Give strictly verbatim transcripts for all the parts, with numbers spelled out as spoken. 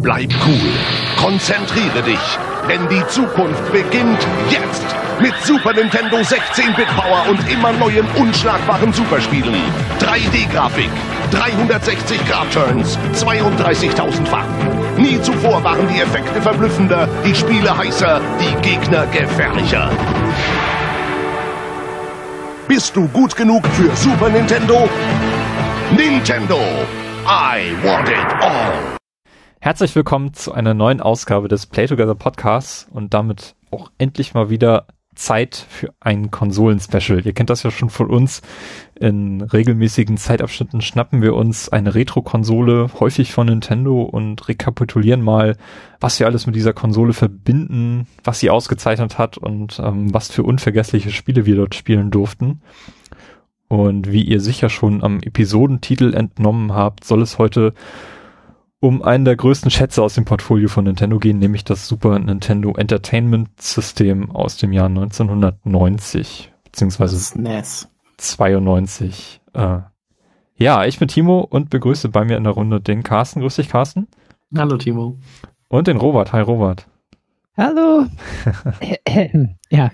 Bleib cool. Konzentriere dich. Denn die Zukunft beginnt jetzt. Mit Super Nintendo sechzehn-Bit-Power und immer neuen unschlagbaren Superspielen. drei D-Grafik, dreihundertsechzig Grad Turns, zweiunddreißigtausend Farben. Nie zuvor waren die Effekte verblüffender, die Spiele heißer, die Gegner gefährlicher. Bist du gut genug für Super Nintendo? Nintendo, I want it all. Herzlich willkommen zu einer neuen Ausgabe des Play Together Podcasts und damit auch endlich mal wieder Zeit für ein Konsolen-Special. Ihr kennt das ja schon von uns. In regelmäßigen Zeitabschnitten schnappen wir uns eine Retro-Konsole, häufig von Nintendo, und rekapitulieren mal, was wir alles mit dieser Konsole verbinden, was sie ausgezeichnet hat und ähm, was für unvergessliche Spiele wir dort spielen durften. Und wie ihr sicher schon am Episodentitel entnommen habt, soll es heute um einen der größten Schätze aus dem Portfolio von Nintendo gehen, nämlich das Super Nintendo Entertainment System aus dem Jahr neunzehnhundertneunzig, beziehungsweise S N E S. zweiundneunzig. Äh, ja, ich bin Timo und begrüße bei mir in der Runde den Carsten. Grüß dich, Carsten. Hallo, Timo. Und den Robert. Hi, Robert. Hallo. Ja.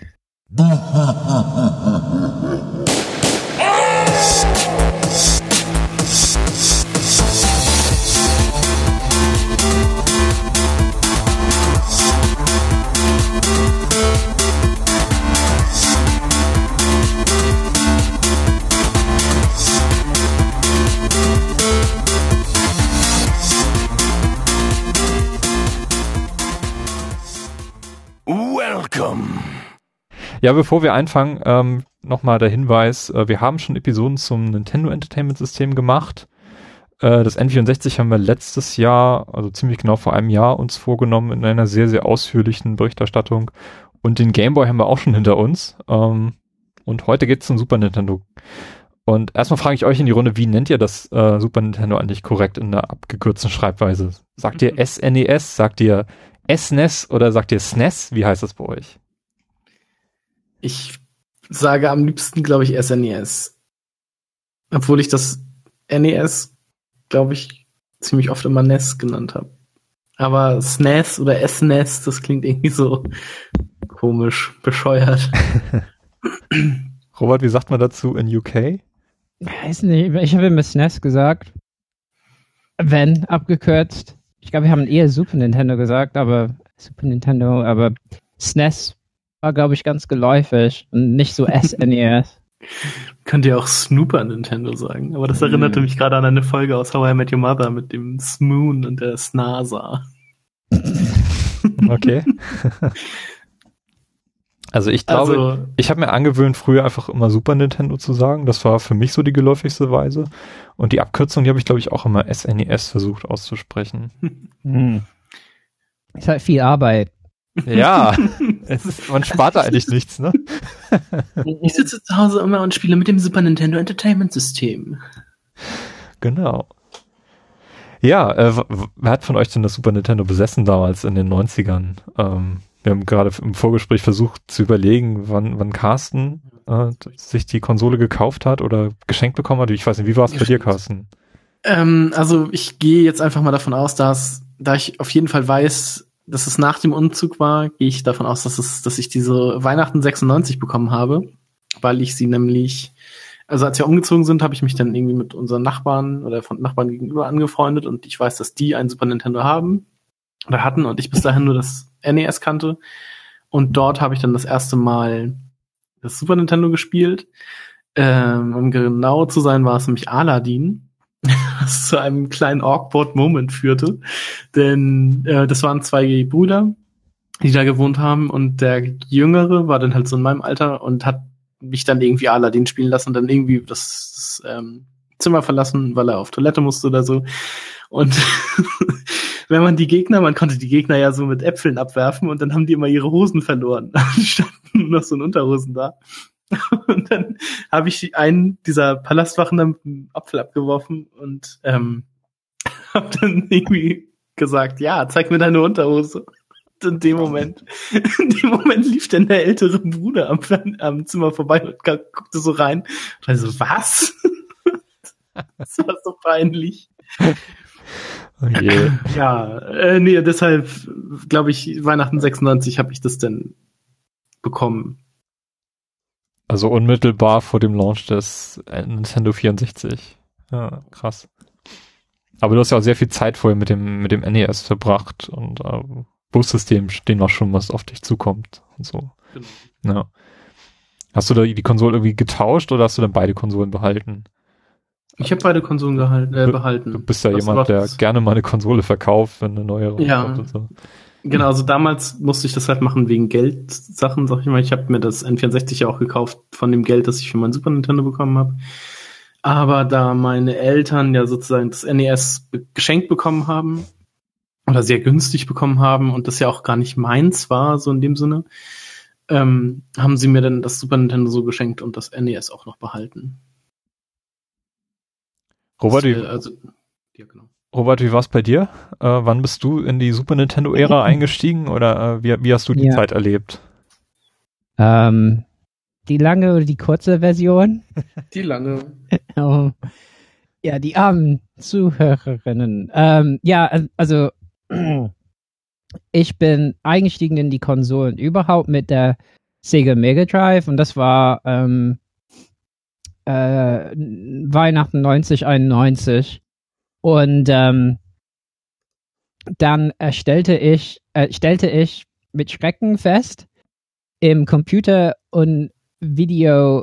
Ja, bevor wir anfangen, ähm, nochmal der Hinweis, äh, wir haben schon Episoden zum Nintendo Entertainment System gemacht. Äh, das N vierundsechzig haben wir letztes Jahr, also ziemlich genau vor einem Jahr, uns vorgenommen in einer sehr, sehr ausführlichen Berichterstattung. Und den Game Boy haben wir auch schon hinter uns. Ähm, und heute geht's zum Super Nintendo. Und erstmal frage ich euch in die Runde, wie nennt ihr das äh, Super Nintendo eigentlich korrekt in der abgekürzten Schreibweise? Sagt ihr S N E S, sagt ihr S N E S oder sagt ihr S N E S? Wie heißt das bei euch? Ich sage am liebsten, glaube ich, S N E S. Obwohl ich das N E S, glaube ich, ziemlich oft immer N E S genannt habe. Aber S N E S oder S N E S, das klingt irgendwie so komisch, bescheuert. Robert, wie sagt man dazu in U K? Ich weiß nicht, ich habe immer S N E S gesagt. Wenn, abgekürzt. Ich glaube, wir haben eher Super Nintendo gesagt, aber Super Nintendo, aber S N E S war, glaube ich, ganz geläufig und nicht so S N E S. Könnt ihr auch Snooper Nintendo sagen, aber das erinnerte mm. mich gerade an eine Folge aus How I Met Your Mother mit dem Smoon und der Snasa. Okay. Also ich glaube, also, ich habe mir angewöhnt, früher einfach immer Super Nintendo zu sagen. Das war für mich so die geläufigste Weise. Und die Abkürzung, die habe ich, glaube ich, auch immer S N E S versucht auszusprechen. Hm. Ist halt viel Arbeit. Ja, es ist, man spart da eigentlich nichts, ne? Ich sitze zu Hause immer und spiele mit dem Super Nintendo Entertainment System. Genau. Ja, äh, wer hat von euch denn das Super Nintendo besessen damals in den neunzigern? Ähm, wir haben gerade im Vorgespräch versucht zu überlegen, wann, wann Carsten äh, sich die Konsole gekauft hat oder geschenkt bekommen hat. Ich weiß nicht, wie war es bei dir, Carsten? Ähm, also ich gehe jetzt einfach mal davon aus, dass, da ich auf jeden Fall weiß, dass es nach dem Umzug war, gehe ich davon aus, dass es, dass ich diese Weihnachten sechsundneunzig bekommen habe, weil ich sie nämlich, also als wir umgezogen sind, habe ich mich dann irgendwie mit unseren Nachbarn oder von Nachbarn gegenüber angefreundet und ich weiß, dass die ein Super Nintendo haben oder hatten und ich bis dahin nur das N E S kannte und dort habe ich dann das erste Mal das Super Nintendo gespielt. Ähm, um genau zu sein, war es nämlich Aladdin, was zu einem kleinen awkward Moment führte, denn äh, das waren zwei Brüder, die da gewohnt haben und der Jüngere war dann halt so in meinem Alter und hat mich dann irgendwie Aladdin spielen lassen und dann irgendwie das, das ähm, Zimmer verlassen, weil er auf Toilette musste oder so. Und wenn man die Gegner, man konnte die Gegner ja so mit Äpfeln abwerfen und dann haben die immer ihre Hosen verloren. Dann standen nur noch so in Unterhosen da. Und dann habe ich einen dieser Palastwachen dann mit dem Apfel abgeworfen und ähm, habe dann irgendwie gesagt, ja, zeig mir deine Unterhose. Und in dem Moment, in dem Moment lief dann der ältere Bruder am, am Zimmer vorbei und guckte so rein. Und ich so, was? Das war so peinlich. Oh je. Ja, äh, nee, deshalb glaube ich, Weihnachten sechsundneunzig habe ich das denn bekommen. Also unmittelbar vor dem Launch des Nintendo vierundsechzig. Ja, krass. Aber du hast ja auch sehr viel Zeit vorher mit dem mit dem N E S verbracht und äh, wusstest dem stehen auch schon, was auf dich zukommt und so. Genau. Ja. Hast du da die Konsole irgendwie getauscht oder hast du dann beide Konsolen behalten? Ich habe beide Konsolen gehalten, äh, behalten. Du bist ja Das jemand, der war's. gerne mal eine Konsole verkauft, wenn eine neue rauskommt Ja. und so. Genau, also damals musste ich das halt machen wegen Geldsachen, sag ich mal. Ich habe mir das N vierundsechzig ja auch gekauft von dem Geld, das ich für mein Super Nintendo bekommen habe. Aber da meine Eltern ja sozusagen das N E S be- geschenkt bekommen haben oder sehr günstig bekommen haben und das ja auch gar nicht meins war, so in dem Sinne, ähm, haben sie mir dann das Super Nintendo so geschenkt und das N E S auch noch behalten. Robert, das, wie, äh, also, ja, genau. Robert, wie war's bei dir? Äh, wann bist du in die Super Nintendo-Ära eingestiegen oder äh, wie, wie hast du die Ja. Zeit erlebt? Ähm, die lange oder die kurze Version? Die lange. Oh. Ja, die armen Zuhörerinnen. Ähm, ja, also ich bin eingestiegen in die Konsolen überhaupt mit der Sega Mega Drive und das war ähm, äh, Weihnachten neunzehnhunderteinundneunzig und ähm, dann erstellte ich, äh, stellte ich mit Schrecken fest, im Computer und Video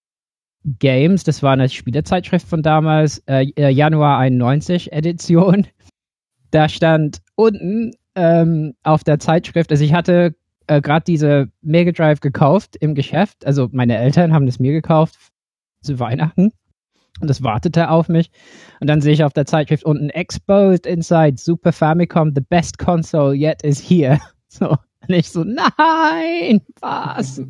Games, das war eine Spielezeitschrift von damals, äh, Januar einundneunzig Edition. Da stand unten ähm, auf der Zeitschrift, also ich hatte äh, gerade diese Mega Drive gekauft im Geschäft, also meine Eltern haben das mir gekauft zu Weihnachten und das wartete auf mich. Und dann sehe ich auf der Zeitschrift unten Exposed inside Super Famicom, the best console yet is here. So, und ich so, nein, was?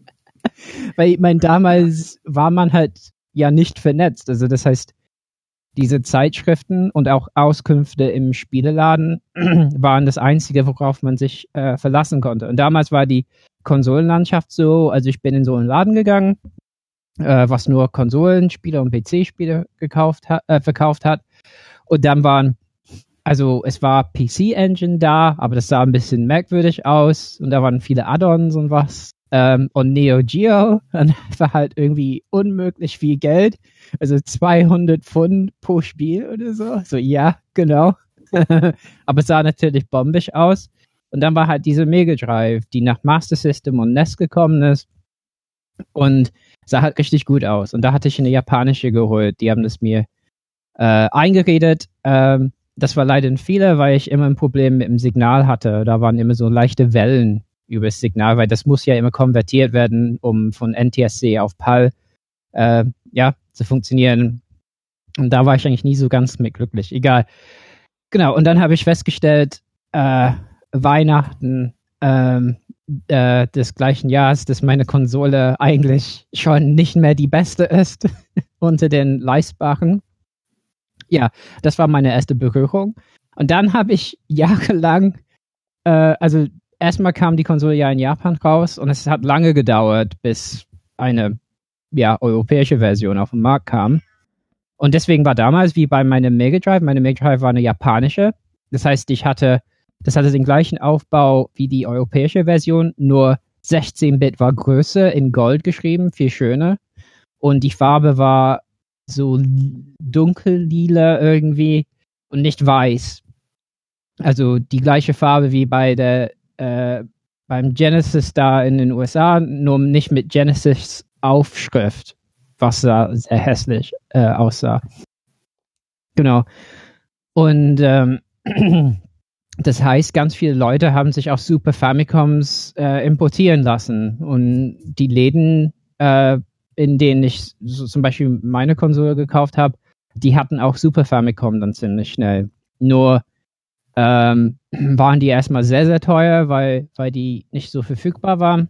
Weil ich meine, damals war man halt ja nicht vernetzt. Also das heißt, diese Zeitschriften und auch Auskünfte im Spieleladen waren das Einzige, worauf man sich äh, verlassen konnte. Und damals war die Konsolenlandschaft so, also ich bin in so einen Laden gegangen, äh, was nur Konsolenspiele und P C-Spiele gekauft hat, äh, verkauft hat. Und dann waren, also es war P C-Engine da, aber das sah ein bisschen merkwürdig aus und da waren viele Add-ons und was. Ähm, und Neo Geo, und war halt irgendwie unmöglich viel Geld. Also zweihundert Pfund pro Spiel oder so. So, ja, genau. Aber es sah natürlich bombig aus. Und dann war halt diese Mega Drive, die nach Master System und N E S gekommen ist. Und sah halt richtig gut aus. Und da hatte ich eine japanische geholt. Die haben das mir äh, eingeredet. Ähm, das war leider ein Fehler, weil ich immer ein Problem mit dem Signal hatte. Da waren immer so leichte Wellen über das Signal, weil das muss ja immer konvertiert werden, um von N T S C auf P A L äh, ja, zu funktionieren. Und da war ich eigentlich nie so ganz mit glücklich. Egal. Genau, und dann habe ich festgestellt, äh, Weihnachten ähm, äh, des gleichen Jahres, dass meine Konsole eigentlich schon nicht mehr die beste ist unter den leistbaren. Ja, das war meine erste Berührung. Und dann habe ich jahrelang, äh, also erstmal kam die Konsole ja in Japan raus und es hat lange gedauert, bis eine ja, europäische Version auf den Markt kam. Und deswegen war damals, wie bei meinem Mega Drive, meine Mega Drive war eine japanische. Das heißt, ich hatte, das hatte den gleichen Aufbau wie die europäische Version, nur sechzehn Bit war größer, in Gold geschrieben, viel schöner. Und die Farbe war so dunkel-lila irgendwie und nicht weiß. Also die gleiche Farbe wie bei der äh, beim Genesis da in den U S A, nur nicht mit Genesis Aufschrift, was da sehr hässlich äh, aussah. Genau. Und ähm, das heißt, ganz viele Leute haben sich auch Super Famicoms äh, importieren lassen. Und die Läden, äh, in denen ich so zum Beispiel meine Konsole gekauft habe, die hatten auch Super Famicom dann ziemlich schnell. Nur ähm, waren die erstmal sehr, sehr teuer, weil, weil die nicht so verfügbar waren.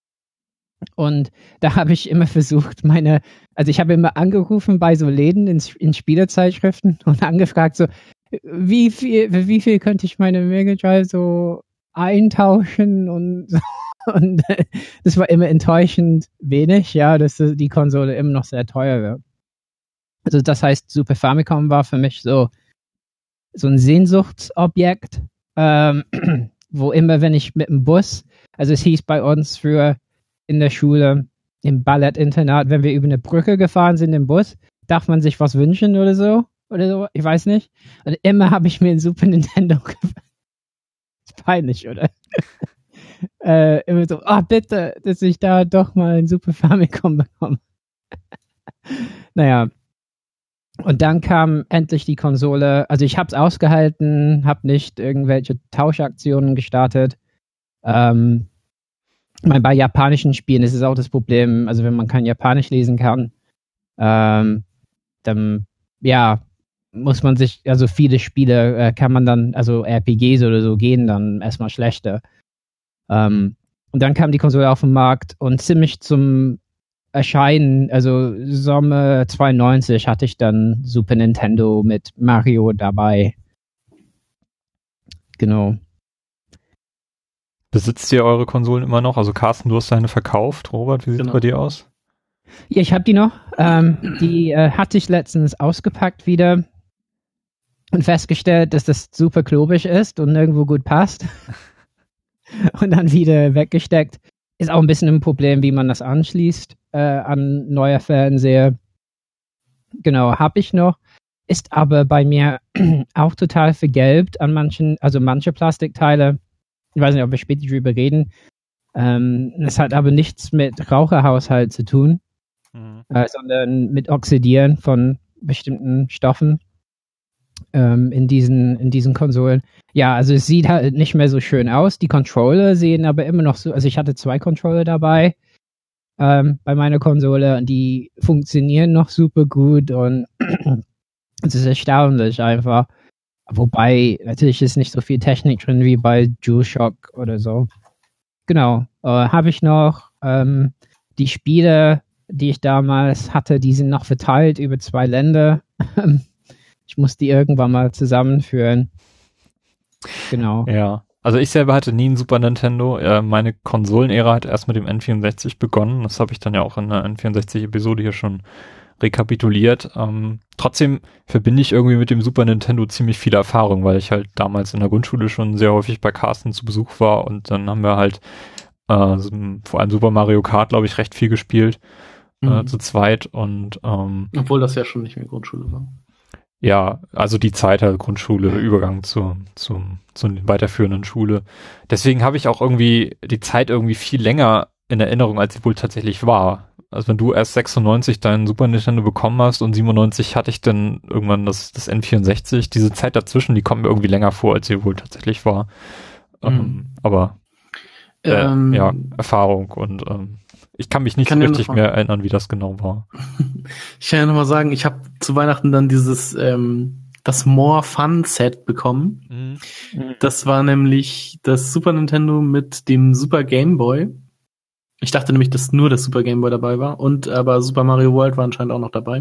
Und da habe ich immer versucht, meine, also ich habe immer angerufen bei so Läden in, in Spielezeitschriften und angefragt so, wie viel, für wie viel könnte ich meine Mega Drive so eintauschen und, und das war immer enttäuschend wenig, ja, dass die Konsole immer noch sehr teuer wird. Also das heißt, Super Famicom war für mich so so ein Sehnsuchtsobjekt, ähm, wo immer, wenn ich mit dem Bus, also es hieß bei uns früher in der Schule, im Ballettinternat, wenn wir über eine Brücke gefahren sind im Bus, darf man sich was wünschen oder so, oder so, ich weiß nicht. Und immer habe ich mir ein Super Nintendo gewünscht. Ist peinlich, oder? äh, immer so, oh bitte, dass ich da doch mal ein Super Famicom bekomme. Naja. Und dann kam endlich die Konsole, also ich habe es ausgehalten, habe nicht irgendwelche Tauschaktionen gestartet. Ähm, ich meine, bei japanischen Spielen ist es auch das Problem, also wenn man kein Japanisch lesen kann, ähm, dann, ja, muss man sich, also viele Spiele äh, kann man dann, also R P Gs oder so gehen dann erstmal schlechter. Ähm, und dann kam die Konsole auf den Markt und ziemlich zum Erscheinen, also Sommer zweiundneunzig hatte ich dann Super Nintendo mit Mario dabei. Genau. Besitzt ihr eure Konsolen immer noch? Also Carsten, du hast deine verkauft. Robert, wie sieht es Genau. bei dir aus? Ja, ich habe die noch. Ähm, die äh, hatte ich letztens ausgepackt wieder und festgestellt, dass das super klobig ist und nirgendwo gut passt. Und dann wieder weggesteckt. Ist auch ein bisschen ein Problem, wie man das anschließt äh, an neuer Fernseher. Genau, habe ich noch. Ist aber bei mir auch total vergelbt an manchen, also manche Plastikteile. Ich weiß nicht, ob wir später drüber reden. Ähm, das hat aber nichts mit Raucherhaushalt zu tun, mhm. äh, sondern mit Oxidieren von bestimmten Stoffen ähm, in diesen, in diesen Konsolen. Ja, also es sieht halt nicht mehr so schön aus. Die Controller sehen aber immer noch so, also ich hatte zwei Controller dabei ähm, bei meiner Konsole und die funktionieren noch super gut und es ist erstaunlich einfach. Wobei, natürlich ist nicht so viel Technik drin wie bei DualShock oder so. Genau, äh, habe ich noch ähm, die Spiele, die ich damals hatte, die sind noch verteilt über zwei Länder. Ich muss die irgendwann mal zusammenführen. Genau. Ja, also ich selber hatte nie ein Super Nintendo. Äh, meine Konsolenära hat erst mit dem N vierundsechzig begonnen. Das habe ich dann ja auch in der N vierundsechzig-Episode hier schon rekapituliert. Ähm, trotzdem verbinde ich irgendwie mit dem Super Nintendo ziemlich viel Erfahrung, weil ich halt damals in der Grundschule schon sehr häufig bei Carsten zu Besuch war und dann haben wir halt äh, so, vor allem Super Mario Kart, glaube ich, recht viel gespielt mhm. äh, zu zweit und ähm, obwohl das ja schon nicht mehr Grundschule war. Ja, also die Zeit der Grundschule, Übergang zur, zum, zur weiterführenden Schule. Deswegen habe ich auch irgendwie die Zeit irgendwie viel länger in Erinnerung, als sie wohl tatsächlich war. Also wenn du erst sechsundneunzig deinen Super Nintendo bekommen hast und siebenundneunzig hatte ich dann irgendwann das, das N vierundsechzig, diese Zeit dazwischen, die kommt mir irgendwie länger vor, als sie wohl tatsächlich war. Mhm. Ähm, aber äh, ähm, ja, Erfahrung und ähm, ich kann mich nicht kann so richtig mehr erinnern, wie das genau war. Ich kann ja nochmal sagen, ich habe zu Weihnachten dann dieses ähm, das More Fun Set bekommen. Mhm. Das war nämlich das Super Nintendo mit dem Super Game Boy. Ich dachte nämlich, dass nur das Super Game Boy dabei war. Und aber Super Mario World war anscheinend auch noch dabei.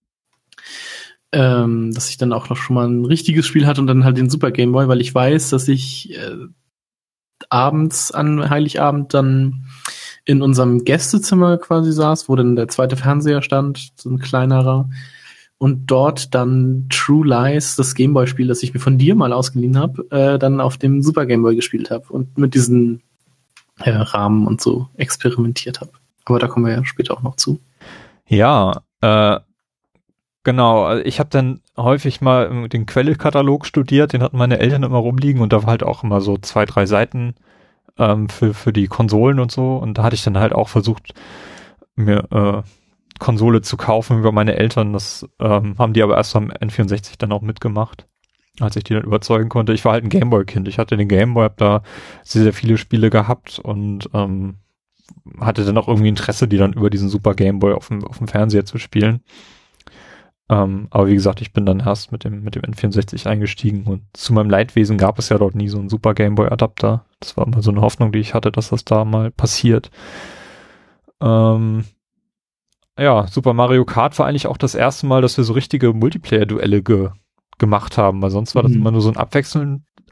Ähm, dass ich dann auch noch schon mal ein richtiges Spiel hatte und dann halt den Super Game Boy, weil ich weiß, dass ich äh, abends an Heiligabend dann in unserem Gästezimmer quasi saß, wo dann der zweite Fernseher stand, so ein kleinerer. Und dort dann True Lies, das Gameboy-Spiel, das ich mir von dir mal ausgeliehen habe, äh, dann auf dem Super Gameboy gespielt habe und mit diesen äh, Rahmen und so experimentiert habe. Aber da kommen wir ja später auch noch zu. Ja, äh, genau. Ich habe dann häufig mal den Quellekatalog studiert, den hatten meine Eltern immer rumliegen und da war halt auch immer so zwei, drei Seiten für, für die Konsolen und so. Und da hatte ich dann halt auch versucht, mir äh, Konsole zu kaufen über meine Eltern. Das ähm, haben die aber erst am N vierundsechzig dann auch mitgemacht, als ich die dann überzeugen konnte. Ich war halt ein Gameboy-Kind. Ich hatte den Gameboy, hab da sehr, sehr viele Spiele gehabt und ähm, hatte dann auch irgendwie Interesse, die dann über diesen Super Gameboy auf dem, auf dem Fernseher zu spielen. Ähm, aber wie gesagt, ich bin dann erst mit dem mit dem N vierundsechzig eingestiegen und zu meinem Leidwesen gab es ja dort nie so einen Super Game Boy Adapter. Das war immer so eine Hoffnung, die ich hatte, dass das da mal passiert. Ähm, ja, Super Mario Kart war eigentlich auch das erste Mal, dass wir so richtige Multiplayer-Duelle ge- gemacht haben, weil sonst war das mhm. immer nur so ein Abwechseln,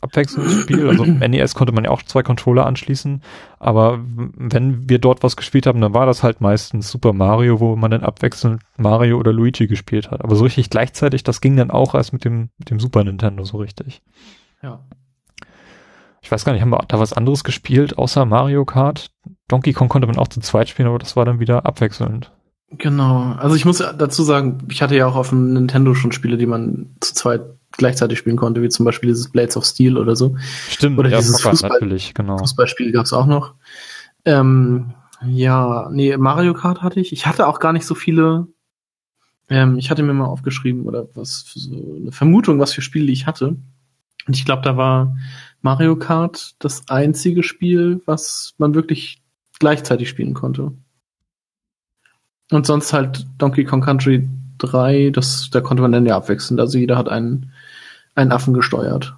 abwechselndes Spiel. Also im N E S konnte man ja auch zwei Controller anschließen, aber wenn wir dort was gespielt haben, dann war das halt meistens Super Mario, wo man dann abwechselnd Mario oder Luigi gespielt hat. Aber so richtig gleichzeitig, das ging dann auch erst mit dem, mit dem Super Nintendo so richtig. Ja. Ich weiß gar nicht, haben wir da was anderes gespielt, außer Mario Kart? Donkey Kong konnte man auch zu zweit spielen, aber das war dann wieder abwechselnd. Genau. Also ich muss dazu sagen, ich hatte ja auch auf dem Nintendo schon Spiele, die man zu zweit gleichzeitig spielen konnte, wie zum Beispiel dieses Blades of Steel oder so. Stimmt, oder ja, dieses Fußball, natürlich, genau. Fußballspiel gab es auch noch. Ähm, ja, nee, Mario Kart hatte ich. Ich hatte auch gar nicht so viele. Ähm, ich hatte mir mal aufgeschrieben oder was für so eine Vermutung, was für Spiele ich hatte. Und ich glaube, da war Mario Kart das einzige Spiel, was man wirklich gleichzeitig spielen konnte. Und sonst halt Donkey Kong Country drei, das, da konnte man dann ja abwechseln. Also jeder hat einen, einen Affen gesteuert.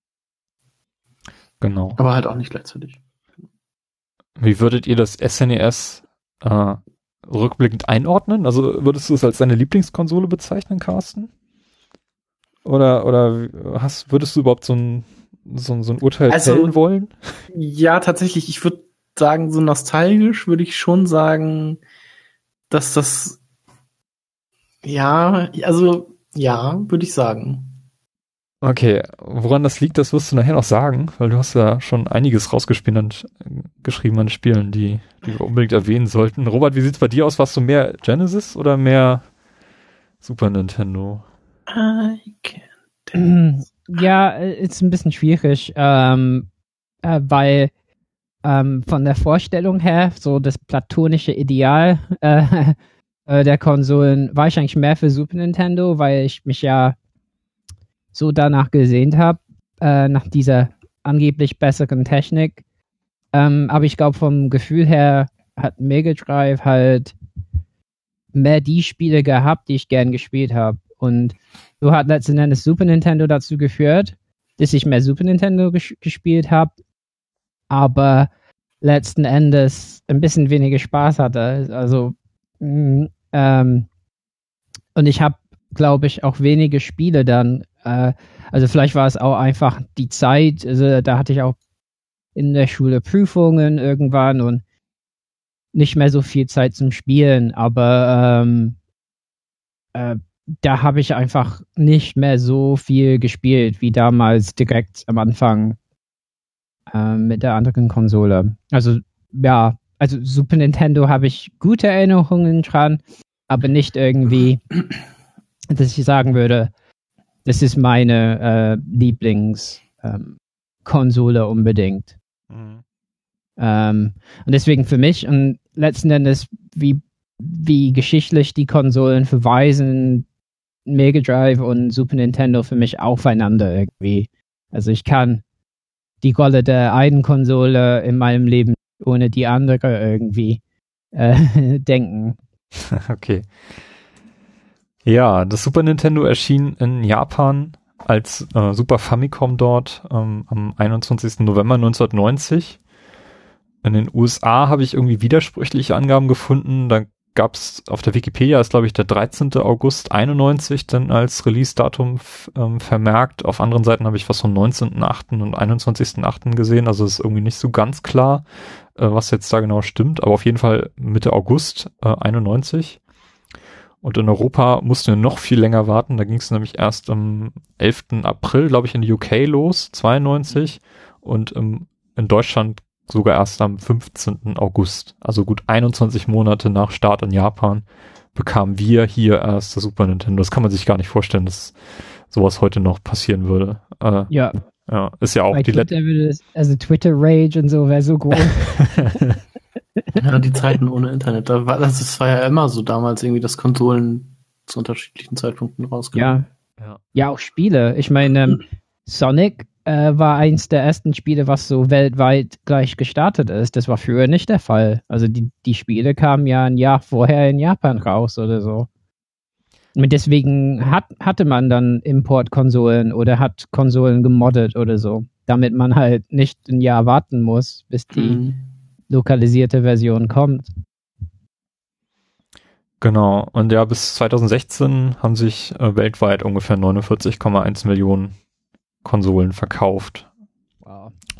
Genau. Aber halt auch nicht gleichzeitig. Wie würdet ihr das S N E S äh, rückblickend einordnen? Also würdest du es als deine Lieblingskonsole bezeichnen, Carsten? Oder, oder hast, würdest du überhaupt so ein, so ein, so ein Urteil also, fällen wollen? Ja, tatsächlich. Ich würde sagen, so nostalgisch würde ich schon sagen, dass das ja, also ja, würde ich sagen. Okay, woran das liegt, das wirst du nachher noch sagen, weil du hast ja schon einiges rausgespielt und geschrieben an Spielen, die, die wir unbedingt erwähnen sollten. Robert, wie sieht's bei dir aus? Warst du mehr Genesis oder mehr Super Nintendo? I can't. Ja, ist ein bisschen schwierig, ähm, äh, weil ähm, von der Vorstellung her, so das platonische Ideal äh, äh, der Konsolen, war ich eigentlich mehr für Super Nintendo, weil ich mich ja so danach gesehnt habe, äh, nach dieser angeblich besseren Technik. Ähm, aber ich glaube, vom Gefühl her hat Mega Drive halt mehr die Spiele gehabt, die ich gern gespielt habe. Und so hat letzten Endes Super Nintendo dazu geführt, dass ich mehr Super Nintendo ges- gespielt habe, aber letzten Endes ein bisschen weniger Spaß hatte. Also mh, ähm, und ich habe, glaube ich, auch wenige Spiele dann. Äh, also vielleicht war es auch einfach die Zeit. Also da hatte ich auch in der Schule Prüfungen irgendwann und nicht mehr so viel Zeit zum Spielen. Aber ähm, äh, da habe ich einfach nicht mehr so viel gespielt wie damals direkt am Anfang äh, mit der anderen Konsole. Also ja, also Super Nintendo habe ich gute Erinnerungen dran, aber nicht irgendwie, dass ich sagen würde, das ist meine äh, Lieblingskonsole ähm, unbedingt. Mhm. Ähm, und deswegen für mich und letzten Endes, wie, wie geschichtlich die Konsolen verweisen, Mega Drive und Super Nintendo für mich aufeinander irgendwie. Also ich kann die Rolle der einen Konsole in meinem Leben ohne die andere irgendwie äh, denken. Okay. Ja, das Super Nintendo erschien in Japan als äh, Super Famicom dort ähm, am einundzwanzigsten November neunzehnhundertneunzig. In den U S A habe ich irgendwie widersprüchliche Angaben gefunden. Da gab es auf der Wikipedia, ist glaube ich der dreizehnten August einundneunzig dann als Release-Datum f- ähm, vermerkt. Auf anderen Seiten habe ich was vom neunzehnten achten und einundzwanzigsten achten gesehen. Also ist irgendwie nicht so ganz klar, äh, was jetzt da genau stimmt. Aber auf jeden Fall Mitte August äh, einundneunzig. Und in Europa mussten wir noch viel länger warten. Da ging es nämlich erst am elften April, glaube ich, in die U K los, zweiundneunzig. Und ähm, in Deutschland sogar erst am fünfzehnten August. Also gut einundzwanzig Monate nach Start in Japan bekamen wir hier erst das Super Nintendo. Das kann man sich gar nicht vorstellen, dass sowas heute noch passieren würde. Äh, ja. Ja, ist ja auch Bei die letzte. Also Twitter Rage und so wäre so groß. Ja, die Zeiten ohne Internet. Da war das, das war ja immer so damals irgendwie, dass Konsolen zu unterschiedlichen Zeitpunkten rauskamen. Ja. Ja. Ja, auch Spiele. Ich meine, ähm, Sonic äh, war eins der ersten Spiele, was so weltweit gleich gestartet ist. Das war früher nicht der Fall. Also die, die Spiele kamen ja ein Jahr vorher in Japan raus oder so. Und deswegen hat, hatte man dann Importkonsolen oder hat Konsolen gemoddet oder so, damit man halt nicht ein Jahr warten muss, bis die mhm. lokalisierte Version kommt. Genau, und ja, bis zweitausendsechzehn haben sich äh, weltweit ungefähr neunundvierzig Komma eins Millionen Konsolen verkauft.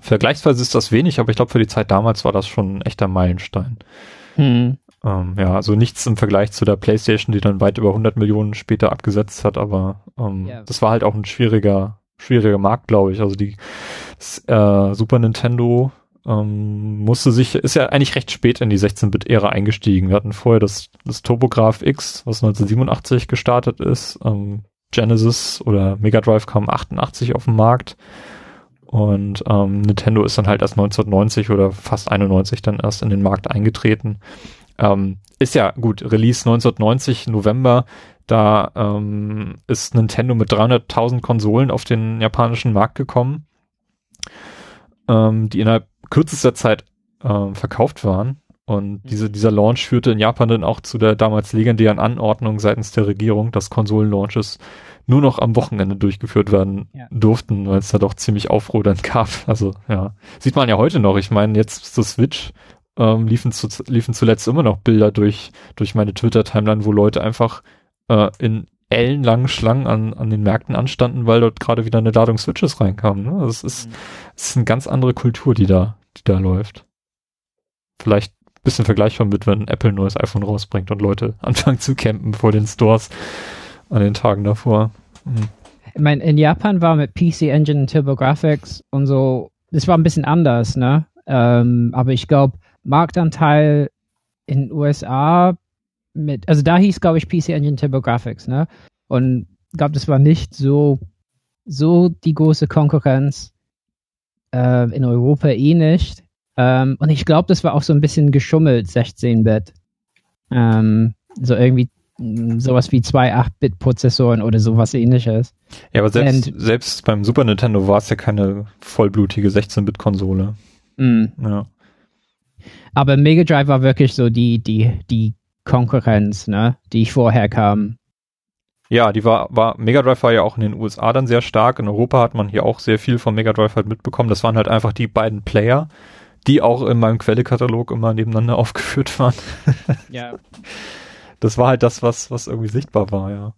vergleichsweise ist das wenig, aber ich glaube, für die Zeit damals war das schon ein echter Meilenstein. Hm. Ähm, ja, also nichts im Vergleich zu der PlayStation, die dann weit über hundert Millionen später abgesetzt hat, aber ähm, Ja. das war halt auch ein schwieriger, schwieriger Markt, glaube ich. Also die das, äh, Super Nintendo ähm, musste sich, ist ja eigentlich recht spät in die sechzehn-Bit-Ära eingestiegen. Wir hatten vorher das, das TurboGrafx X, was neunzehnhundertsiebenundachtzig gestartet ist. Ähm, Genesis oder Mega Drive kam achtundachtzig auf den Markt. Und ähm, Nintendo ist dann halt erst neunzehnhundertneunzig oder fast einundneunzig dann erst in den Markt eingetreten. Ähm, ist ja gut, Release neunzehnhundertneunzig, November, da ähm, ist Nintendo mit dreihunderttausend Konsolen auf den japanischen Markt gekommen, ähm, die innerhalb kürzester Zeit ähm, verkauft waren. Und diese, dieser Launch führte in Japan dann auch zu der damals legendären Anordnung seitens der Regierung, dass Konsolenlaunches nur noch am Wochenende durchgeführt werden Ja. durften, weil es da doch ziemlich Aufruhr dann gab. Also ja, sieht man ja heute noch. Ich meine, jetzt zur Switch ähm, liefen, zu, liefen zuletzt immer noch Bilder durch, durch meine Twitter-Timeline, wo Leute einfach äh, in ellenlangen Schlangen an, an den Märkten anstanden, weil dort gerade wieder eine Ladung Switches reinkam. Ne? Das ist, Mhm. das ist eine ganz andere Kultur, die da, die da läuft. Vielleicht ein bisschen vergleichbar mit, wenn Apple ein neues iPhone rausbringt und Leute anfangen zu campen vor den Stores an den Tagen davor. Mhm. Ich meine, in Japan war mit P C Engine und TurboGrafx und so, das war ein bisschen anders, ne? Ähm, aber ich glaube, Marktanteil in den U S A mit, also da hieß, glaube ich, P C Engine TurboGrafx, ne? Und ich glaube, das war nicht so, so die große Konkurrenz äh, in Europa eh nicht. Ähm, und ich glaube, das war auch so ein bisschen geschummelt, sechzehn-Bit. Ähm, so irgendwie mh, sowas wie zwei acht-Bit-Prozessoren oder sowas ähnliches. Ja, aber selbst, Und- selbst beim Super Nintendo war es ja keine vollblutige sechzehn-Bit-Konsole. Mhm. Ja. Aber Mega Drive war wirklich so die, die, die Konkurrenz, ne, die vorher kam. Ja, die war, war, Mega Drive war ja auch in den U S A dann sehr stark. In Europa hat man hier auch sehr viel von Mega Drive halt mitbekommen. Das waren halt einfach die beiden Player, die auch in meinem Quellekatalog immer nebeneinander aufgeführt waren. Ja. Das war halt das, was, was irgendwie sichtbar war, ja.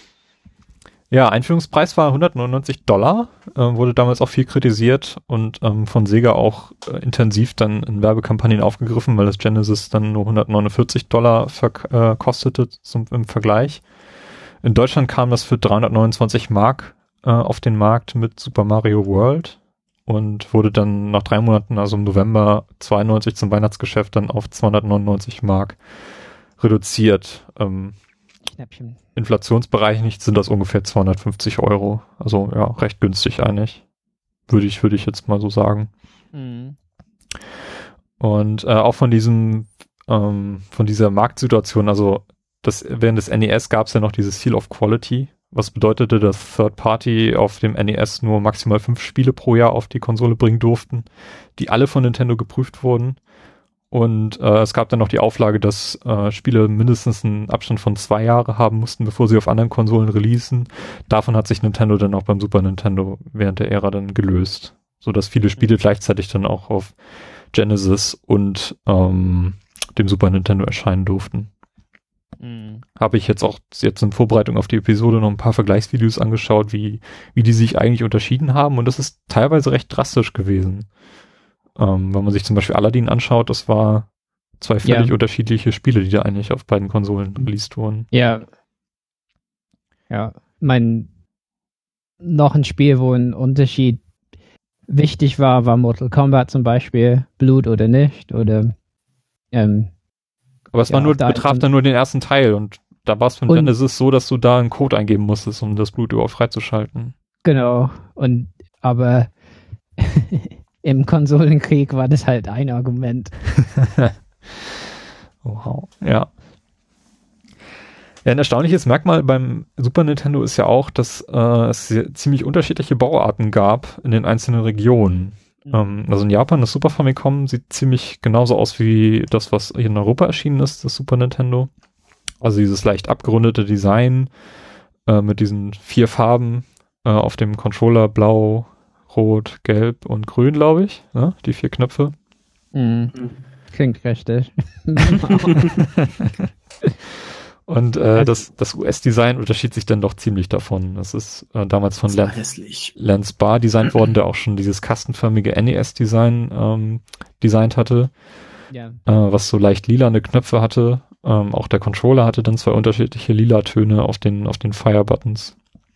Ja, Einführungspreis war hundertneunundneunzig Dollar, äh, wurde damals auch viel kritisiert und ähm, von Sega auch äh, intensiv dann in Werbekampagnen aufgegriffen, weil das Genesis dann nur hundertneunundvierzig Dollar verk- äh, kostete zum, im Vergleich. In Deutschland kam das für dreihundertneunundzwanzig Mark äh, auf den Markt mit Super Mario World und wurde dann nach drei Monaten, also im November zweiundneunzig zum Weihnachtsgeschäft, dann auf zweihundertneunundneunzig Mark reduziert. Ähm, Knäppchen. inflationsbereinigt sind das ungefähr zweihundertfünfzig Euro. Also ja, recht günstig eigentlich. Würde ich, würde ich jetzt mal so sagen. Mhm. Und äh, auch von diesem, ähm, von dieser Marktsituation, also das, während des N E S gab es ja noch dieses Seal of Quality, was bedeutete, dass Third Party auf dem N E S nur maximal fünf Spiele pro Jahr auf die Konsole bringen durften, die alle von Nintendo geprüft wurden. Und äh, es gab dann noch die Auflage, dass äh, Spiele mindestens einen Abstand von zwei Jahre haben mussten, bevor sie auf anderen Konsolen releasen. Davon hat sich Nintendo dann auch beim Super Nintendo während der Ära dann gelöst, sodass viele Spiele gleichzeitig dann auch auf Genesis und ähm, dem Super Nintendo erscheinen durften. Mhm. Habe ich jetzt auch jetzt in Vorbereitung auf die Episode noch ein paar Vergleichsvideos angeschaut, wie wie die sich eigentlich unterschieden haben, und das ist teilweise recht drastisch gewesen. Ähm, wenn man sich zum Beispiel Aladdin anschaut, das war zwei völlig Ja. unterschiedliche Spiele, die da eigentlich auf beiden Konsolen released wurden. Ja. Ja, mein noch ein Spiel, wo ein Unterschied wichtig war, war Mortal Kombat zum Beispiel, Blut oder nicht, oder ähm, Aber es Ja, war nur, auf der einen betraf Seite- dann nur den ersten Teil, und da war es von Und- Genesis so, dass du da einen Code eingeben musstest, um das Blut überhaupt freizuschalten. genau, und aber im Konsolenkrieg war das halt ein Argument. Wow. Ja. Ja, ein erstaunliches Merkmal beim Super Nintendo ist ja auch, dass äh, es sehr, ziemlich unterschiedliche Bauarten gab in den einzelnen Regionen. Mhm. Ähm, also in Japan, das Super Famicom sieht ziemlich genauso aus wie das, was hier in Europa erschienen ist, das Super Nintendo. Also dieses leicht abgerundete Design äh, mit diesen vier Farben äh, auf dem Controller, blau, rot, gelb und grün, glaube ich, ne? Die vier Knöpfe. Mhm. Klingt richtig. Und äh, das, das U S-Design unterschied sich dann doch ziemlich davon. Das ist äh, damals von Lan- Lance Barr designt worden, der auch schon dieses kastenförmige N E S-Design ähm, designt hatte, Ja. äh, was so leicht lilane Knöpfe hatte. Ähm, auch der Controller hatte dann zwei unterschiedliche Lila-Töne auf den, auf den Fire-Buttons.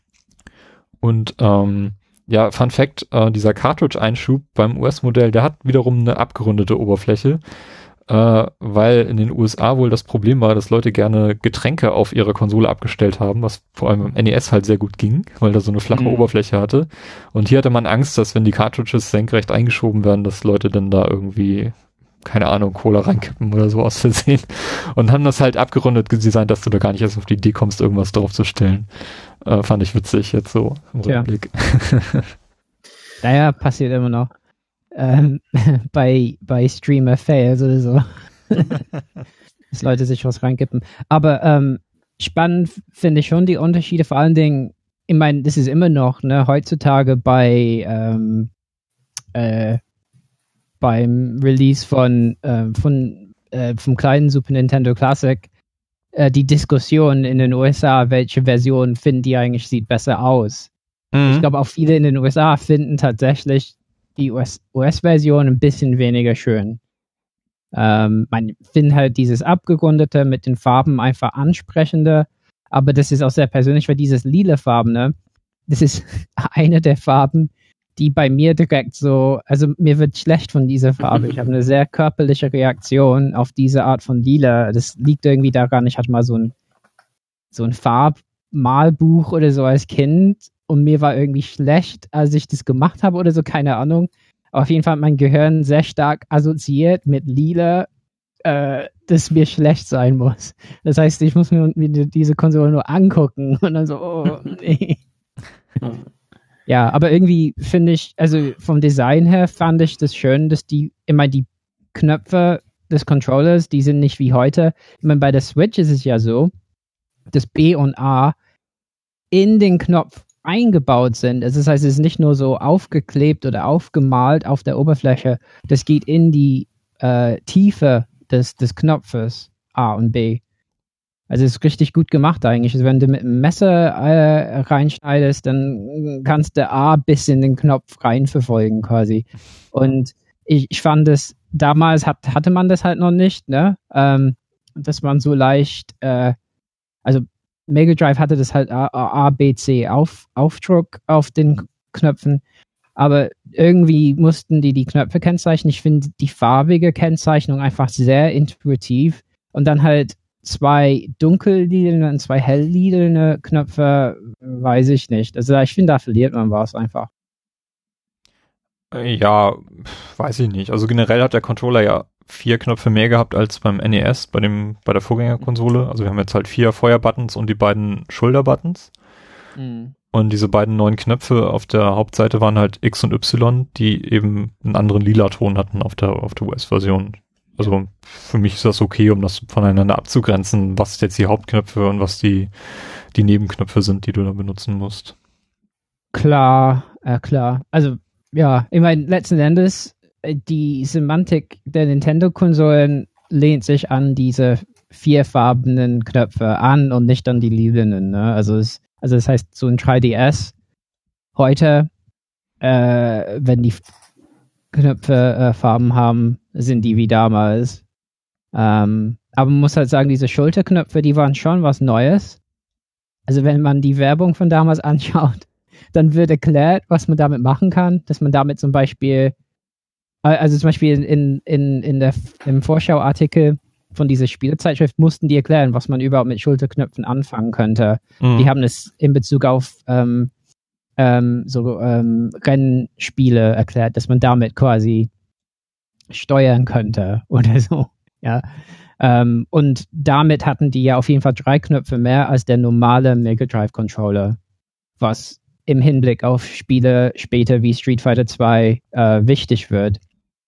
Und ähm, ja, Fun Fact, äh, dieser Cartridge-Einschub beim U S-Modell, der hat wiederum eine abgerundete Oberfläche, äh, weil in den U S A wohl das Problem war, dass Leute gerne Getränke auf ihre Konsole abgestellt haben, was vor allem im N E S halt sehr gut ging, weil da so eine flache Mhm. Oberfläche hatte. Und hier hatte man Angst, dass wenn die Cartridges senkrecht eingeschoben werden, dass Leute dann da irgendwie, keine Ahnung, Cola reinkippen oder so aus Versehen. Und haben das halt abgerundet designt, dass du da gar nicht erst auf die Idee kommst, irgendwas drauf zu stellen. Äh, fand ich witzig jetzt so im Tja. Rückblick. Naja, passiert immer noch. Ähm, bei, bei Streamer-Fails oder so. Dass Leute sich was reinkippen. Aber ähm, spannend finde ich schon die Unterschiede. Vor allen Dingen, ich meine, das ist immer noch, ne, heutzutage bei ähm, äh, beim Release von, ähm, von äh, vom kleinen Super Nintendo Classic äh, die Diskussion in den U S A, welche Version finden die eigentlich sieht besser aus. Mhm. Ich glaube auch viele in den U S A finden tatsächlich die U S- U S-Version ein bisschen weniger schön. Ähm, man findet halt dieses Abgerundete mit den Farben einfach ansprechender, aber das ist auch sehr persönlich, weil dieses lila Farbene, das ist eine der Farben, die bei mir direkt so, also mir wird schlecht von dieser Farbe. Ich habe eine sehr körperliche Reaktion auf diese Art von Lila. Das liegt irgendwie daran, ich hatte mal so ein so ein Farbmalbuch oder so als Kind und mir war irgendwie schlecht, als ich das gemacht habe oder so, keine Ahnung. Aber auf jeden Fall hat mein Gehirn sehr stark assoziiert mit Lila, äh, dass mir schlecht sein muss. Das heißt, ich muss mir diese Konsole nur angucken und dann so, oh, nee. Ja, aber irgendwie finde ich, also vom Design her fand ich das schön, dass die, immer die Knöpfe des Controllers, die sind nicht wie heute. Ich meine, bei der Switch ist es ja so, dass B und A in den Knopf eingebaut sind. Also das heißt, es ist nicht nur so aufgeklebt oder aufgemalt auf der Oberfläche, das geht in die äh, Tiefe des, des Knopfes A und B. Also es ist richtig gut gemacht eigentlich. Also wenn du mit einem Messer äh, reinschneidest, dann kannst du A bis in den Knopf reinverfolgen quasi. Und ich, ich fand es, damals hat, hatte man das halt noch nicht, ne? Ähm, dass man so leicht, äh, also Mega Drive hatte das halt A, A, B, C auf, Aufdruck auf den Knöpfen, aber irgendwie mussten die die Knöpfe kennzeichnen. Ich finde die farbige Kennzeichnung einfach sehr intuitiv und dann halt zwei dunkellilane und zwei helllilane Knöpfe, weiß ich nicht. Also ich finde, da verliert man was einfach. Ja, weiß ich nicht. Also generell hat der Controller ja vier Knöpfe mehr gehabt als beim N E S, bei dem, bei der Vorgängerkonsole. Also wir haben jetzt halt vier Feuerbuttons und die beiden Schulterbuttons. Mhm. Und diese beiden neuen Knöpfe auf der Hauptseite waren halt X und Y, die eben einen anderen Lila-Ton hatten auf der, auf der U S-Version. Also für mich ist das okay, um das voneinander abzugrenzen, was jetzt die Hauptknöpfe und was die, die Nebenknöpfe sind, die du da benutzen musst. Klar, äh, klar. Also ja, ich meine, letzten Endes, die Semantik der Nintendo-Konsolen lehnt sich an diese vierfarbenen Knöpfe an und nicht an die lilanen. Ne? Also, es, also das heißt, so ein drei D S heute, äh, wenn die Knöpfe äh, Farben haben, sind die wie damals. Ähm, aber man muss halt sagen, diese Schulterknöpfe, die waren schon was Neues. Also wenn man die Werbung von damals anschaut, dann wird erklärt, was man damit machen kann, dass man damit zum Beispiel, also zum Beispiel in, in, in der, im Vorschauartikel von dieser Spielezeitschrift mussten die erklären, was man überhaupt mit Schulterknöpfen anfangen könnte. Mhm. Die haben es in Bezug auf ähm, ähm, so ähm, Rennspiele erklärt, dass man damit quasi steuern könnte oder so. Ja. Ähm, und damit hatten die ja auf jeden Fall drei Knöpfe mehr als der normale Mega Drive Controller, was im Hinblick auf Spiele später wie Street Fighter zwei äh, wichtig wird.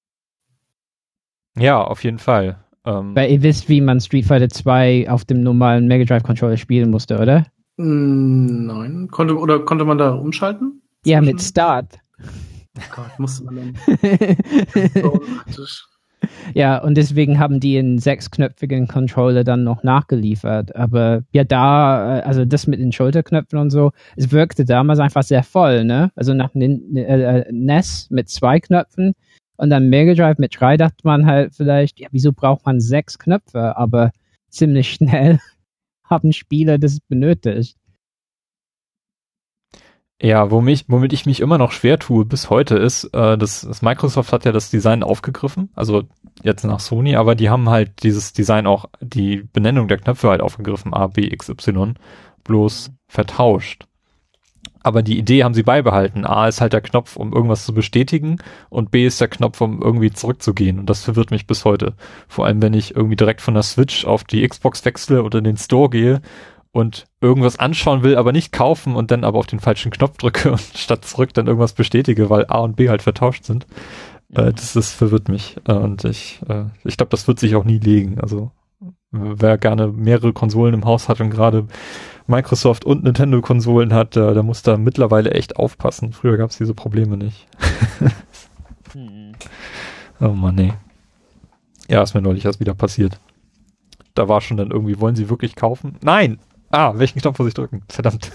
Ja, auf jeden Fall. Ähm, Weil ihr wisst, wie man Street Fighter zwei auf dem normalen Mega Drive Controller spielen musste, oder? Nein. Konnte, oder konnte man da umschalten? Ja, mit Start. Oh Gott, musste man dann. So praktisch. Ja, und deswegen haben die einen sechsknöpfigen Controller dann noch nachgeliefert. Aber ja, da, also das mit den Schulterknöpfen und so, es wirkte damals einfach sehr voll, ne? Also nach dem äh, N E S mit zwei Knöpfen und dann Mega Drive mit drei dachte man halt vielleicht, ja, wieso braucht man sechs Knöpfe? Aber ziemlich schnell haben Spieler das benötigt. Ja, womit, womit ich mich immer noch schwer tue bis heute ist, äh, das, das Microsoft hat ja das Design aufgegriffen, also jetzt nach Sony, aber die haben halt dieses Design auch, die Benennung der Knöpfe halt aufgegriffen, A, B, X, Y, bloß vertauscht. Aber die Idee haben sie beibehalten. A ist halt der Knopf, um irgendwas zu bestätigen und B ist der Knopf, um irgendwie zurückzugehen und das verwirrt mich bis heute. Vor allem, wenn ich irgendwie direkt von der Switch auf die Xbox wechsle oder in den Store gehe und irgendwas anschauen will, aber nicht kaufen und dann aber auf den falschen Knopf drücke und statt zurück dann irgendwas bestätige, weil A und B halt vertauscht sind. Mhm. Äh, das, das verwirrt mich. Äh, und ich, äh, ich glaube, das wird sich auch nie legen. Also wer gerne mehrere Konsolen im Haus hat und gerade Microsoft und Nintendo-Konsolen hat, äh, der muss da mittlerweile echt aufpassen. Früher gab es diese Probleme nicht. mhm. Oh Mann, nee. Ja, ist mir neulich erst wieder passiert. Da war schon dann irgendwie, wollen Sie wirklich kaufen? Nein! Ah, welchen Knopf muss ich drücken? Verdammt.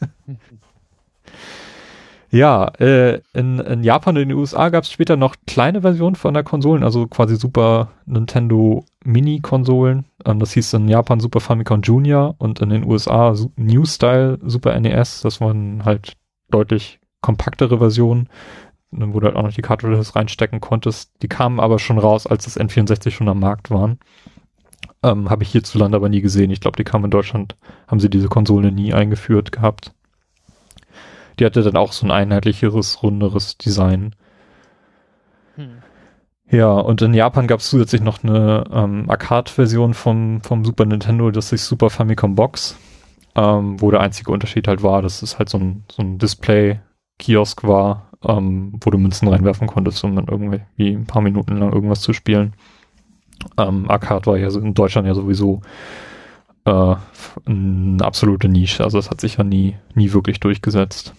Ja, äh, in, in Japan und in den U S A gab es später noch kleine Versionen von der Konsolen, also quasi Super Nintendo Mini-Konsolen. Ähm, das hieß in Japan Super Famicom Junior und in den U S A New Style Super N E S. Das waren halt deutlich kompaktere Versionen, wo du halt auch noch die Cartridges reinstecken konntest. Die kamen aber schon raus, als das N vierundsechzig schon am Markt waren. Ähm, habe ich hierzulande aber nie gesehen. Ich glaube, die kamen in Deutschland, haben sie diese Konsole nie eingeführt gehabt. Die hatte dann auch so ein einheitlicheres, runderes Design. Hm. Ja, und in Japan gab es zusätzlich noch eine ähm, Arcade-Version vom, vom Super Nintendo, das ist Super Famicom Box, ähm, wo der einzige Unterschied halt war, dass es halt so ein, so ein Display-Kiosk war, ähm, wo du Münzen reinwerfen konntest, um dann irgendwie ein paar Minuten lang irgendwas zu spielen. Ähm, Arcade war ja so in Deutschland ja sowieso äh, eine absolute Nische, also das hat sich ja nie, nie wirklich durchgesetzt.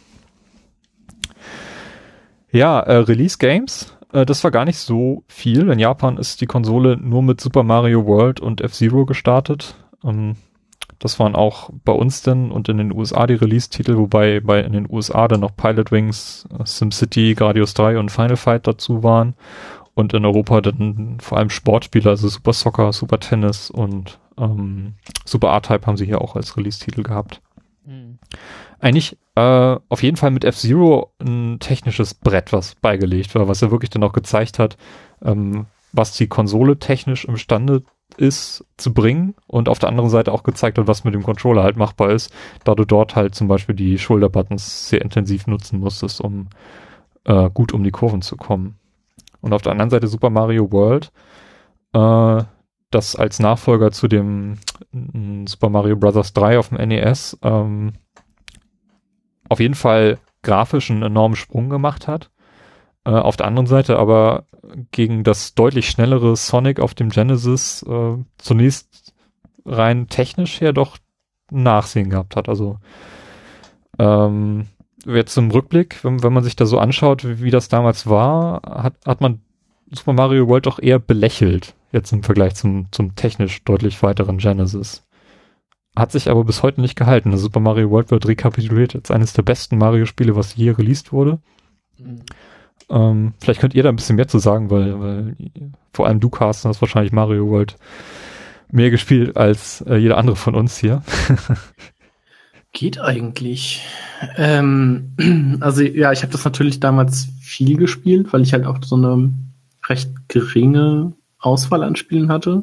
Ja, äh, Release Games, äh, das war gar nicht so viel. In Japan ist die Konsole nur mit Super Mario World und F-Zero gestartet. Ähm, das waren auch bei uns dann und in den U S A die Release-Titel, wobei bei in den U S A dann noch Pilot Wings, SimCity, Gradius drei und Final Fight dazu waren. Und in Europa dann vor allem Sportspiele, also Super Soccer, Super Tennis und ähm, Super R-Type haben sie hier auch als Release-Titel gehabt. Mhm. Eigentlich äh, auf jeden Fall mit F-Zero ein technisches Brett, was beigelegt war, was ja wirklich dann auch gezeigt hat, ähm, was die Konsole technisch imstande ist zu bringen und auf der anderen Seite auch gezeigt hat, was mit dem Controller halt machbar ist, da du dort halt zum Beispiel die Shoulder-Buttons sehr intensiv nutzen musstest, um äh, gut um die Kurven zu kommen. Und auf der anderen Seite Super Mario World, äh, das als Nachfolger zu dem äh, Super Mario Bros. drei auf dem N E S ähm, auf jeden Fall grafisch einen enormen Sprung gemacht hat. Äh, auf der anderen Seite aber gegen das deutlich schnellere Sonic auf dem Genesis äh, zunächst rein technisch her doch ein Nachsehen gehabt hat. Also ähm, jetzt im Rückblick, wenn, wenn man sich da so anschaut, wie, wie das damals war, hat, hat man Super Mario World doch eher belächelt, jetzt im Vergleich zum, zum technisch deutlich weiteren Genesis. Hat sich aber bis heute nicht gehalten. Also Super Mario World wird rekapituliert als eines der besten Mario-Spiele, was je released wurde. Mhm. Ähm, vielleicht könnt ihr da ein bisschen mehr zu sagen, weil, weil vor allem du, Carsten, hast wahrscheinlich Mario World mehr gespielt als äh, jeder andere von uns hier. Geht eigentlich. Ähm, also ja, ich habe das natürlich damals viel gespielt, weil ich halt auch so eine recht geringe Auswahl an Spielen hatte.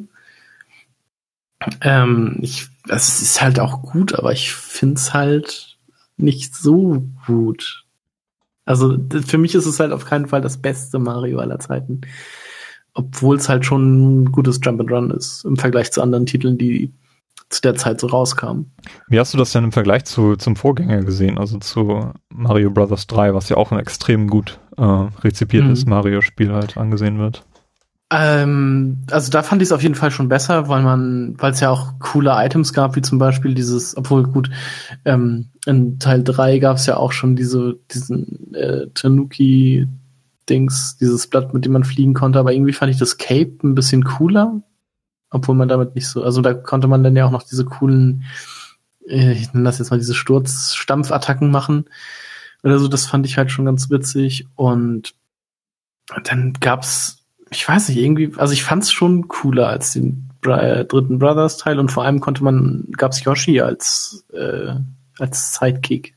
Ähm, ich, es ist halt auch gut, aber ich find's halt nicht so gut. Also für mich ist es halt auf keinen Fall das beste Mario aller Zeiten. Obwohl es halt schon ein gutes Jump'n'Run ist, im Vergleich zu anderen Titeln, die zu der Zeit so rauskamen. Wie hast du das denn im Vergleich zu zum Vorgänger gesehen, also zu Mario Bros. drei, was ja auch ein extrem gut äh, rezipiertes mhm. Mario-Spiel halt angesehen wird? Ähm, also da fand ich es auf jeden Fall schon besser, weil man, weil es ja auch coole Items gab, wie zum Beispiel dieses, obwohl gut, ähm, in Teil drei gab es ja auch schon diese, diesen äh, Tanuki Dings, dieses Blatt, mit dem man fliegen konnte, aber irgendwie fand ich das Cape ein bisschen cooler, obwohl man damit nicht so, also da konnte man dann ja auch noch diese coolen, äh, ich nenne das jetzt mal diese Sturz-Stampfattacken machen oder so, das fand ich halt schon ganz witzig und dann gab's, ich weiß nicht, irgendwie, also ich fand's schon cooler als den Bra- dritten Brothers-Teil und vor allem konnte man, gab's Yoshi als, äh, als Sidekick.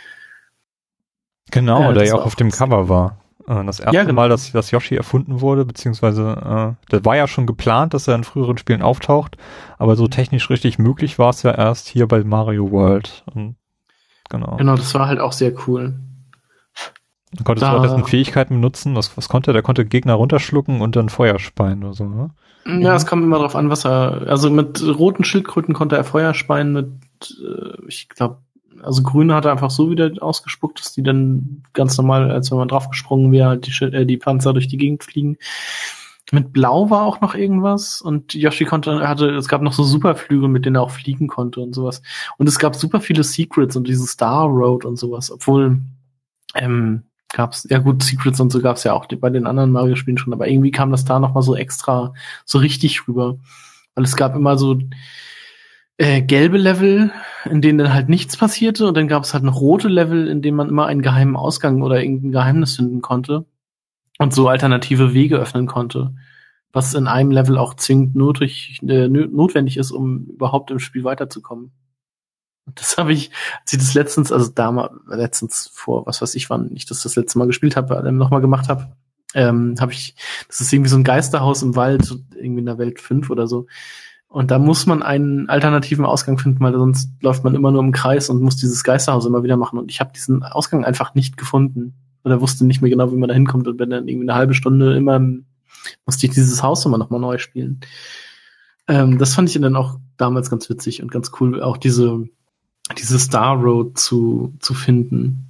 Genau, Ja, der das ja war auch auch auf dem Cover war. Äh, Das erste Ja, genau. Mal, dass, dass Yoshi erfunden wurde, beziehungsweise äh, das war ja schon geplant, dass er in früheren Spielen auftaucht, aber so technisch richtig möglich war es ja erst hier bei Mario World. Und, genau. Genau, das war halt auch sehr cool. Dann konntest Da- du auch dessen Fähigkeiten benutzen. Was, was konnte er? Der konnte Gegner runterschlucken und dann Feuer speien oder so, ne? Ja, es kommt immer drauf an, was er, also mit roten Schildkröten konnte er Feuer speien, mit, äh, ich glaube, also grüne hat er einfach so wieder ausgespuckt, dass die dann ganz normal, als wenn man draufgesprungen wäre, halt die, Schild- äh, die Panzer durch die Gegend fliegen. Mit Blau war auch noch irgendwas und Yoshi konnte, hatte, es gab noch so Superflügel, mit denen er auch fliegen konnte und sowas. Und es gab super viele Secrets und diese Star Road und sowas, obwohl, ähm, gab's, ja gut, Secrets und so gab's ja auch die, bei den anderen Mario-Spielen schon, aber irgendwie kam das da noch mal so extra, so richtig rüber. Weil es gab immer so äh, gelbe Level, in denen dann halt nichts passierte und dann gab es halt noch rote Level, in denen man immer einen geheimen Ausgang oder irgendein Geheimnis finden konnte und so alternative Wege öffnen konnte, was in einem Level auch zwingend notrig, äh, notwendig ist, um überhaupt im Spiel weiterzukommen. Und das habe ich, als ich das letztens, also damals, letztens vor, was weiß ich, wann ich das das letzte Mal gespielt habe, ähm, nochmal gemacht habe, ähm, habe ich, das ist irgendwie so ein Geisterhaus im Wald, so irgendwie in der Welt fünf oder so. Und da muss man einen alternativen Ausgang finden, weil sonst läuft man immer nur im Kreis und muss dieses Geisterhaus immer wieder machen. Und ich habe diesen Ausgang einfach nicht gefunden. Oder wusste nicht mehr genau, wie man da hinkommt. Und wenn dann irgendwie eine halbe Stunde immer, musste ich dieses Haus immer nochmal neu spielen. Ähm, das fand ich dann auch damals ganz witzig und ganz cool, auch diese, diese Star Road zu, zu finden.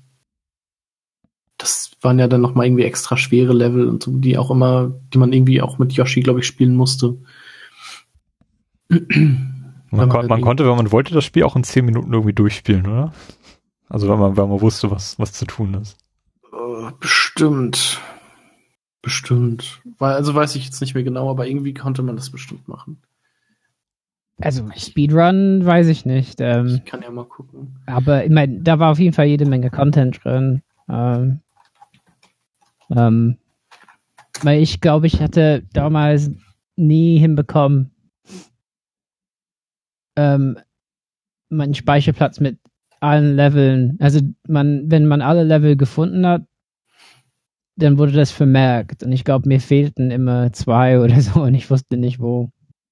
Das waren ja dann nochmal irgendwie extra schwere Level und so, die auch immer, die man irgendwie auch mit Yoshi, glaube ich, spielen musste. Man, kon man konnte, wenn man wollte, das Spiel auch in zehn Minuten irgendwie durchspielen, oder? Also wenn man, wenn man wusste, was, was zu tun ist. Uh, bestimmt. Bestimmt. Weil, also weiß ich jetzt nicht mehr genau, aber irgendwie konnte man das bestimmt machen. Also Speedrun weiß ich nicht. Ähm, Ich kann ja mal gucken. aber ich meine, da war auf jeden Fall jede Menge Content drin. Ähm, ähm, weil ich glaube, ich hatte damals nie hinbekommen, ähm, meinen Speicherplatz mit allen Leveln. Also man, wenn man alle Level gefunden hat, dann wurde das vermerkt. Und ich glaube, mir fehlten immer zwei oder so und ich wusste nicht wo.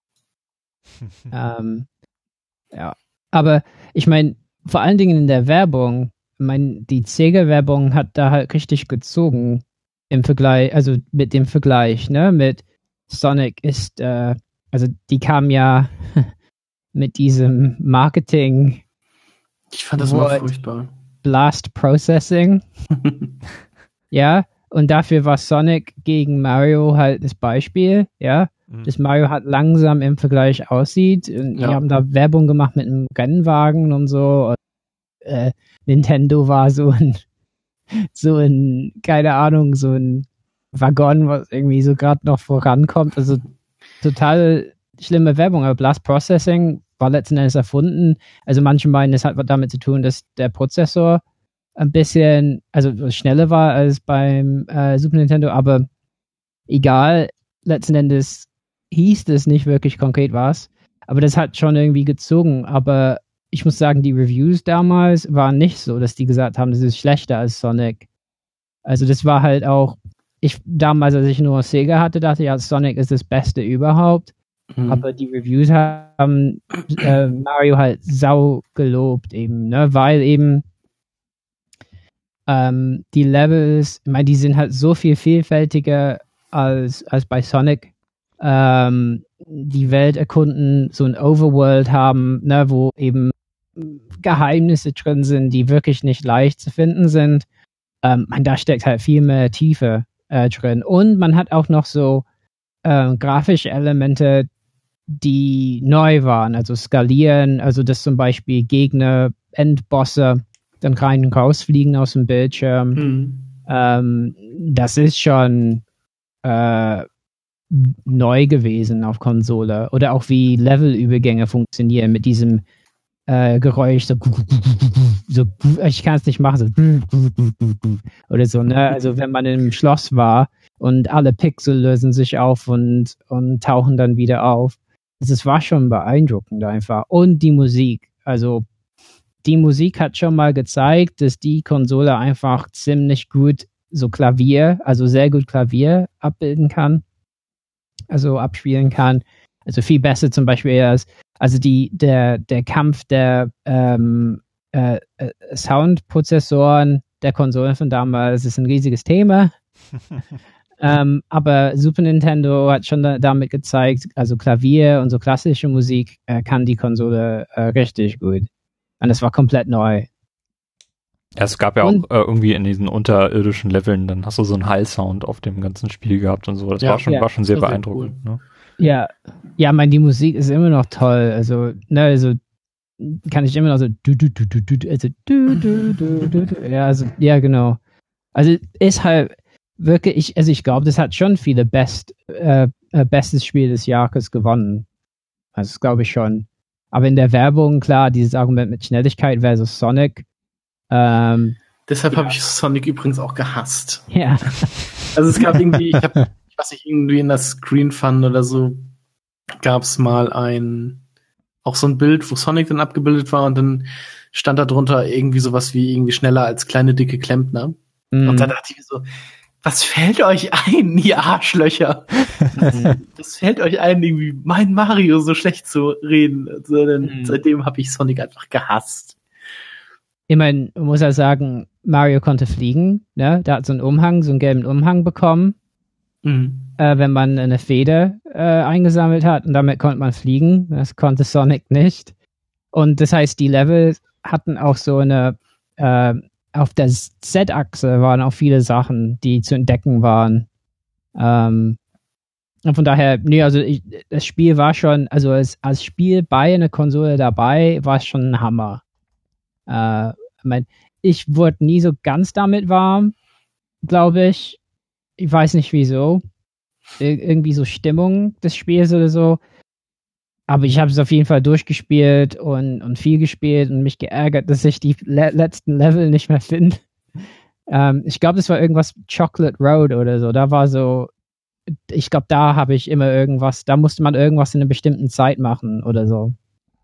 ähm, ja. Aber ich meine, vor allen Dingen in der Werbung, ich mein, die Sega-Werbung hat da halt richtig gezogen im Vergleich, also mit dem Vergleich, ne, mit Sonic ist, äh, also die kam ja mit diesem Marketing. Ich fand das immer furchtbar. Blast Processing. Ja, und dafür war Sonic gegen Mario halt das Beispiel, ja, mhm. dass Mario halt langsam im Vergleich aussieht. Und ja. Die haben da Werbung gemacht mit einem Rennwagen und so. Und, äh, Nintendo war so ein, so ein, keine Ahnung, so ein Waggon, was irgendwie so gerade noch vorankommt. Also total schlimme Werbung, aber Blast Processing war letzten Endes erfunden. Also manche meinen, es hat was damit zu tun, dass der Prozessor ein bisschen, also schneller war als beim äh, Super Nintendo, aber egal, letzten Endes hieß es nicht wirklich konkret was, aber das hat schon irgendwie gezogen, aber ich muss sagen, die Reviews damals waren nicht so, dass die gesagt haben, das ist schlechter als Sonic. Also das war halt auch, ich damals, als ich nur Sega hatte, dachte ich, ja, Sonic ist das Beste überhaupt. Mhm. Aber die Reviews haben äh, Mario halt sau gelobt eben, ne, weil eben ähm, die Levels, ich meine, die sind halt so viel vielfältiger als, als bei Sonic. Ähm, die Welt erkunden, so ein Overworld haben, ne, wo eben Geheimnisse drin sind, die wirklich nicht leicht zu finden sind. Ähm, man, da steckt halt viel mehr Tiefe äh, drin. Und man hat auch noch so äh, grafische Elemente, die neu waren, also skalieren, also dass zum Beispiel Gegner, Endbosse dann rein und rausfliegen aus dem Bildschirm. Mhm. Ähm, das ist schon äh, neu gewesen auf Konsole. Oder auch wie Levelübergänge funktionieren mit diesem äh, Geräusch, so, so ich kann es nicht machen, so oder so, ne? Also wenn man im Schloss war und alle Pixel lösen sich auf und, und tauchen dann wieder auf. Das war schon beeindruckend einfach. Und die Musik. Also die Musik hat schon mal gezeigt, dass die Konsole einfach ziemlich gut so Klavier, also sehr gut Klavier abbilden kann. Also abspielen kann. Also viel besser zum Beispiel als also die, der, der Kampf der ähm, äh, äh, Soundprozessoren der Konsolen von damals ist ein riesiges Thema. ähm, aber Super Nintendo hat schon da, damit gezeigt, also Klavier und so klassische Musik äh, kann die Konsole äh, richtig gut. Und es war komplett neu. Ja, es gab ja und, auch äh, irgendwie in diesen unterirdischen Leveln, dann hast du so einen Hall-Sound auf dem ganzen Spiel gehabt und so. Das ja, war schon, ja, war schon sehr sehr beeindruckend. Cool. Ne? Ja, ja, mein, die Musik ist immer noch toll. Also, ne, also kann ich immer noch so du du du du du also du du du du, du. Ja, also ja, genau. Also ist halt wirklich, also ich glaube, das hat schon viele Best äh, bestes Spiel des Jahres gewonnen. Also das glaube ich schon. Aber in der Werbung, klar, dieses Argument mit Schnelligkeit versus Sonic. Ähm, Deshalb ja. habe ich Sonic übrigens auch gehasst. Ja. Also es gab irgendwie, ich habe ich weiß nicht, irgendwie in der Screen Fun oder so gab es mal ein, auch so ein Bild, wo Sonic dann abgebildet war und dann stand da drunter irgendwie sowas wie irgendwie schneller als kleine, dicke Klempner. Mm. Und dann dachte ich mir so, was fällt euch ein, ihr Arschlöcher? Das fällt euch ein, irgendwie mein Mario so schlecht zu reden. So, dann, mm. Seitdem habe ich Sonic einfach gehasst. Ich meine, man muss ja sagen, Mario konnte fliegen, ne? Der hat so einen Umhang, so einen gelben Umhang bekommen. Mhm. Äh, wenn man eine Feder äh, eingesammelt hat und damit konnte man fliegen. Das konnte Sonic nicht. Und das heißt, die Level hatten auch so eine, äh, auf der Z-Achse waren auch viele Sachen, die zu entdecken waren. Ähm, und von daher, nee, also ich, das Spiel war schon, also als, als Spiel bei einer Konsole dabei, war es schon ein Hammer. Äh, ich mein, ich wurde nie so ganz damit warm, glaube ich. Ich weiß nicht wieso. Ir- irgendwie so Stimmung des Spiels oder so. Aber ich habe es auf jeden Fall durchgespielt und, und viel gespielt und mich geärgert, dass ich die le- letzten Level nicht mehr finde. Ähm, ich glaube, das war irgendwas Chocolate Road oder so. Da war so, ich glaube, da habe ich immer irgendwas, da musste man irgendwas in einer bestimmten Zeit machen oder so.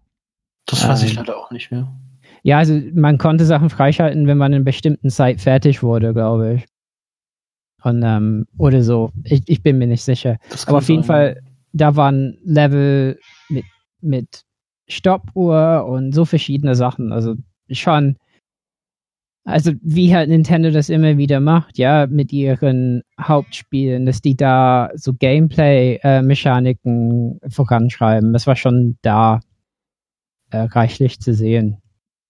Das weiß ähm, ich leider auch nicht mehr. Ja, also man konnte Sachen freischalten, wenn man in einer bestimmten Zeit fertig wurde, glaube ich. Und, ähm, oder so. Ich, ich bin mir nicht sicher. Aber auf jeden sein. Fall, da waren Level mit, mit Stoppuhr und so verschiedene Sachen. Also schon, also wie halt Nintendo das immer wieder macht, ja, mit ihren Hauptspielen, dass die da so Gameplay-Mechaniken äh, voranschreiben. Das war schon da äh, reichlich zu sehen.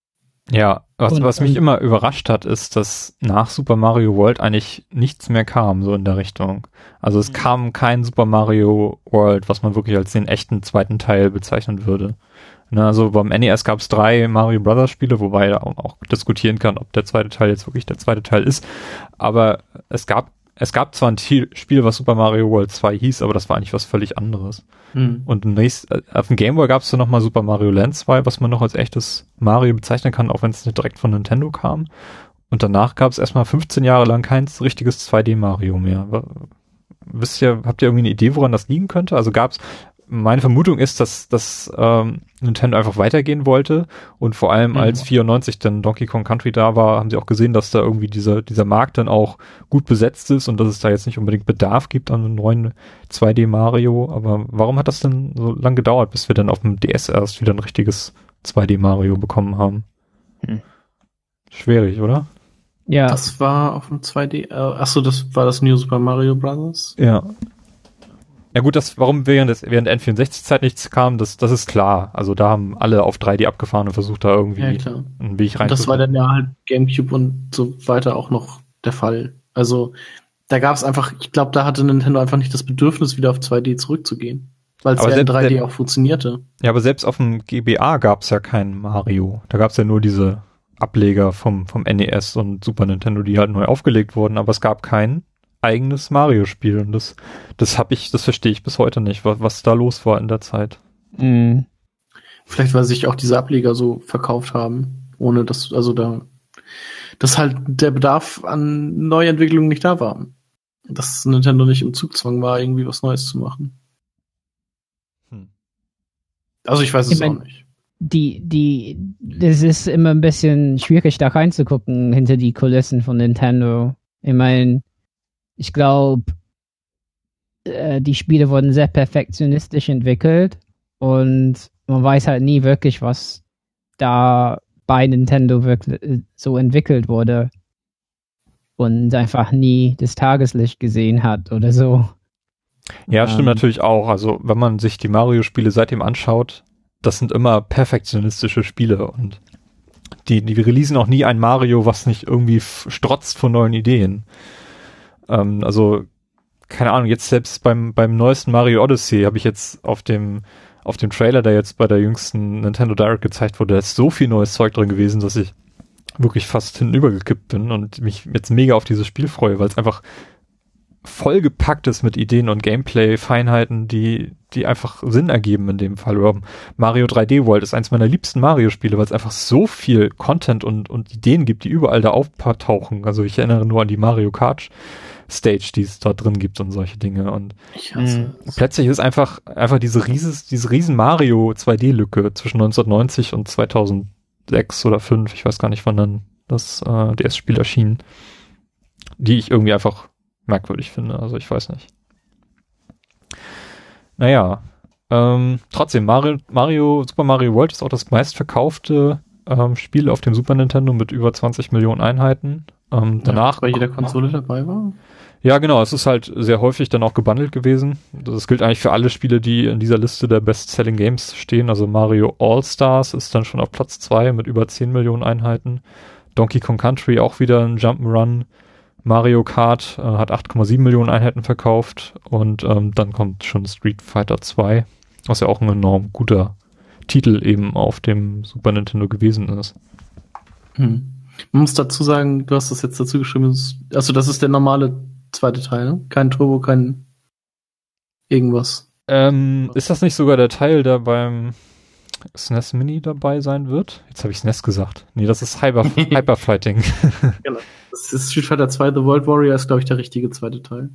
Ja, was, und, was mich und, immer überrascht hat, ist, dass nach Super Mario World eigentlich nichts mehr kam, so in der Richtung. Also es mhm. kam kein Super Mario World, was man wirklich als den echten zweiten Teil bezeichnen würde. Ne, also beim N E S gab es drei Mario Brothers Spiele, wobei er auch, auch diskutieren kann, ob der zweite Teil jetzt wirklich der zweite Teil ist. Aber es gab Es gab zwar ein Spiel, was Super Mario World zwei hieß, aber das war eigentlich was völlig anderes. Hm. Und nächst, auf dem Game Boy gab es dann nochmal Super Mario Land zwei, was man noch als echtes Mario bezeichnen kann, auch wenn es nicht direkt von Nintendo kam. Und danach gab es erstmal fünfzehn Jahre lang kein richtiges zwei D Mario mehr. Wisst ihr, habt ihr irgendwie eine Idee, woran das liegen könnte? Also gab es, meine Vermutung ist, dass, dass ähm, Nintendo einfach weitergehen wollte und vor allem mhm. als vierundneunzig dann Donkey Kong Country da war, haben sie auch gesehen, dass da irgendwie dieser dieser Markt dann auch gut besetzt ist und dass es da jetzt nicht unbedingt Bedarf gibt an einem neuen zwei D Mario. Aber warum hat das denn so lange gedauert, bis wir dann auf dem D S erst wieder ein richtiges zwei D Mario bekommen haben? Hm. Schwierig, oder? Ja. Das war auf dem zwei D, äh, achso, das war das New Super Mario Bros. Ja. Ja gut, das, warum während, des, während der N vierundsechzig-Zeit nichts kam, das, das ist klar. Also da haben alle auf drei D abgefahren und versucht da irgendwie ja, klar. einen Weg rein. Und das war dann ja halt GameCube und so weiter auch noch der Fall. Also da gab es einfach, ich glaube, da hatte Nintendo einfach nicht das Bedürfnis, wieder auf zwei D zurückzugehen. Weil es ja in drei D der, auch funktionierte. Ja, aber selbst auf dem G B A gab es ja kein Mario. Da gab es ja nur diese Ableger vom, vom N E S und Super Nintendo, die halt neu aufgelegt wurden, aber es gab kein eigenes Mario-Spiel und das, das habe ich, das verstehe ich bis heute nicht, was, was da los war in der Zeit. Mhm. Vielleicht, weil sich auch diese Ableger so verkauft haben, ohne dass, also da, dass halt der Bedarf an Neuentwicklungen nicht da war. Dass Nintendo nicht im Zugzwang war, irgendwie was Neues zu machen. Hm. Also ich weiß es Ich mein, auch nicht. Die, die, das ist immer ein bisschen schwierig, da reinzugucken hinter die Kulissen von Nintendo. Ich meine, ich glaube, äh, die Spiele wurden sehr perfektionistisch entwickelt und man weiß halt nie wirklich, was da bei Nintendo wirklich so entwickelt wurde und einfach nie das Tageslicht gesehen hat oder so. Ja, Ähm, stimmt natürlich auch. Also wenn man sich die Mario-Spiele seitdem anschaut, das sind immer perfektionistische Spiele und die, die releasen auch nie ein Mario, was nicht irgendwie f- strotzt von neuen Ideen. Ähm, also, keine Ahnung, jetzt selbst beim, beim neuesten Mario Odyssey habe ich jetzt auf dem, auf dem Trailer, der jetzt bei der jüngsten Nintendo Direct gezeigt wurde, da ist so viel neues Zeug drin gewesen, dass ich wirklich fast hinübergekippt bin und mich jetzt mega auf dieses Spiel freue, weil es einfach vollgepackt ist mit Ideen und Gameplay-Feinheiten, die, die einfach Sinn ergeben in dem Fall. Oder Mario drei D World ist eins meiner liebsten Mario-Spiele, weil es einfach so viel Content und, und Ideen gibt, die überall da auftauchen. Also ich erinnere nur an die Mario Kart Stage, die es da drin gibt und solche Dinge. Und Ich hasse es. plötzlich ist einfach, einfach diese rieses, diese riesen Mario zwei D-Lücke zwischen neunzehnhundertneunzig und zweitausendsechs oder fünf, ich weiß gar nicht, wann dann das äh, D S-Spiel erschien, die ich irgendwie einfach merkwürdig finde, also ich weiß nicht. Naja, ähm, trotzdem, Mario, Mario, Super Mario World ist auch das meistverkaufte ähm, Spiel auf dem Super Nintendo mit über zwanzig Millionen Einheiten. Ähm, danach, Ja, bei jeder Konsole dabei war. ja genau, es ist halt sehr häufig dann auch gebundelt gewesen. Das gilt eigentlich für alle Spiele, die in dieser Liste der Best-Selling Games stehen. Also Mario All-Stars ist dann schon auf Platz zwei mit über zehn Millionen Einheiten. Donkey Kong Country auch wieder ein Jump'n'Run. Mario Kart äh, hat acht Komma sieben Millionen Einheiten verkauft und ähm, dann kommt schon Street Fighter zwei, was ja auch ein enorm guter Titel eben auf dem Super Nintendo gewesen ist. Hm. Man muss dazu sagen, du hast das jetzt dazu geschrieben, also das ist der normale zweite Teil, ne? Kein Turbo, kein irgendwas. Ähm, ist das nicht sogar der Teil, der beim S N E S Mini dabei sein wird? Jetzt habe ich S N E S gesagt. Nee, das ist Hyper, Hyperfighting. Genau. Das ist Street Fighter zwei, The World Warrior ist, glaube ich, der richtige zweite Teil.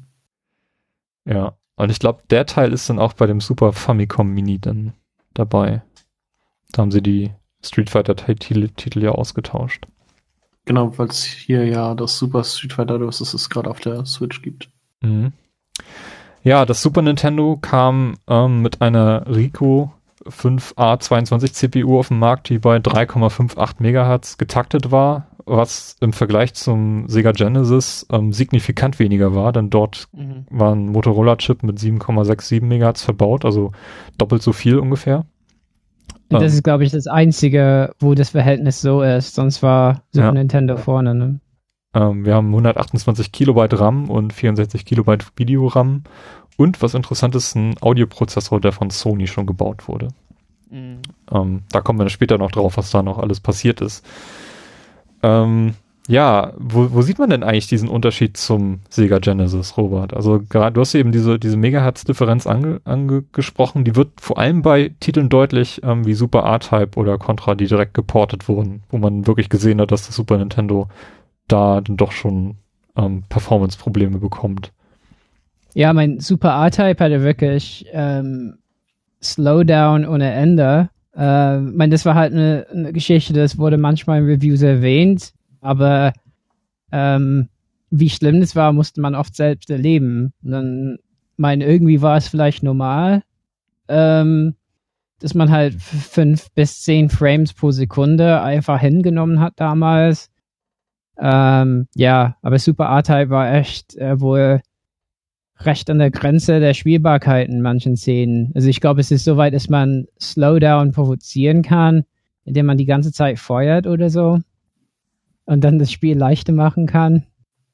Ja, und ich glaube, der Teil ist dann auch bei dem Super Famicom Mini dann dabei. Da haben sie die Street Fighter Titel, Titel ja ausgetauscht. Genau, weil es hier ja das Super Street Fighter, das es gerade auf der Switch gibt. Mhm. Ja, das Super Nintendo kam ähm, mit einer Rico fünf A zweiundzwanzig C P U auf den Markt, die bei drei Komma acht Megahertz getaktet war, was im Vergleich zum Sega Genesis ähm, signifikant weniger war, denn dort Mhm. war ein Motorola-Chip mit sieben Komma siebenundsechzig Megahertz verbaut, also doppelt so viel ungefähr. Und das Ähm. ist, glaube ich, das Einzige, wo das Verhältnis so ist. Sonst war Super Ja. Nintendo vorne. Ne? Ähm, wir haben hundertachtundzwanzig Kilobyte RAM und vierundsechzig Kilobyte Video-RAM und, was interessant ist, ein Audioprozessor, der von Sony schon gebaut wurde. Mhm. Ähm, da kommen wir später noch drauf, was da noch alles passiert ist. Ähm, ja, wo, wo sieht man denn eigentlich diesen Unterschied zum Sega Genesis, Robert? Also gerade, du hast eben diese, diese Megahertz-Differenz ange, angesprochen, die wird vor allem bei Titeln deutlich, ähm, wie Super R-Type oder Contra, die direkt geportet wurden, wo man wirklich gesehen hat, dass das Super Nintendo da dann doch schon ähm, Performance-Probleme bekommt. Ja, mein Super R-Type hatte wirklich ähm, Slowdown ohne Ende. Äh, ich meine, das war halt eine, eine Geschichte, das wurde manchmal in Reviews erwähnt, aber ähm, wie schlimm das war, musste man oft selbst erleben. Und dann, mein, irgendwie war es vielleicht normal, ähm, dass man halt fünf bis zehn Frames pro Sekunde einfach hingenommen hat damals. Ähm, ja, aber Super R-Type war echt äh, wohl recht an der Grenze der Spielbarkeit in manchen Szenen. Also ich glaube, es ist so weit, dass man Slowdown provozieren kann, indem man die ganze Zeit feuert oder so und dann das Spiel leichter machen kann.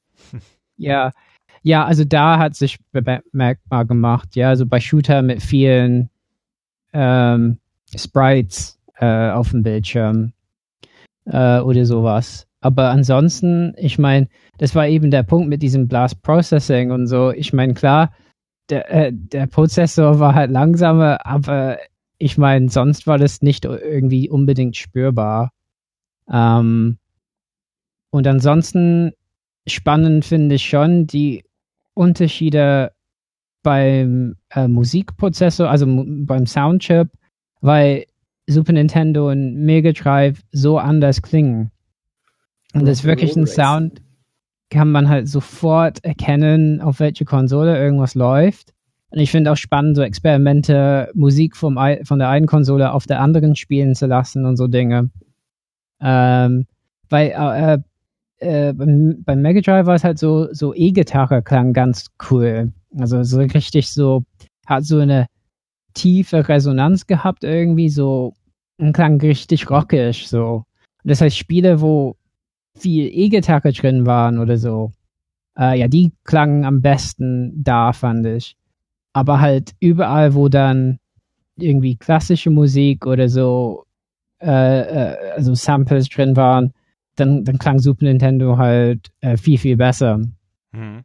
Ja, ja, also da hat sich bemerkbar gemacht. Ja, also bei Shooter mit vielen ähm, Sprites äh, auf dem Bildschirm. äh, oder sowas. Aber ansonsten, ich meine, das war eben der Punkt mit diesem Blast Processing und so. Ich meine, klar, der, äh, der Prozessor war halt langsamer, aber ich meine, sonst war das nicht irgendwie unbedingt spürbar. Ähm, und ansonsten spannend finde ich schon die Unterschiede beim äh, Musikprozessor, also mu- beim Soundchip, weil Super Nintendo und Mega Drive so anders klingen. Und das ist wirklich ein Sound, kann man halt sofort erkennen, auf welche Konsole irgendwas läuft. Und ich finde auch spannend, so Experimente, Musik vom, von der einen Konsole auf der anderen spielen zu lassen und so Dinge. Ähm, weil äh, äh, beim, beim Mega Drive war es halt so, so E-Gitarre klang ganz cool. Also so richtig so, hat so eine tiefe Resonanz gehabt irgendwie, so und klang richtig rockig, so. Das heißt, Spiele, wo viel E-Gitarre drin waren oder so, äh, ja, die klangen am besten da, fand ich. Aber halt überall, wo dann irgendwie klassische Musik oder so, äh, äh, also Samples drin waren, dann, dann klang Super Nintendo halt äh, viel, viel besser. Mhm.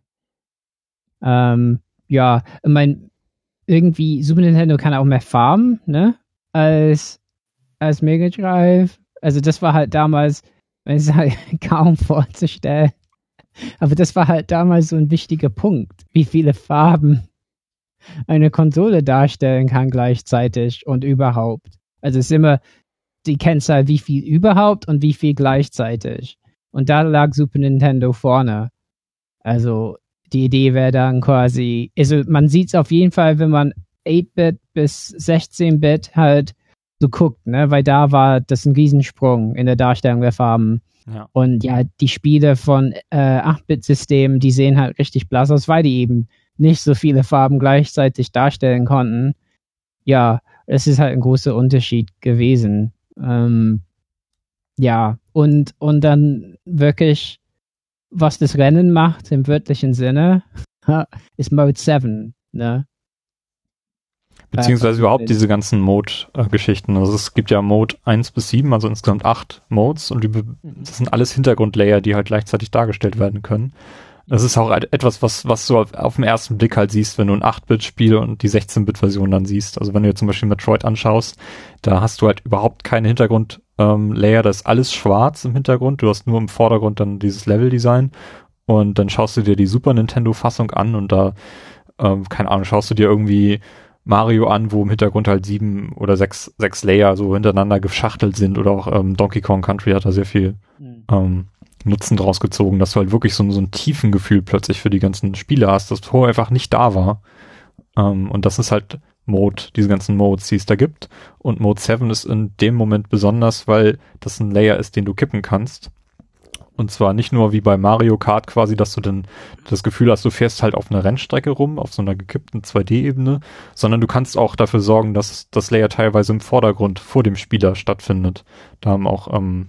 Ähm, ja, ich meine, irgendwie Super Nintendo kann auch mehr farmen, ne, als, als Mega Drive. Also das war halt damals, es ist halt kaum vorzustellen. Aber das war halt damals so ein wichtiger Punkt, wie viele Farben eine Konsole darstellen kann gleichzeitig und überhaupt. Also es ist immer die Kennzahl, wie viel überhaupt und wie viel gleichzeitig. Und da lag Super Nintendo vorne. Also die Idee wäre dann quasi, also man sieht es auf jeden Fall, wenn man acht-Bit bis sechzehn-Bit halt so guckt, ne, weil da war das ein Riesensprung in der Darstellung der Farben. Ja. Und ja, die Spiele von äh, acht-Bit-Systemen, die sehen halt richtig blass aus, weil die eben nicht so viele Farben gleichzeitig darstellen konnten. Ja, es ist halt ein großer Unterschied gewesen. Ähm, ja, und, und dann wirklich, was das Rennen macht im wörtlichen Sinne, ist Mode sieben, ne? Beziehungsweise Äh, überhaupt diese ganzen Mode-Geschichten. Also es gibt ja Mode eins bis sieben, also insgesamt acht Modes und die, das sind alles Hintergrundlayer, die halt gleichzeitig dargestellt werden können. Das ist auch etwas, was, was du auf, auf den ersten Blick halt siehst, wenn du ein acht-Bit-Spiel und die sechzehn-Bit-Version dann siehst. Also wenn du dir zum Beispiel Metroid anschaust, da hast du halt überhaupt keine Hintergrund-Layer, ähm, da ist alles schwarz im Hintergrund, du hast nur im Vordergrund dann dieses Level-Design und dann schaust du dir die Super Nintendo-Fassung an und da, ähm, keine Ahnung, schaust du dir irgendwie Mario an, wo im Hintergrund halt sieben oder sechs, sechs Layer so hintereinander geschachtelt sind oder auch ähm, Donkey Kong Country hat da sehr viel mhm. ähm, Nutzen draus gezogen, dass du halt wirklich so, so ein tiefen Gefühl plötzlich für die ganzen Spiele hast, das vorher einfach nicht da war. Ähm, und das ist halt Mode, diese ganzen Modes, die es da gibt. Und Mode sieben ist in dem Moment besonders, weil das ein Layer ist, den du kippen kannst. Und zwar nicht nur wie bei Mario Kart quasi, dass du dann das Gefühl hast, du fährst halt auf einer Rennstrecke rum, auf so einer gekippten zwei D-Ebene, sondern du kannst auch dafür sorgen, dass das Layer teilweise im Vordergrund vor dem Spieler stattfindet. Da haben auch ähm,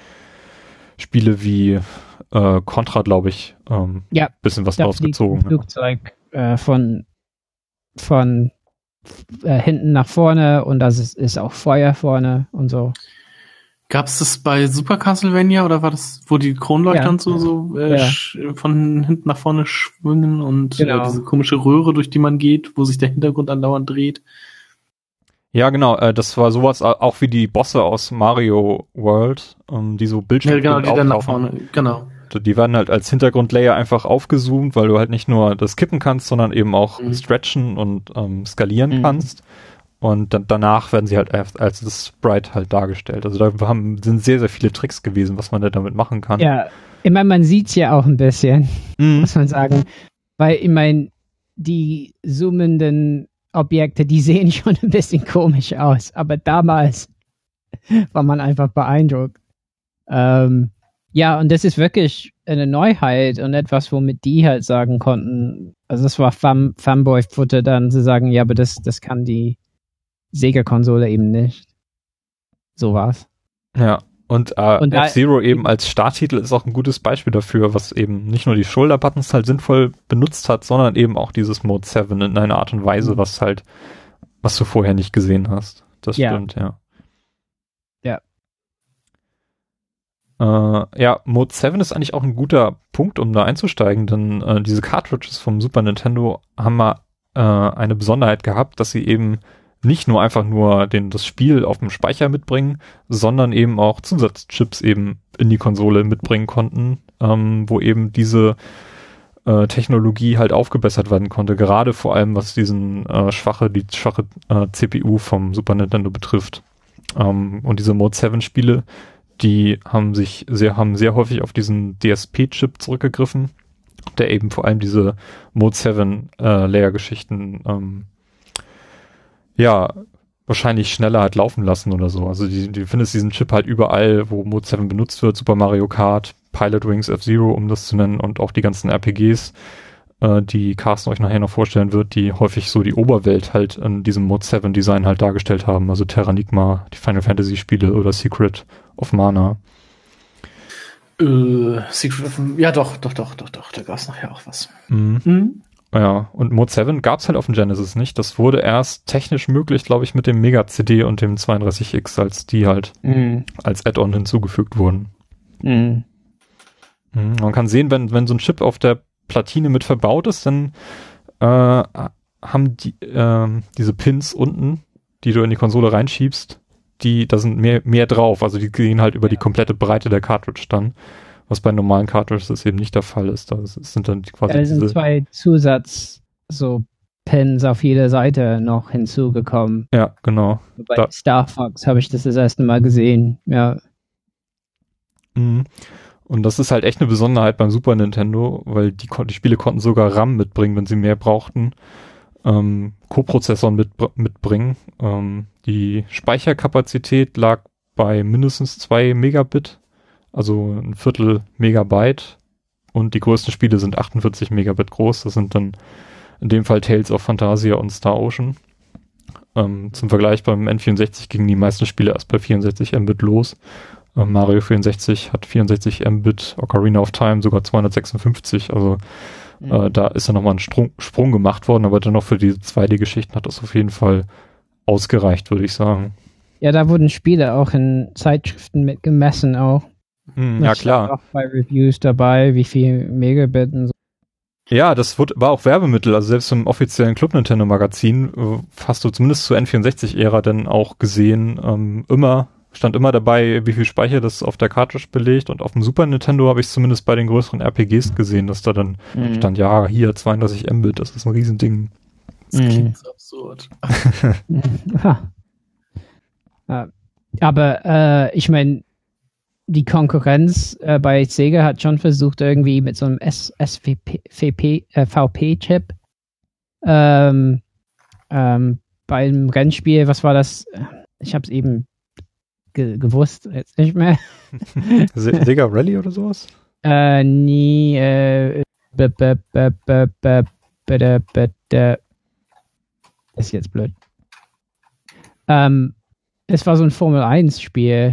Spiele wie äh, Contra, glaube ich, ähm, ja, bisschen was draus gezogen. Ein Flugzeug äh, von, von äh, hinten nach vorne und das ist, ist auch Feuer vorne und so. Gab es das bei Super Castlevania oder war das, wo die Kronleuchter ja. und so, so äh, ja. sch- von hinten nach vorne schwingen und genau. äh, diese komische Röhre, durch die man geht, wo sich der Hintergrund andauernd dreht? Ja, genau, äh, das war sowas auch wie die Bosse aus Mario World, ähm, die so Bildschirme ja, genau, die dann nach vorne, genau. Die werden halt als Hintergrundlayer einfach aufgezoomt, weil du halt nicht nur das kippen kannst, sondern eben auch mhm. stretchen und ähm, skalieren mhm. kannst. Und dann, danach werden sie halt als das Sprite halt dargestellt. Also da haben, sind sehr, sehr viele Tricks gewesen, was man da damit machen kann. Ja, ich meine, man sieht's ja auch ein bisschen, mhm. muss man sagen. Weil, ich meine, die zoomenden Objekte, die sehen schon ein bisschen komisch aus. Aber damals war man einfach beeindruckt. Ähm, ja, und das ist wirklich eine Neuheit und etwas, womit die halt sagen konnten, also das war Fan- Fanboy-Futter dann zu sagen, ja, aber das, das kann die Sega-Konsole eben nicht. So war's. Ja, und, äh, und F-Zero eben als Starttitel ist auch ein gutes Beispiel dafür, was eben nicht nur die Shoulder-Buttons halt sinnvoll benutzt hat, sondern eben auch dieses Mode sieben in einer Art und Weise, mhm. was halt, was du vorher nicht gesehen hast. Das ja. stimmt, ja. Ja. Äh, ja, Mode sieben ist eigentlich auch ein guter Punkt, um da einzusteigen, denn äh, diese Cartridges vom Super Nintendo haben mal äh, eine Besonderheit gehabt, dass sie eben nicht nur einfach nur den, das Spiel auf dem Speicher mitbringen, sondern eben auch Zusatzchips eben in die Konsole mitbringen konnten, ähm, wo eben diese äh, Technologie halt aufgebessert werden konnte, gerade vor allem was diesen äh, schwache, die schwache äh, C P U vom Super Nintendo betrifft. Ähm, und diese Mode sieben Spiele, die haben sich sehr, haben sehr häufig auf diesen D S P-Chip zurückgegriffen, der eben vor allem diese Mode sieben äh, Layer-Geschichten ähm, ja, wahrscheinlich schneller hat laufen lassen oder so. Also die, die findest diesen Chip halt überall, wo Mode sieben benutzt wird, Super Mario Kart, Pilot Wings F-Zero, um das zu nennen, und auch die ganzen R P Gs, äh, die Carsten euch nachher noch vorstellen wird, die häufig so die Oberwelt halt in diesem Mode sieben Design halt dargestellt haben. Also Terranigma, die Final Fantasy Spiele oder Secret of Mana. Äh, Secret of, ja doch, doch, doch, doch, doch, da gab es nachher auch was. Mhm. Mhm. Ja, und Mode sieben gab es halt auf dem Genesis nicht. Das wurde erst technisch möglich, glaube ich, mit dem Mega-C D und dem zweiunddreißig X, als die halt Mhm. als Add-on hinzugefügt wurden. Mhm. Mhm. Man kann sehen, wenn, wenn so ein Chip auf der Platine mit verbaut ist, dann äh, haben die äh, diese Pins unten, die du in die Konsole reinschiebst, die, da sind mehr, mehr drauf. Also die gehen halt über die komplette Breite der Cartridge dann. Was bei normalen Cartridges eben nicht der Fall ist. Da sind dann quasi Da sind diese, zwei Zusatz so Pins auf jeder Seite noch hinzugekommen. ja, genau. Bei Da- Star Fox habe ich das das erste Mal gesehen. Ja. Mhm. Und das ist halt echt eine Besonderheit beim Super Nintendo, weil die, kon- die Spiele konnten sogar RAM mitbringen, wenn sie mehr brauchten. Ähm, Co-Prozessoren mit, mitbringen. Ähm, die Speicherkapazität lag bei mindestens zwei Megabit, also ein Viertel Megabyte. Und die größten Spiele sind achtundvierzig Megabit groß. Das sind dann in dem Fall Tales of Phantasia und Star Ocean. Ähm, zum Vergleich beim N vierundsechzig gingen die meisten Spiele erst bei vierundsechzig Mbit los. Ähm, Mario vierundsechzig hat vierundsechzig Mbit, Ocarina of Time sogar zweihundertsechsundfünfzig. Also äh, da ist ja nochmal ein Sprung, Sprung gemacht worden, aber dennoch für diese zwei D-Geschichten hat das auf jeden Fall ausgereicht, würde ich sagen. Ja, da wurden Spiele auch in Zeitschriften mit gemessen auch. Hm, ja, Das klar. stand auch bei Reviews dabei, wie viel Megabit und so. Ja, das wurde, war auch Werbemittel, also selbst im offiziellen Club Nintendo Magazin äh, hast du zumindest zur N vierundsechzig-Ära dann auch gesehen, ähm, immer, stand immer dabei, wie viel Speicher das auf der Cartridge belegt, und auf dem Super Nintendo habe ich zumindest bei den größeren R P Gs gesehen, dass da dann Mhm. stand, ja, hier zweiunddreißig Mbit, das ist ein Riesending. Das Mhm. klingt so absurd. Ha. Ja. Aber äh, ich meine, die Konkurrenz äh, bei Sega hat schon versucht, irgendwie mit so einem S V P, äh, V P-Chip ähm, ähm, beim Rennspiel, was war das? Ich habe es eben ge gewusst, jetzt nicht mehr. Se Sega Rally oder sowas? Äh, nie, äh, b -b -b -b -b -b -b -b ist jetzt blöd. Ähm, es war so ein Formel eins Spiel.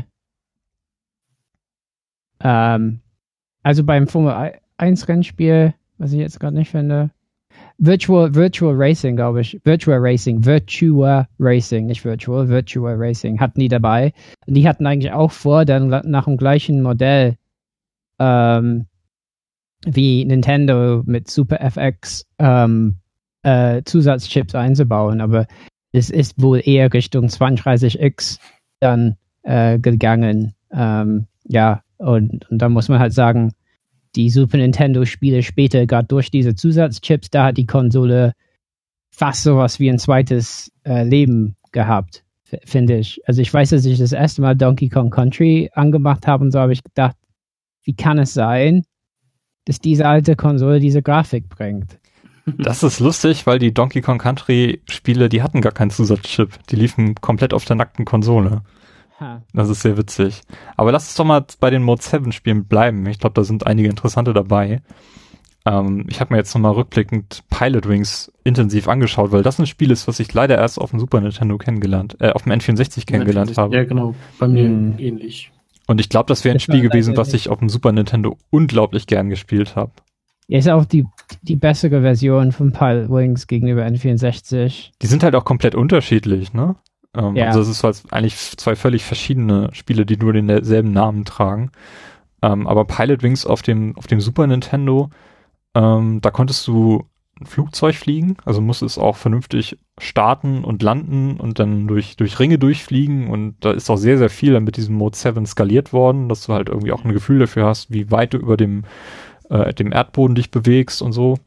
Ähm, also beim Formel eins Rennspiel, was ich jetzt gerade nicht finde, Virtual, Virtual Racing, glaube ich. Virtual Racing, Virtua Racing, nicht Virtual, Virtual Racing hatten die dabei. Und die hatten eigentlich auch vor, dann nach dem gleichen Modell ähm, wie Nintendo mit Super F X ähm, äh, Zusatzchips einzubauen, aber es ist wohl eher Richtung zweiunddreißig X dann äh, gegangen. Ähm, ja, und, und da muss man halt sagen, die Super Nintendo-Spiele später, gerade durch diese Zusatzchips, da hat die Konsole fast sowas wie ein zweites äh, Leben gehabt, finde ich. Also ich weiß, dass ich das erste Mal Donkey Kong Country angemacht habe und so habe ich gedacht, wie kann es sein, dass diese alte Konsole diese Grafik bringt? Das ist lustig, weil die Donkey Kong Country Spiele, die hatten gar keinen Zusatzchip. Die liefen komplett auf der nackten Konsole. Ha. Das ist sehr witzig. Aber lass uns doch mal bei den Mode sieben Spielen bleiben. Ich glaube, da sind einige interessante dabei. Ähm, ich habe mir jetzt nochmal rückblickend Pilot Wings intensiv angeschaut, weil das ein Spiel ist, was ich leider erst auf dem Super Nintendo kennengelernt, äh, auf dem N vierundsechzig kennengelernt habe. Ja, genau. Bei mir Mhm. ähnlich. Und ich glaube, das wäre ein Das Spiel war gewesen, leider was ich auf dem Super Nintendo unglaublich gern gespielt habe. Ja, ist auch die, die bessere Version von Pilot Wings gegenüber N vierundsechzig. Die sind halt auch komplett unterschiedlich, ne? Ähm, Ja. Also es ist halt eigentlich zwei völlig verschiedene Spiele, die nur denselben Namen tragen. Ähm, aber Pilot Wings auf dem, auf dem Super Nintendo, ähm, da konntest du ein Flugzeug fliegen, also musstest es auch vernünftig starten und landen und dann durch, durch Ringe durchfliegen, und da ist auch sehr, sehr viel dann mit diesem Mode sieben skaliert worden, dass du halt irgendwie auch ein Gefühl dafür hast, wie weit du über dem, äh, dem Erdboden dich bewegst und so.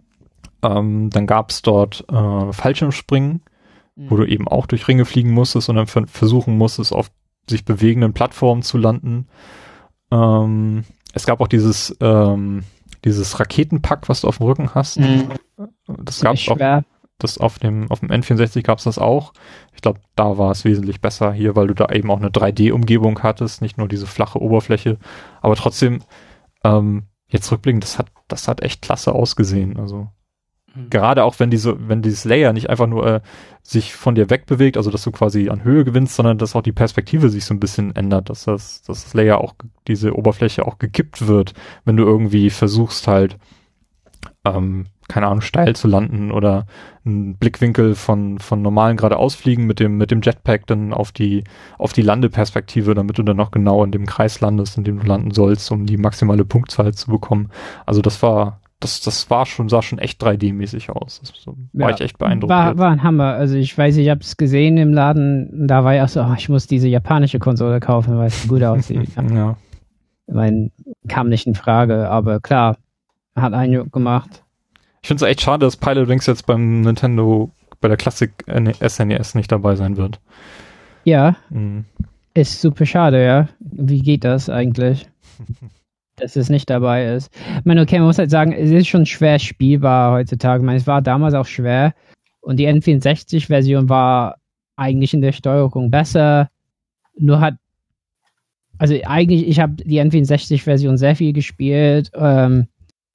Ähm, dann gab es dort äh, Fallschirmspringen, mhm. wo du eben auch durch Ringe fliegen musstest und dann ver- versuchen musstest, auf sich bewegenden Plattformen zu landen. Ähm, es gab auch dieses ähm, dieses Raketenpack, was du auf dem Rücken hast. Mhm. Das gab es auch. Das auf dem auf dem N vierundsechzig gab es das auch. Ich glaube, da war es wesentlich besser hier, weil du da eben auch eine drei D-Umgebung hattest, nicht nur diese flache Oberfläche. Aber trotzdem, ähm, jetzt rückblickend, das hat das hat echt klasse ausgesehen. Also mhm. gerade auch wenn diese wenn dieses Layer nicht einfach nur äh, sich von dir wegbewegt, also dass du quasi an Höhe gewinnst, sondern dass auch die Perspektive sich so ein bisschen ändert, dass das, dass das Layer auch, diese Oberfläche auch gekippt wird, wenn du irgendwie versuchst halt, ähm, keine Ahnung, steil zu landen oder einen Blickwinkel von, von normalen geradeausfliegen mit dem, mit dem Jetpack dann auf die, auf die Landeperspektive, damit du dann noch genau in dem Kreis landest, in dem du landen sollst, um die maximale Punktzahl zu bekommen. Also das war, Das, das war schon, sah schon echt drei D-mäßig aus. Das so, war ja, ich echt beeindruckt. War, war ein Hammer. Also ich weiß, ich habe es gesehen im Laden, da war ich auch so, oh, ich muss diese japanische Konsole kaufen, weil es so gut aussieht. Ja. Ich meine, kam nicht in Frage, aber klar, hat Eindruck gemacht. Ich finde es echt schade, dass Pilot Wings jetzt beim Nintendo, bei der Classic S N E S nicht dabei sein wird. Ja, mhm. Ist super schade, ja. Wie geht das eigentlich? Dass es nicht dabei ist. Ich meine, okay, man muss halt sagen, es ist schon schwer spielbar heutzutage. Ich meine, es war damals auch schwer und die N vierundsechzig-Version war eigentlich in der Steuerung besser, nur hat, also eigentlich, ich habe die N vierundsechzig-Version sehr viel gespielt, ähm,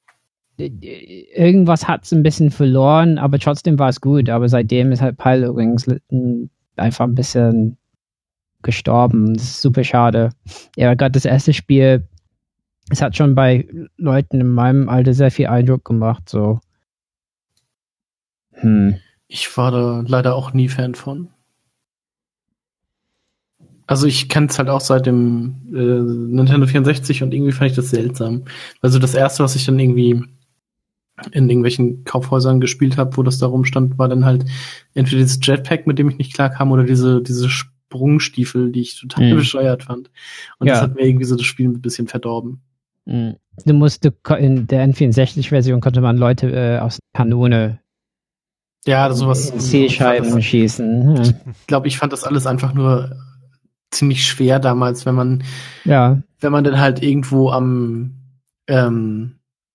irgendwas hat es ein bisschen verloren, aber trotzdem war es gut, aber seitdem ist halt Pilot Wings einfach ein bisschen gestorben. Das ist super schade. Ja, gerade das erste Spiel, es hat schon bei Leuten in meinem Alter sehr viel Eindruck gemacht, so. Hm. Ich war da leider auch nie Fan von. Also ich kenne es halt auch seit dem äh, Nintendo vierundsechzig und irgendwie fand ich das seltsam. Also das erste, was ich dann irgendwie in irgendwelchen Kaufhäusern gespielt habe, wo das da rumstand, war dann halt entweder dieses Jetpack, mit dem ich nicht klarkam, oder diese diese Sprungstiefel, die ich total mhm. bescheuert fand. Und ja. das hat mir irgendwie so das Spiel ein bisschen verdorben. Du musst, in der N vierundsechzig-Version konnte man Leute äh, aus der Kanone ja, sowas C-Scheiben schießen. Ja. Ich glaube, ich fand das alles einfach nur ziemlich schwer damals, wenn man ja. wenn man dann halt irgendwo am ähm,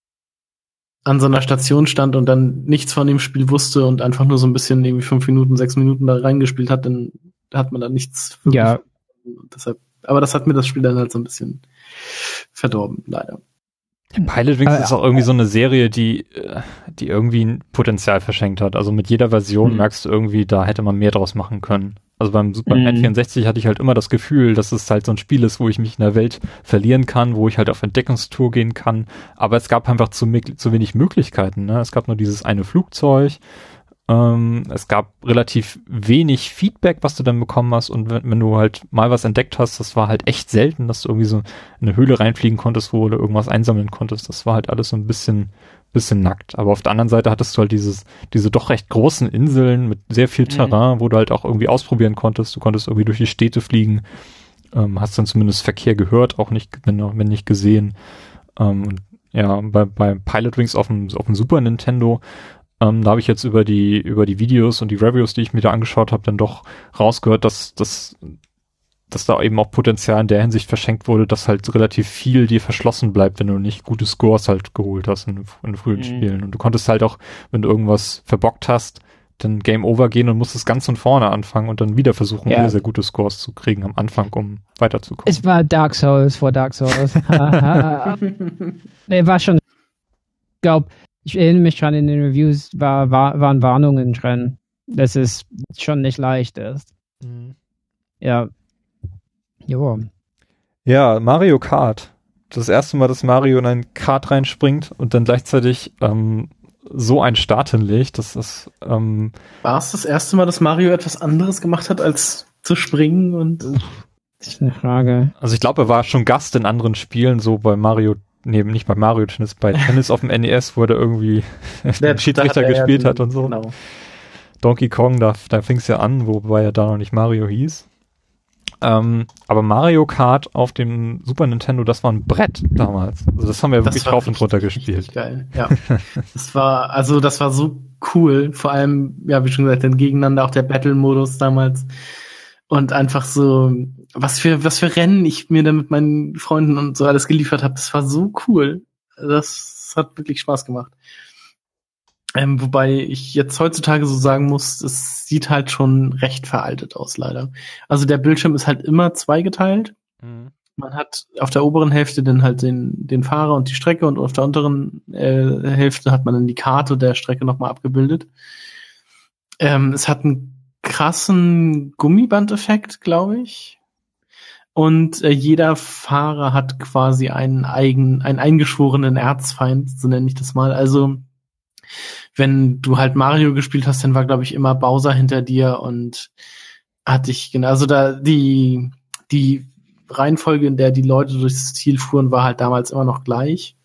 an so einer Station stand und dann nichts von dem Spiel wusste und einfach nur so ein bisschen irgendwie fünf Minuten, sechs Minuten da reingespielt hat, dann hat man da nichts wirklich. Ja. Deshalb, aber das hat mir das Spiel dann halt so ein bisschen verdorben, leider. Pilot Wings ist auch irgendwie so eine Serie, die, die irgendwie ein Potenzial verschenkt hat. Also mit jeder Version mhm. merkst du irgendwie, da hätte man mehr draus machen können. Also beim Super mhm. N vierundsechzig hatte ich halt immer das Gefühl, dass es halt so ein Spiel ist, wo ich mich in der Welt verlieren kann, wo ich halt auf Entdeckungstour gehen kann. Aber es gab einfach zu, zu wenig Möglichkeiten. Ne? Es gab nur dieses eine Flugzeug. Ähm, es gab relativ wenig Feedback, was du dann bekommen hast, und wenn, wenn du halt mal was entdeckt hast, das war halt echt selten, dass du irgendwie so in eine Höhle reinfliegen konntest, wo du irgendwas einsammeln konntest. Das war halt alles so ein bisschen bisschen nackt. Aber auf der anderen Seite hattest du halt dieses diese doch recht großen Inseln mit sehr viel Terrain, mhm. wo du halt auch irgendwie ausprobieren konntest. Du konntest irgendwie durch die Städte fliegen, ähm, hast dann zumindest Verkehr gehört, auch nicht, wenn, wenn nicht gesehen. Ähm, und ja, bei, bei Pilot Wings auf dem, auf dem Super Nintendo, Ähm, da habe ich jetzt über die über die Videos und die Reviews, die ich mir da angeschaut habe, dann doch rausgehört, dass, dass, dass da eben auch Potenzial in der Hinsicht verschenkt wurde, dass halt relativ viel dir verschlossen bleibt, wenn du nicht gute Scores halt geholt hast in, in frühen mhm. Spielen. Und du konntest halt auch, wenn du irgendwas verbockt hast, dann Game Over gehen und musstest ganz von vorne anfangen und dann wieder versuchen, ja. sehr, sehr gute Scores zu kriegen am Anfang, um weiterzukommen. Es war Dark Souls vor Dark Souls. Nee, war schon, ich glaube, ich erinnere mich dran, in den Reviews war, war, waren Warnungen drin, dass es schon nicht leicht ist. Mhm. Ja. Jo. Ja, Mario Kart. Das erste Mal, dass Mario in ein Kart reinspringt und dann gleichzeitig ähm, so einen Start hinlegt, dass das ähm, war es das erste Mal, dass Mario etwas anderes gemacht hat, als zu springen und Das ist eine Frage. Also ich glaube, er war schon Gast in anderen Spielen, so bei Mario, nee, nicht bei Mario Tennis, bei Tennis auf dem N E S, wo er irgendwie den Schiedsrichter hat gespielt ja, hat und so. Genau. Donkey Kong, da, da fing es ja an, wobei er da noch nicht Mario hieß. Ähm, aber Mario Kart auf dem Super Nintendo, das war ein Brett damals. Also das haben wir das wirklich rauf und runter gespielt. Geil, ja. Das war, also das war so cool. Vor allem, ja, wie schon gesagt, dann gegeneinander auch der Battle-Modus damals. Und einfach so, was für, was für Rennen ich mir da mit meinen Freunden und so alles geliefert habe. Das war so cool. Das hat wirklich Spaß gemacht. Ähm, wobei ich jetzt heutzutage so sagen muss, es sieht halt schon recht veraltet aus, leider. Also der Bildschirm ist halt immer zweigeteilt. Mhm. Man hat auf der oberen Hälfte dann halt den, den Fahrer und die Strecke und auf der unteren äh, Hälfte hat man dann die Karte der Strecke nochmal abgebildet. Ähm, es hat einen krassen Gummibandeffekt, glaube ich. Und äh, jeder Fahrer hat quasi einen eigenen, einen eingeschworenen Erzfeind, so nenne ich das mal. Also wenn du halt Mario gespielt hast, dann war, glaube ich, immer Bowser hinter dir und hatte ich, genau, also da die, die Reihenfolge, in der die Leute durchs Ziel fuhren, war halt damals immer noch gleich.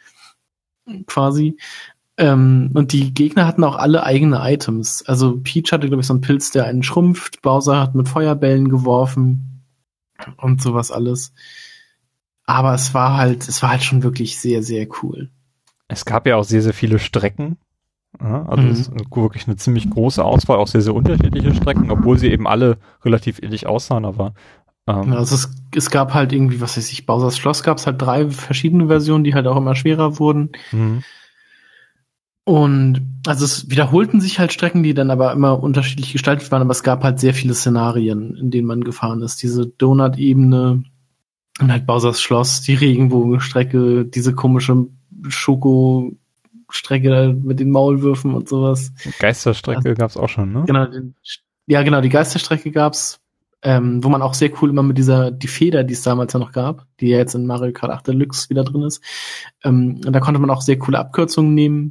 Quasi. Ähm, und die Gegner hatten auch alle eigene Items. Also Peach hatte, glaube ich, so einen Pilz, der einen schrumpft. Bowser hat mit Feuerbällen geworfen und sowas alles. Aber es war halt, es war halt schon wirklich sehr, sehr cool. Es gab ja auch sehr, sehr viele Strecken. Ja, also mhm. es ist wirklich eine ziemlich große Auswahl, auch sehr, sehr unterschiedliche Strecken, obwohl sie eben alle relativ ähnlich aussahen, aber ähm, ja, also es, es gab halt irgendwie, was weiß ich, Bowsers Schloss gab es halt drei verschiedene Versionen, die halt auch immer schwerer wurden. Mhm. Und also es wiederholten sich halt Strecken, die dann aber immer unterschiedlich gestaltet waren, aber es gab halt sehr viele Szenarien, in denen man gefahren ist. Diese Donut-Ebene und halt Bowsers Schloss, die Regenbogenstrecke, diese komische Schoko Strecke mit den Maulwürfen und sowas. Geisterstrecke also, gab's auch schon, ne? Genau, den, ja genau, die Geisterstrecke gab's, ähm, wo man auch sehr cool immer mit dieser, die Feder, die es damals ja noch gab, die ja jetzt in Mario Kart acht Deluxe wieder drin ist, ähm, und da konnte man auch sehr coole Abkürzungen nehmen.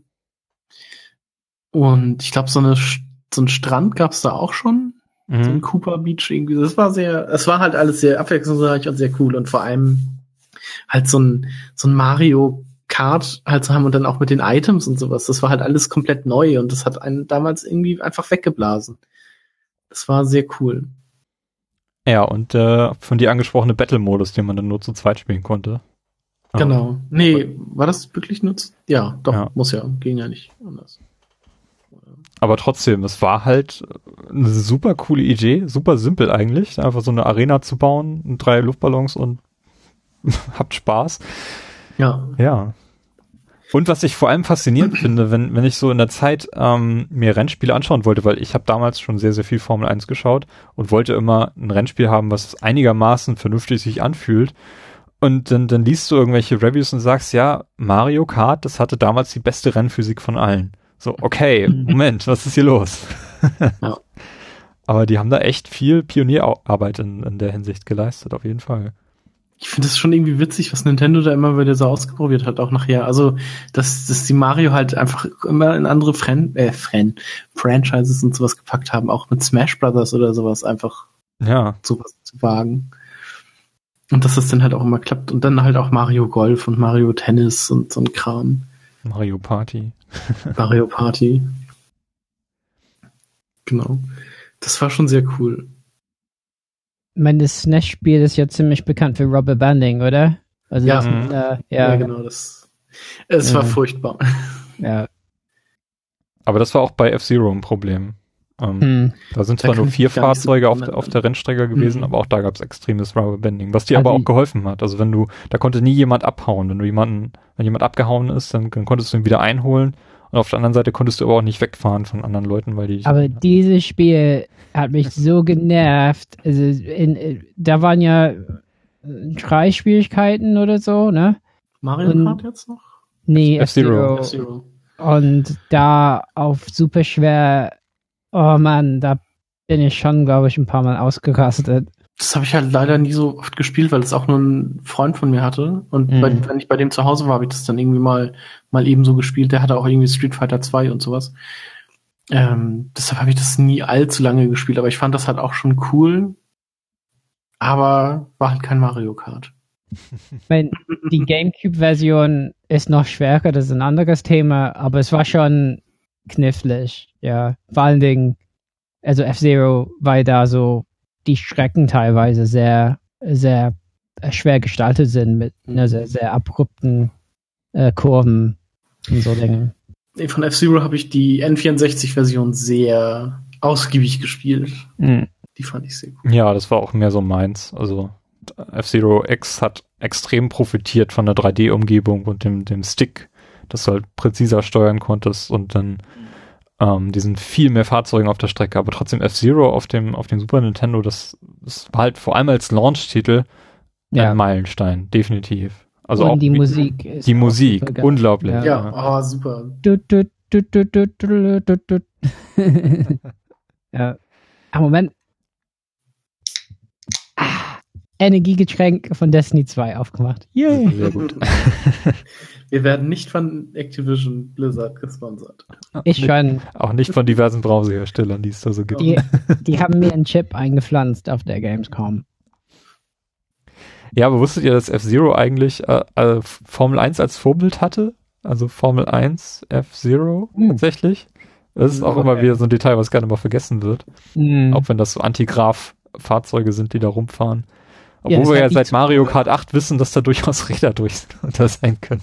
Und ich glaube, so eine so ein Strand gab's da auch schon, mhm. so ein Cooper Beach irgendwie. Das war sehr, es war halt alles sehr abwechslungsreich und sehr cool und vor allem halt so ein so ein Mario Kart halt zu haben und dann auch mit den Items und sowas. Das war halt alles komplett neu und das hat einen damals irgendwie einfach weggeblasen. Das war sehr cool. Ja, und äh, von dir angesprochene Battle-Modus, den man dann nur zu zweit spielen konnte. Genau. Ah. Nee, war das wirklich nur zu... Ja, doch, ja. Muss ja. Ging ja nicht anders. Aber trotzdem, es war halt eine super coole Idee, super simpel eigentlich, einfach so eine Arena zu bauen, drei Luftballons und habt Spaß. Ja. Ja. Und was ich vor allem faszinierend finde, wenn wenn ich so in der Zeit ähm, mir Rennspiele anschauen wollte, weil ich habe damals schon sehr, sehr viel Formel eins geschaut und wollte immer ein Rennspiel haben, was einigermaßen vernünftig sich anfühlt. Und dann, dann liest du irgendwelche Reviews und sagst, ja, Mario Kart, das hatte damals die beste Rennphysik von allen. So, okay, Moment, was ist hier los? Ja. Aber die haben da echt viel Pionierarbeit in, in der Hinsicht geleistet, auf jeden Fall. Ich finde das schon irgendwie witzig, was Nintendo da immer wieder so ausprobiert hat, auch nachher. Also, dass, dass die Mario halt einfach immer in andere Fran- äh, Fran- Franchises und sowas gepackt haben, auch mit Smash Brothers oder sowas, einfach ja. sowas zu wagen. Und dass das dann halt auch immer klappt. Und dann halt auch Mario Golf und Mario Tennis und so ein Kram. Mario Party. Mario Party. Genau. Das war schon sehr cool. Ich meine, das S N E S-Spiel ist ja ziemlich bekannt für Rubber Banding, oder? Also ja, das, mhm. äh, ja. ja, genau. Das, es ja. war furchtbar. Ja. Aber das war auch bei F-Zero ein Problem. Ähm, hm. Da sind zwar da nur vier Fahrzeuge auf, auf der Rennstrecke gewesen, mhm. aber auch da gab es extremes Rubber Banding, was dir also aber auch geholfen hat. Also wenn du, da konnte nie jemand abhauen. Wenn du jemanden, wenn jemand abgehauen ist, dann, dann konntest du ihn wieder einholen. Und auf der anderen Seite konntest du aber auch nicht wegfahren von anderen Leuten, weil die... Aber dieses Spiel hat mich so genervt. Also in, da waren ja drei Schwierigkeiten oder so, ne? Mario Kart jetzt noch? Nee, F-Zero. F-Zero. Und da auf super schwer, oh Mann, da bin ich schon, glaube ich, ein paar Mal ausgerastet. Das habe ich halt leider nie so oft gespielt, weil es auch nur ein Freund von mir hatte. Und mhm. bei, wenn ich bei dem zu Hause war, habe ich das dann irgendwie mal, mal eben so gespielt. Der hatte auch irgendwie Street Fighter zwei und sowas. Ähm, deshalb habe ich das nie allzu lange gespielt, aber ich fand das halt auch schon cool. aber war halt kein Mario Kart. Ich meine, die GameCube-Version ist noch schwerer, das ist ein anderes Thema, aber es war schon knifflig, ja. Vor allen Dingen, also F-Zero, weil da so die Strecken teilweise sehr, sehr schwer gestaltet sind mit ne, sehr, sehr abrupten äh, Kurven und so Dinge. Von F-Zero habe ich die N vierundsechzig-Version sehr ausgiebig gespielt. Mhm. Die fand ich sehr gut. Ja, das war auch mehr so meins. Also F-Zero X hat extrem profitiert von der drei D-Umgebung und dem, dem Stick, dass du halt präziser steuern konntest und dann ähm, diesen viel mehr Fahrzeugen auf der Strecke, aber trotzdem F-Zero auf dem, auf dem Super Nintendo, das, das war halt vor allem als Launch-Titel Ja. ein Meilenstein, definitiv. Also und auch die wie- Musik ist Die auch Musik, super geil. unglaublich. Ja. Ja, oh, super. Du, du, du, du, du, du, du, du. Ja. Ah, Moment. Ah, Energiegetränk von Destiny zwei aufgemacht. Yay. Sehr gut. Wir werden nicht von Activision Blizzard gesponsert. Ich schon. Auch nicht von diversen Browserherstellern, die es da so gibt. Die, die haben mir einen Chip eingepflanzt auf der Gamescom. Ja, aber wusstet ihr, dass F-Zero eigentlich äh, äh, Formel eins als Vorbild hatte? Also Formel eins F-Zero Hm. tatsächlich? Das ist auch Okay. immer wieder so ein Detail, was gerne mal vergessen wird. Hm. Auch wenn das so Antigraf-Fahrzeuge sind, die da rumfahren. Ja, Obwohl das wir hat ja nicht seit so- Mario Kart acht wissen, dass da durchaus Räder durch da sein können.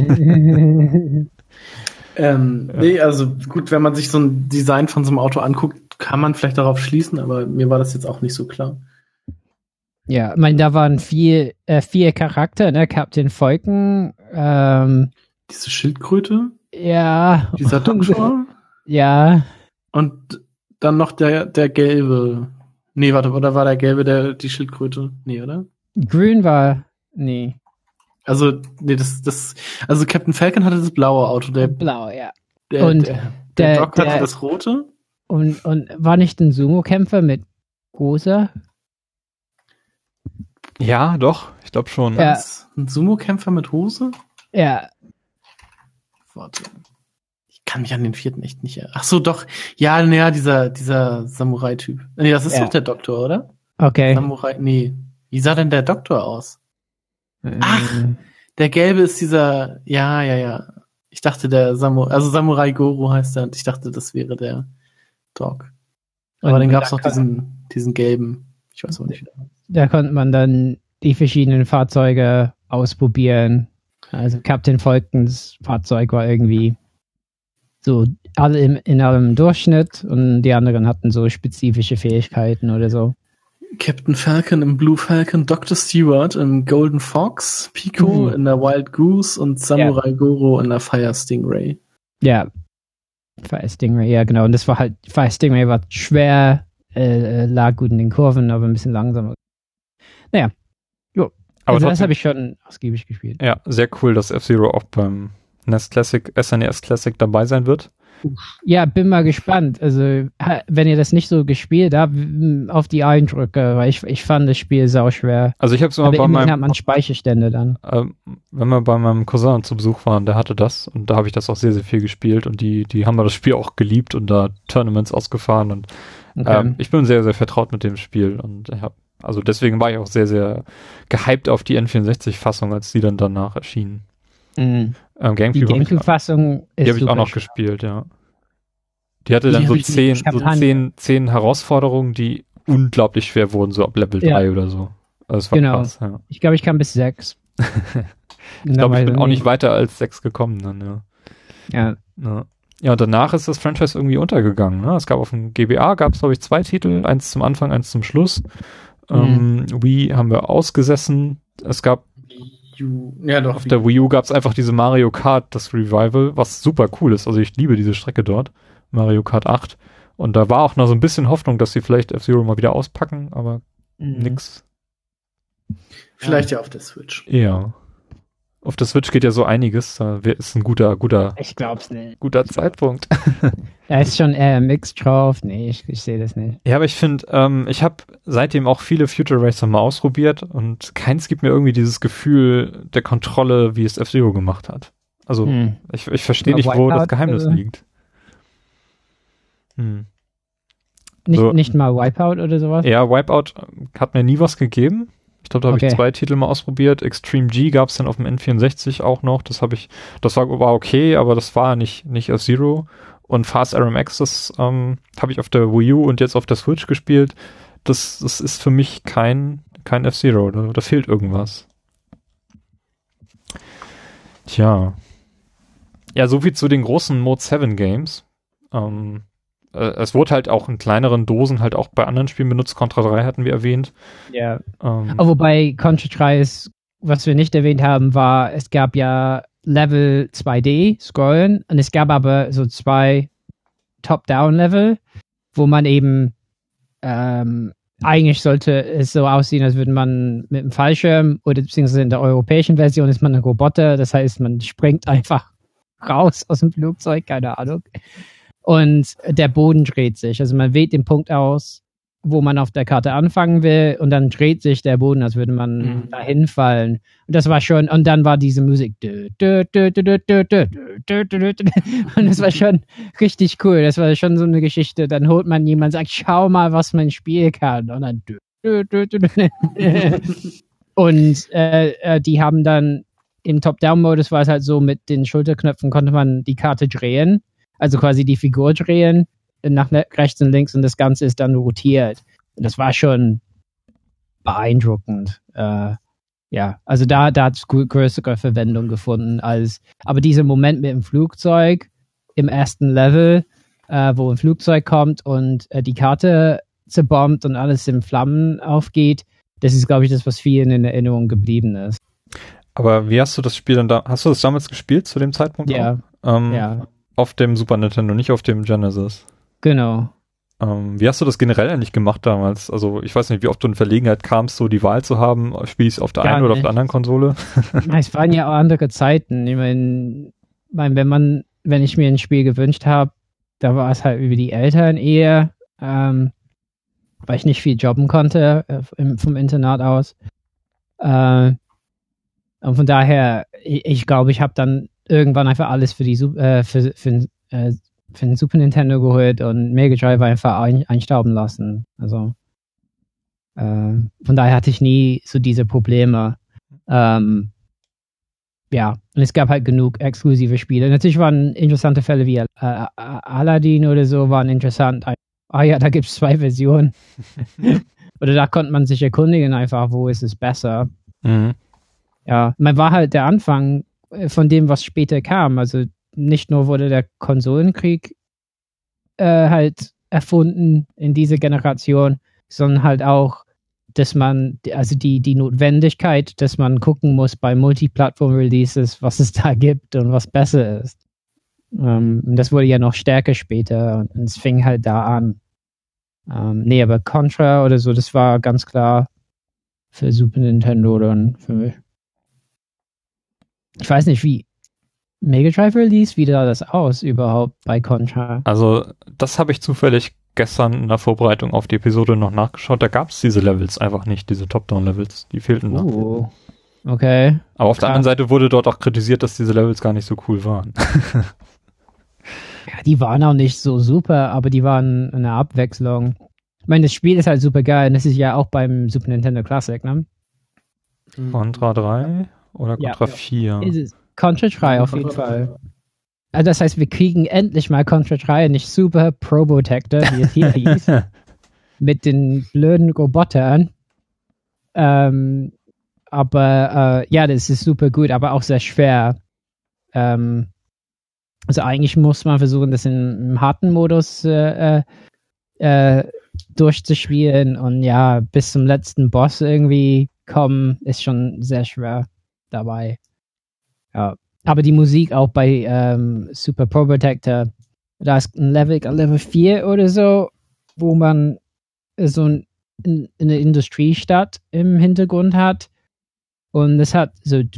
Ähm, Ja. Nee, also gut, wenn man sich so ein Design von so einem Auto anguckt, kann man vielleicht darauf schließen, aber mir war das jetzt auch nicht so klar. Ja, ich meine, da waren vier, äh, vier Charakter, ne? Captain Falcon, ähm, Diese Schildkröte, ja. dieser Doktor Ja, und dann noch der, der gelbe. Nee, warte, oder war der gelbe der die Schildkröte? Nee, oder? grün war, nee, Also, nee, das, das, also Captain Falcon hatte das blaue Auto, der, blau, ja. der, Und der, der, der- Doc hatte der- das rote. Und, und war nicht ein Sumo-Kämpfer mit rosa? Ja, doch, ich glaube schon. Ja. Was? Ein Sumo-Kämpfer mit Hose? Ja, Warte. Ich kann mich an den vierten echt nicht erinnern. Ach so, doch. Ja, naja, dieser, dieser Samurai-Typ. Nee, das ist Ja. doch der Doktor, oder? okay. Samurai, nee. Wie sah denn der Doktor aus? Ach. Ähm, Der gelbe ist dieser, ja, ja, ja. Ich dachte, der Samurai, also Samurai Goro heißt er und ich dachte, das wäre der Dog. Aber Und- dann und gab's da noch kann- diesen, diesen gelben. Ich weiß auch nicht. Da konnte man dann die verschiedenen Fahrzeuge ausprobieren. Also Captain Falcons Fahrzeug war irgendwie so alle im, in einem Durchschnitt und die anderen hatten so spezifische Fähigkeiten oder so. Captain Falcon im Blue Falcon, Doktor Stewart im Golden Fox, Pico Mhm. in der Wild Goose und Samurai Goro in der Fire Stingray. Ja, Fire Stingray, ja genau. Und das war halt, Fire Stingray war schwer, äh, lag gut in den Kurven, aber ein bisschen langsamer. Naja, Aber also das trotzdem, habe ich schon ausgiebig gespielt. ja, sehr cool, dass F-Zero auch beim N E S Classic, S N E S Classic dabei sein wird. Ja, bin mal gespannt. Also, ha- wenn ihr das nicht so gespielt habt, m- auf die Eindrücke, weil ich, ich fand das Spiel sauschwer. Also ich habe es immer Aber bei immerhin hat meinem, man Speicherstände dann. ähm, wenn wir bei meinem Cousin zu Besuch waren, der hatte das und da habe ich das auch sehr, sehr viel gespielt und die, die haben da das Spiel auch geliebt und da Tournaments ausgefahren und Okay. ähm, ich bin sehr, sehr vertraut mit dem Spiel und ich hab, also deswegen war ich auch sehr, sehr gehypt auf die N vierundsechzig-Fassung, als die dann danach erschien. Mhm. Ähm, Die Gamecube, hab ich, Gamecube-Fassung ist die habe ich auch super noch schwer. gespielt, ja. Die hatte Die dann so hab ich nicht zehn, gespielt. so Kampagne. zehn, zehn Herausforderungen, die unglaublich schwer wurden, so ab Level Ja. drei oder so. Also das war Genau. krass, ja. Ich glaube, ich kam bis sechs. Ich glaube, ich bin auch nicht weiter als sechs gekommen dann, ja. Ja, Ja, ja und danach ist das Franchise irgendwie untergegangen. Ne? Es gab auf dem G B A, gab es glaube ich zwei Titel, eins zum Anfang, eins zum Schluss. Ähm, Wii haben wir ausgesessen. Es gab You, ja, doch. auf der Wii U gab es einfach diese Mario Kart, das Revival, was super cool ist. Also ich liebe diese Strecke dort, Mario Kart acht. Und da war auch noch so ein bisschen Hoffnung, dass sie vielleicht F-Zero mal wieder auspacken, aber Mhm. nix. Vielleicht ja auf der Switch. Ja. Auf der Switch geht ja so einiges. Da wär- ist ein guter, guter, Ich glaub's nicht. guter Zeitpunkt. Da ist schon eher Mix drauf. Nee, ich, ich sehe das nicht. Ja, aber ich finde, ähm, ich habe seitdem auch viele Future Racer mal ausprobiert und keins gibt mir irgendwie dieses Gefühl der Kontrolle, wie es F-Zero gemacht hat. Also Hm. ich, ich verstehe Mal nicht, wo das Wipeout, Geheimnis also? liegt. Hm. Nicht, So. nicht mal Wipeout oder sowas? Ja, Wipeout hat mir nie was gegeben. Ich glaube, da habe Okay. ich zwei Titel mal ausprobiert. Extreme G gab es dann auf dem N vierundsechzig auch noch. Das habe ich, das war, war okay, aber das war nicht, nicht F-Zero. Und Fast R M X, das ähm, habe ich auf der Wii U und jetzt auf der Switch gespielt. Das, das ist für mich kein, kein F-Zero. Da, da fehlt irgendwas. Tja. Ja, soviel zu den großen Mode sieben Games. Ähm, äh, es wurde halt auch in kleineren Dosen halt auch bei anderen Spielen benutzt. Contra drei hatten wir erwähnt. Ja. Ähm, Aber wobei Contra drei ist, was wir nicht erwähnt haben, war, es gab ja Level zwei D scrollen und es gab aber so zwei Top-Down-Level, wo man eben ähm, eigentlich sollte es so aussehen, als würde man mit dem Fallschirm oder beziehungsweise in der europäischen Version ist man ein Roboter, das heißt, man springt einfach raus aus dem Flugzeug, keine Ahnung. Und der Boden dreht sich, also man wählt den Punkt aus, wo man auf der Karte anfangen will und dann dreht sich der Boden, als würde man Mhm. dahin fallen. Und das war schon, und dann war diese Musik dö, dö, dö, dö, dö, dö, dö, dö, dö, dö. Und das war schon richtig cool. Das war schon so eine Geschichte. Dann holt man jemanden und sagt, schau mal, was mein Spiel kann. Und dann dö, dö, dö, dö, dö. Und äh, äh, die haben dann im Top-Down-Modus war es halt so, mit den Schulterknöpfen konnte man die Karte drehen, also quasi die Figur drehen, nach ne- rechts und links und das Ganze ist dann rotiert. Und das war schon beeindruckend. Äh, ja, also da, da hat es größere Verwendung gefunden als, aber dieser Moment mit dem Flugzeug im ersten Level, äh, wo ein Flugzeug kommt und äh, die Karte zerbombt und alles in Flammen aufgeht, das ist, glaube ich, das, was vielen in Erinnerung geblieben ist. aber wie hast du das Spiel dann da, hast du das damals gespielt zu dem Zeitpunkt? Ja, auch? Ähm, ja, Auf dem Super Nintendo, nicht auf dem Genesis. genau. Ähm, wie hast du das generell eigentlich gemacht damals? Also ich weiß nicht, wie oft du in Verlegenheit kamst, so die Wahl zu haben, spiele ich es auf der Gar einen oder auf nicht. der anderen Konsole? Es waren ja auch andere Zeiten. Ich meine, mein, wenn man, wenn ich mir ein Spiel gewünscht habe, da war es halt über die Eltern eher, ähm, weil ich nicht viel jobben konnte äh, im, vom Internat aus. Äh, und von daher, ich, ich glaube, ich habe dann irgendwann einfach alles für die Su- äh, für, für, äh, für den Super Nintendo geholt und Mega Drive einfach ein, einstauben lassen. Also äh, von daher hatte ich nie so diese Probleme. Ähm, ja, und es gab halt genug exklusive Spiele. Natürlich waren interessante Fälle wie äh, Aladdin oder so, waren interessant. Ah ja, da gibt es zwei Versionen. Oder da konnte man sich erkundigen einfach, wo ist es besser. Mhm. Ja, man war halt der Anfang von dem, was später kam. Also nicht nur wurde der Konsolenkrieg äh, halt erfunden in dieser Generation, sondern halt auch, dass man, also die, die Notwendigkeit, dass man gucken muss bei Multiplattform-Releases, was es da gibt und was besser ist. Ähm, und das wurde ja noch stärker später und es fing halt da an. Ähm, nee, aber Contra oder so, das war ganz klar für Super Nintendo dann für mich. Ich weiß nicht, wie Mega Drive Release, wie sah das aus überhaupt bei Contra? Also das habe ich zufällig gestern in der Vorbereitung auf die Episode noch nachgeschaut. Da gab es diese Levels einfach nicht, diese Top-Down-Levels. Die fehlten noch. Uh, okay. Aber auf der krass. anderen Seite wurde dort auch kritisiert, dass diese Levels gar nicht so cool waren. Ja, die waren auch nicht so super, aber die waren eine Abwechslung. Ich meine, das Spiel ist halt super geil und das ist ja auch beim Super Nintendo Classic, ne? Contra drei oder Ja. Contra vier? Ist es Contra drei auf jeden Fall. Also das heißt, wir kriegen endlich mal Contra drei, nicht Super Probotector, wie es hier hieß, mit den blöden Robotern. Ähm, aber äh, ja, das ist super gut, aber auch sehr schwer. Ähm, also eigentlich muss man versuchen, das in, im harten Modus äh, äh, durchzuspielen und ja, bis zum letzten Boss irgendwie kommen, ist schon sehr schwer dabei. Ja. Aber die Musik auch bei ähm, Super Probotector, da ist ein Level, Level vier oder so, wo man so ein, in, eine Industriestadt im Hintergrund hat und es hat so und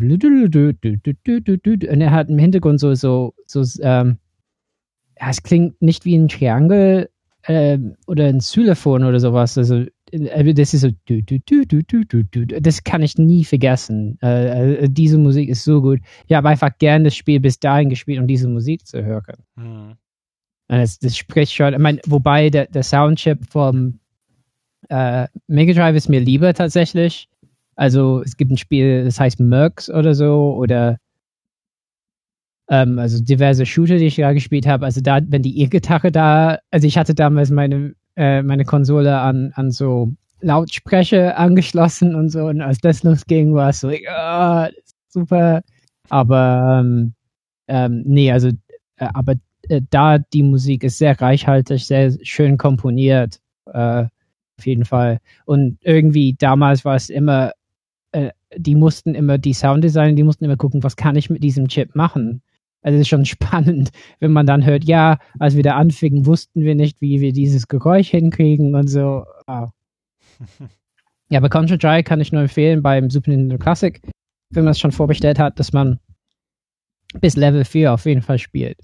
er hat im Hintergrund so so so ähm, ja, es klingt nicht wie ein Triangel ähm, oder ein Xylophon oder sowas, also das ist so das kann ich nie vergessen. Äh, diese Musik ist so gut. Ich habe einfach gern das Spiel bis dahin gespielt, um diese Musik zu hören. Hm. Das, das spricht schon, ich meine, wobei der, der Soundchip vom Äh, Mega Drive ist mir lieber tatsächlich. Also es gibt ein Spiel, das heißt Mercs oder so, oder ähm, also diverse Shooter, die ich da gespielt habe. Also da, wenn die E-Gitarre da, also ich hatte damals meine, äh, meine Konsole an, an so Lautsprecher angeschlossen und so, und als das losging, war es so, oh, super. Aber ähm, ähm, nee, also äh, aber äh, da die Musik ist sehr reichhaltig, sehr schön komponiert, äh, auf jeden Fall. Und irgendwie damals war es immer, äh, die mussten immer die Sounddesigner, die mussten immer gucken, was kann ich mit diesem Chip machen. Also es ist schon spannend, wenn man dann hört, ja, als wir da anfingen, wussten wir nicht, wie wir dieses Geräusch hinkriegen und so. Wow. Ja, aber Contra drei kann ich nur empfehlen beim Super Nintendo Classic, wenn man es schon vorbestellt hat, dass man bis Level vier auf jeden Fall spielt.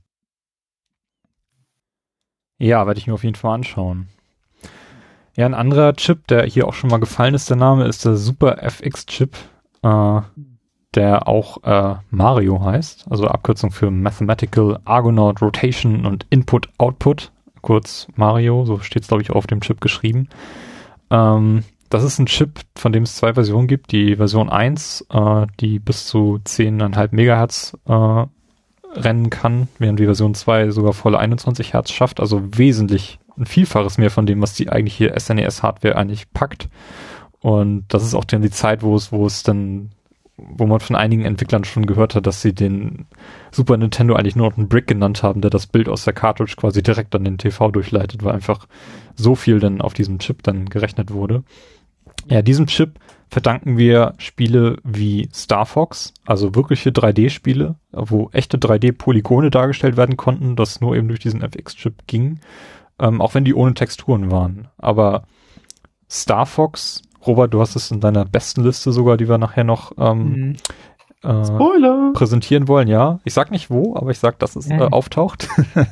Ja, werde ich mir auf jeden Fall anschauen. Ja, ein anderer Chip, der hier auch schon mal gefallen ist, der Name, ist der Super F X-Chip, äh, der auch äh, Mario heißt, also Abkürzung für Mathematical Argonaut Rotation und Input-Output, kurz Mario, so steht es, glaube ich, auf dem Chip geschrieben. Ähm, das ist ein Chip, von dem es zwei Versionen gibt. Die Version eins, äh, die bis zu zehn Komma fünf Megahertz äh, rennen kann, während die Version zwei sogar volle einundzwanzig Hertz schafft, also wesentlich ein Vielfaches mehr von dem, was die eigentliche S N E S-Hardware eigentlich packt. Und das ist auch dann die Zeit, wo es, wo es dann, wo man von einigen Entwicklern schon gehört hat, dass sie den Super Nintendo eigentlich nur noch einen Brick genannt haben, der das Bild aus der Cartridge quasi direkt an den T V durchleitet, weil einfach so viel dann auf diesem Chip dann gerechnet wurde. Ja, diesem Chip verdanken wir Spiele wie Star Fox, also wirkliche drei D-Spiele, wo echte drei D-Polygone dargestellt werden konnten, das nur eben durch diesen F X-Chip ging, ähm, auch wenn die ohne Texturen waren. Aber Star Fox, Robert, du hast es in deiner besten Liste sogar, die wir nachher noch ähm, mhm. äh, Spoiler. präsentieren wollen, ja. Ich sag nicht wo, aber ich sag, dass es äh, auftaucht.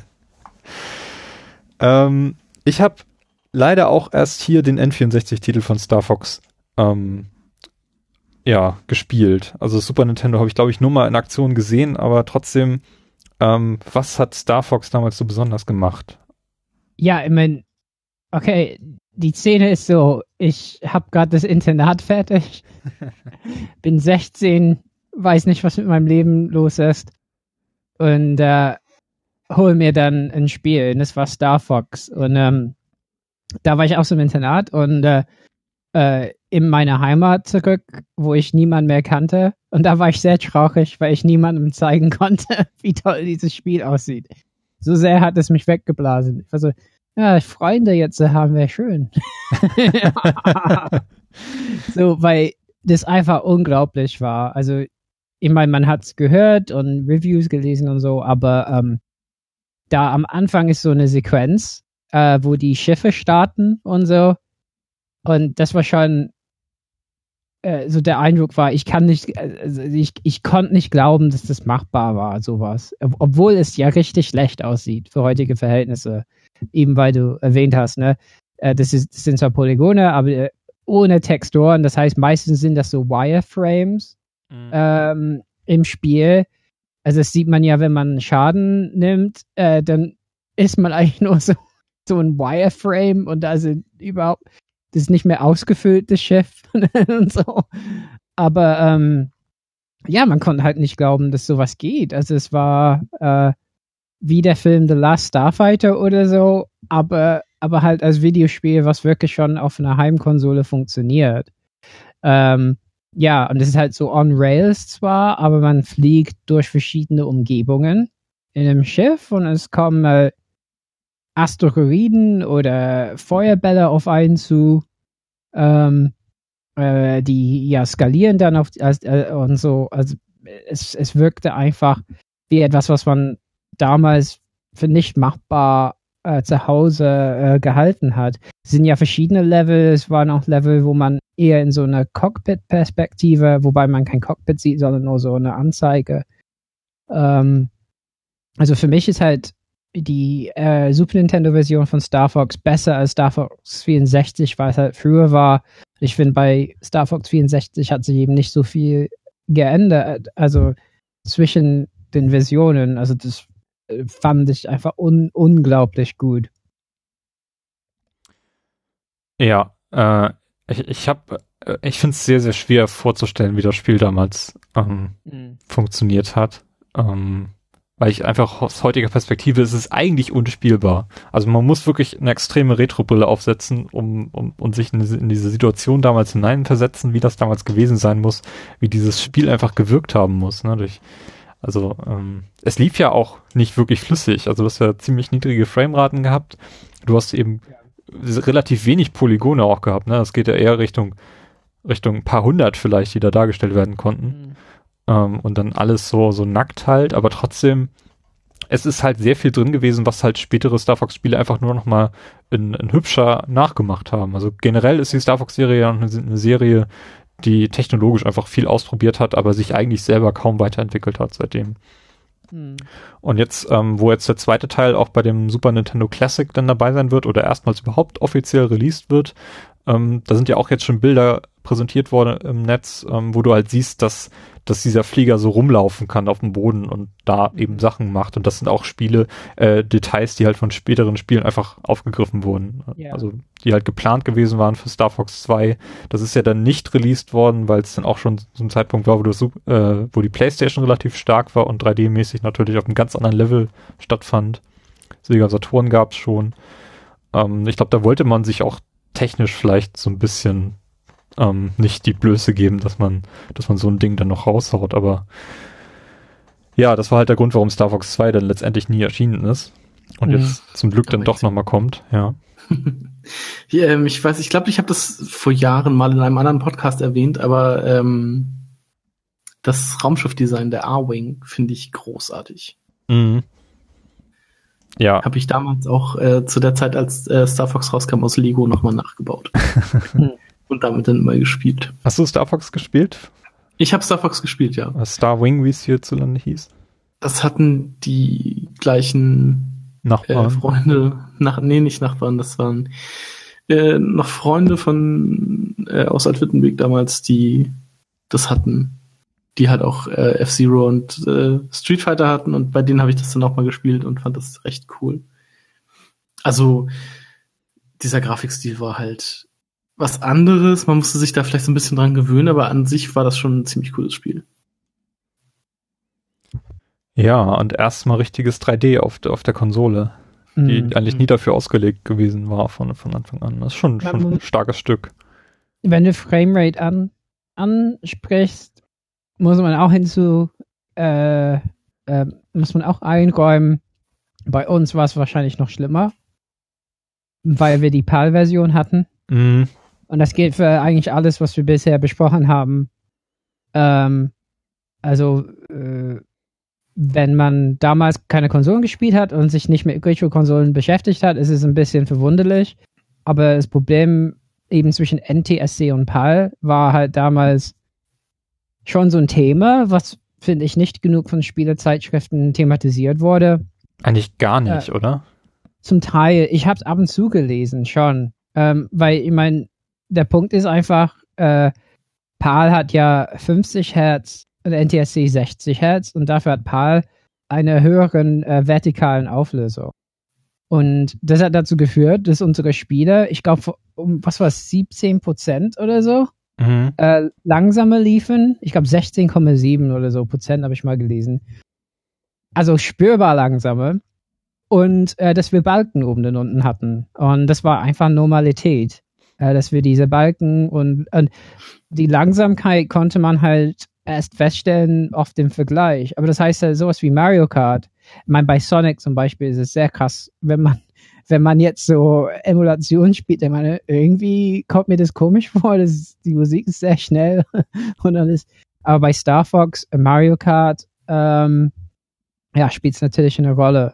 ähm, ich habe leider auch erst hier den N vierundsechzig-Titel von Star Fox ähm, ja, gespielt. Also Super Nintendo habe ich, glaube ich, nur mal in Aktion gesehen, aber trotzdem, ähm, was hat Star Fox damals so besonders gemacht? Ja, ich meine, okay, die Szene ist so, ich habe gerade das Internat fertig, bin sechzehn, weiß nicht, was mit meinem Leben los ist, und äh, hol mir dann ein Spiel, und das war Star Fox. Und ähm, da war ich auch so im Internat und äh, äh, in meiner Heimat zurück, wo ich niemanden mehr kannte. Und da war ich sehr traurig, weil ich niemandem zeigen konnte, wie toll dieses Spiel aussieht. So sehr hat es mich weggeblasen. Ich war so, ja, Freunde jetzt haben wäre schön. So, weil das einfach unglaublich war. Also, ich meine, man hat es gehört und Reviews gelesen und so, aber ähm, da am Anfang ist so eine Sequenz, äh, wo die Schiffe starten und so. Und das war schon äh, so der Eindruck war, ich kann nicht, also ich, ich konnte nicht glauben, dass das machbar war, sowas. Obwohl es ja richtig schlecht aussieht für heutige Verhältnisse. Eben weil du erwähnt hast, ne? Äh, das, ist, das sind zwar Polygone, aber äh, ohne Texturen. Das heißt, meistens sind das so Wireframes mhm. ähm, im Spiel. Also das sieht man ja, wenn man Schaden nimmt, äh, dann ist man eigentlich nur so, so ein Wireframe und da sind überhaupt das ist nicht mehr ausgefüllt, das Schiff und so. Aber ähm, ja, man konnte halt nicht glauben, dass sowas geht. Also es war äh, wie der Film The Last Starfighter oder so, aber, aber halt als Videospiel, was wirklich schon auf einer Heimkonsole funktioniert. Ähm, ja, und es ist halt so on Rails zwar, aber man fliegt durch verschiedene Umgebungen in einem Schiff und es kommen äh, Asteroiden oder Feuerbälle auf einen zu, ähm, äh, die ja skalieren dann auf äh, und so. Also es, es wirkte einfach wie etwas, was man damals für nicht machbar äh, zu Hause äh, gehalten hat. Es sind ja verschiedene Level. Es waren auch Level, wo man eher in so einer Cockpit-Perspektive, wobei man kein Cockpit sieht, sondern nur so eine Anzeige. Ähm, also für mich ist halt die äh, Super Nintendo-Version von Star Fox besser als Star Fox vierundsechzig, weil es halt früher war. Ich finde, bei Star Fox vierundsechzig hat sich eben nicht so viel geändert. Also zwischen den Versionen. Also das äh, fand ich einfach un- unglaublich gut. Ja, Äh, ich ich habe, ich finde es sehr, sehr schwer vorzustellen, wie das Spiel damals ähm, mhm. funktioniert hat. Ähm, weil ich einfach aus heutiger Perspektive ist es eigentlich unspielbar. Also man muss wirklich eine extreme Retro-Brille aufsetzen, um, um und sich in diese, in diese Situation damals hineinversetzen, wie das damals gewesen sein muss, wie dieses Spiel einfach gewirkt haben muss. Ne? Durch, also ähm, es lief ja auch nicht wirklich flüssig. Also du hast ja ziemlich niedrige Frameraten gehabt. Du hast eben ja. relativ wenig Polygone auch gehabt. Ne? Das geht ja eher Richtung Richtung ein paar hundert vielleicht, die da dargestellt werden konnten. Mhm. Um, und dann alles so, so nackt halt, aber trotzdem, es ist halt sehr viel drin gewesen, was halt spätere Star Fox-Spiele einfach nur noch mal in, in hübscher nachgemacht haben. Also generell ist die Star Fox-Serie ja eine, eine Serie, die technologisch einfach viel ausprobiert hat, aber sich eigentlich selber kaum weiterentwickelt hat seitdem. Hm. Und jetzt, ähm, wo jetzt der zweite Teil auch bei dem Super Nintendo Classic dann dabei sein wird oder erstmals überhaupt offiziell released wird, ähm, da sind ja auch jetzt schon Bilder präsentiert worden im Netz, ähm, wo du halt siehst, dass dass dieser Flieger so rumlaufen kann auf dem Boden und da eben Sachen macht. Und das sind auch Spiele, äh, Details, die halt von späteren Spielen einfach aufgegriffen wurden. Yeah. Also die halt geplant gewesen waren für Star Fox zwei. Das ist ja dann nicht released worden, weil es dann auch schon so ein Zeitpunkt war, wo, das, äh, wo die PlayStation relativ stark war und drei D-mäßig natürlich auf einem ganz anderen Level stattfand. Sega Saturn gab es schon. Ähm, ich glaube, da wollte man sich auch technisch vielleicht so ein bisschen Ähm, nicht die Blöße geben, dass man, dass man so ein Ding dann noch raushaut, aber ja, das war halt der Grund, warum Star Fox zwei dann letztendlich nie erschienen ist und mhm. jetzt zum Glück dann doch nochmal kommt, ja. ja ähm, ich weiß, ich glaube, ich habe das vor Jahren mal in einem anderen Podcast erwähnt, aber ähm, das Raumschiffdesign der A-Wing finde ich großartig. Mhm. Ja. Habe ich damals auch äh, zu der Zeit, als äh, Star Fox rauskam, aus Lego nochmal nachgebaut. Und damit dann immer gespielt. Hast du Star Fox gespielt? Ich habe Star Fox gespielt, ja. Star Wing, wie es hierzulande hieß? Das hatten die gleichen Nachbarn. Äh, Freunde, nach, nee, nicht Nachbarn, das waren äh, noch Freunde von äh, aus Alt-Wittenberg damals, die das hatten. Die halt auch äh, F-Zero und äh, Street Fighter hatten und bei denen habe ich das dann auch mal gespielt und fand das recht cool. Also dieser Grafikstil war halt was anderes, man musste sich da vielleicht so ein bisschen dran gewöhnen, aber an sich war das schon ein ziemlich cooles Spiel. Ja, und erstmal richtiges drei D auf, auf der Konsole, die mhm. eigentlich nie dafür ausgelegt gewesen war von, von Anfang an. Das ist schon, schon ein starkes Stück. Wenn du Framerate an, ansprichst, muss man auch hinzu, äh, äh, muss man auch einräumen, bei uns war es wahrscheinlich noch schlimmer, weil wir die PAL-Version hatten. Mhm. Und das gilt für eigentlich alles, was wir bisher besprochen haben. Ähm, also, äh, wenn man damals keine Konsolen gespielt hat und sich nicht mit Retro-Konsolen beschäftigt hat, ist es ein bisschen verwunderlich. Aber das Problem eben zwischen N T S C und PAL war halt damals schon so ein Thema, was, finde ich, nicht genug von Spielezeitschriften thematisiert wurde. Eigentlich gar nicht, äh, oder? Zum Teil. Ich habe es ab und zu gelesen, schon. Ähm, weil, ich meine, der Punkt ist einfach, äh, PAL hat ja fünfzig Hertz und N T S C sechzig Hertz und dafür hat PAL eine höheren äh, vertikalen Auflösung. Und das hat dazu geführt, dass unsere Spiele, ich glaube, um, was war es, siebzehn Prozent oder so, mhm. äh, langsamer liefen. Ich glaube, sechzehn Komma sieben oder so Prozent habe ich mal gelesen. Also spürbar langsamer. Und äh, dass wir Balken oben und unten hatten. Und das war einfach Normalität. Äh, dass wir diese Balken und, und die Langsamkeit konnte man halt erst feststellen oft im Vergleich. Aber das heißt ja sowas wie Mario Kart. Ich meine, bei Sonic zum Beispiel ist es sehr krass, wenn man, wenn man jetzt so Emulation spielt, ich meine, irgendwie kommt mir das komisch vor, das, die Musik ist sehr schnell und alles. Aber bei Star Fox, Mario Kart, ähm, ja, spielt es natürlich eine Rolle.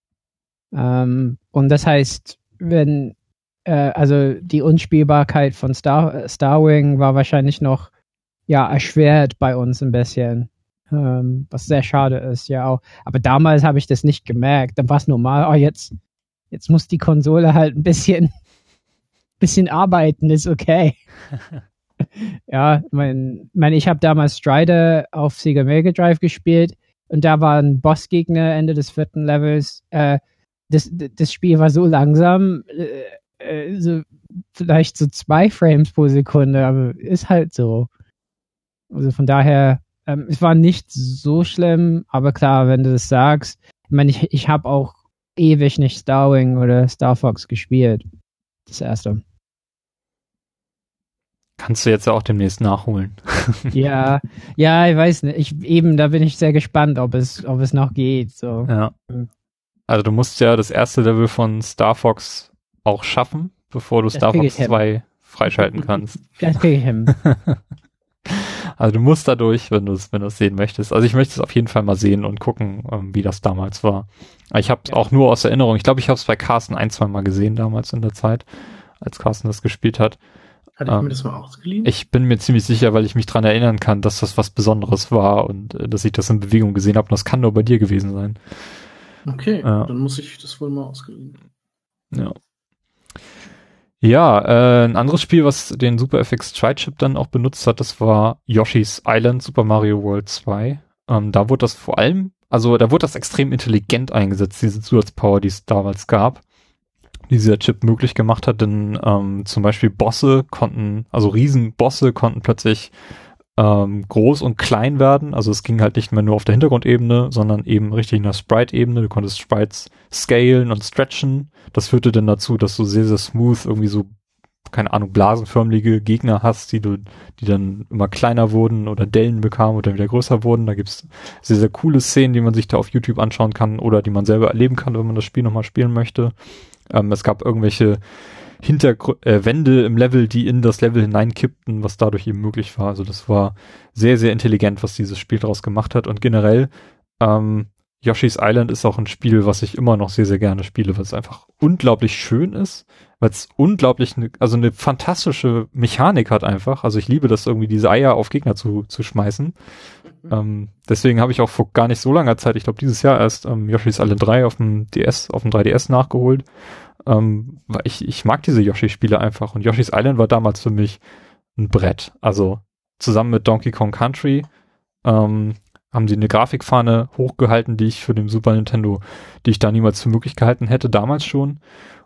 Ähm, und das heißt, wenn, äh, also die Unspielbarkeit von Star, Starwing war wahrscheinlich noch, ja, erschwert bei uns ein bisschen. Ähm, was sehr schade ist, ja auch. Aber damals habe ich das nicht gemerkt. Dann war es normal, oh, jetzt, jetzt muss die Konsole halt ein bisschen, bisschen arbeiten, ist okay. Ja, mein, mein, ich habe damals Strider auf Sega Mega Drive gespielt und da war ein Bossgegner Ende des vierten Levels. Äh, das, das Spiel war so langsam, äh, äh, so vielleicht so zwei Frames pro Sekunde, aber ist halt so. Also von daher, ähm, es war nicht so schlimm, aber klar, wenn du das sagst, ich meine, ich, ich habe auch ewig nicht Starwing oder Star Fox gespielt. Das erste. Kannst du jetzt ja auch demnächst nachholen. Ja, ja, ich weiß nicht. Ich, eben, da bin ich sehr gespannt, ob es, ob es noch geht. So. Ja. Also du musst ja das erste Level von Star Fox auch schaffen, bevor du Das Star krieg Fox ich hin. zwei freischalten kannst. Das kriege ich hin. Also du musst dadurch, wenn du es wenn du es sehen möchtest. Also ich möchte es auf jeden Fall mal sehen und gucken, ähm, wie das damals war. Ich habe es Ja. auch nur aus Erinnerung. Ich glaube, ich habe es bei Carsten ein, zwei Mal gesehen damals in der Zeit, als Carsten das gespielt hat. Hatte ich Ähm, mir das mal ausgeliehen? Ich bin mir ziemlich sicher, weil ich mich dran erinnern kann, dass das was Besonderes war und äh, dass ich das in Bewegung gesehen habe. Und das kann nur bei dir gewesen sein. Okay, Ja. dann muss ich das wohl mal ausgeliehen. Ja. Ja, äh, ein anderes Spiel, was den Super F X Tri-Chip dann auch benutzt hat, das war Yoshi's Island Super Mario World zwei. Ähm, da wurde das vor allem, also da wurde das extrem intelligent eingesetzt, diese Zusatzpower, die es damals gab, die dieser Chip möglich gemacht hat, denn ähm, zum Beispiel Bosse konnten, also Riesenbosse konnten plötzlich ähm, groß und klein werden, also es ging halt nicht mehr nur auf der Hintergrundebene, sondern eben richtig in der Sprite-Ebene, du konntest Sprites scalen und stretchen, das führte dann dazu, dass du sehr, sehr smooth irgendwie so, keine Ahnung, blasenförmige Gegner hast, die du, die dann immer kleiner wurden oder Dellen bekamen oder wieder größer wurden, da gibt's sehr, sehr coole Szenen, die man sich da auf YouTube anschauen kann oder die man selber erleben kann, wenn man das Spiel nochmal spielen möchte. Ähm, es gab irgendwelche Hintergr- äh, Wände im Level, die in das Level hineinkippten, was dadurch eben möglich war. Also das war sehr, sehr intelligent, was dieses Spiel daraus gemacht hat. Und generell, ähm, Yoshi's Island ist auch ein Spiel, was ich immer noch sehr, sehr gerne spiele, weil es einfach unglaublich schön ist, weil es unglaublich, ne, also eine fantastische Mechanik hat einfach. Also ich liebe das irgendwie, diese Eier auf Gegner zu, zu schmeißen. Ähm, deswegen habe ich auch vor gar nicht so langer Zeit, ich glaube dieses Jahr erst, ähm, Yoshi's Island drei auf dem D S, auf dem drei D S nachgeholt. Ähm, weil ich, ich mag diese Yoshi-Spiele einfach und Yoshi's Island war damals für mich ein Brett. Also zusammen mit Donkey Kong Country ähm, haben sie eine Grafikfahne hochgehalten, die ich für den Super Nintendo, die ich da niemals für möglich gehalten hätte, damals schon.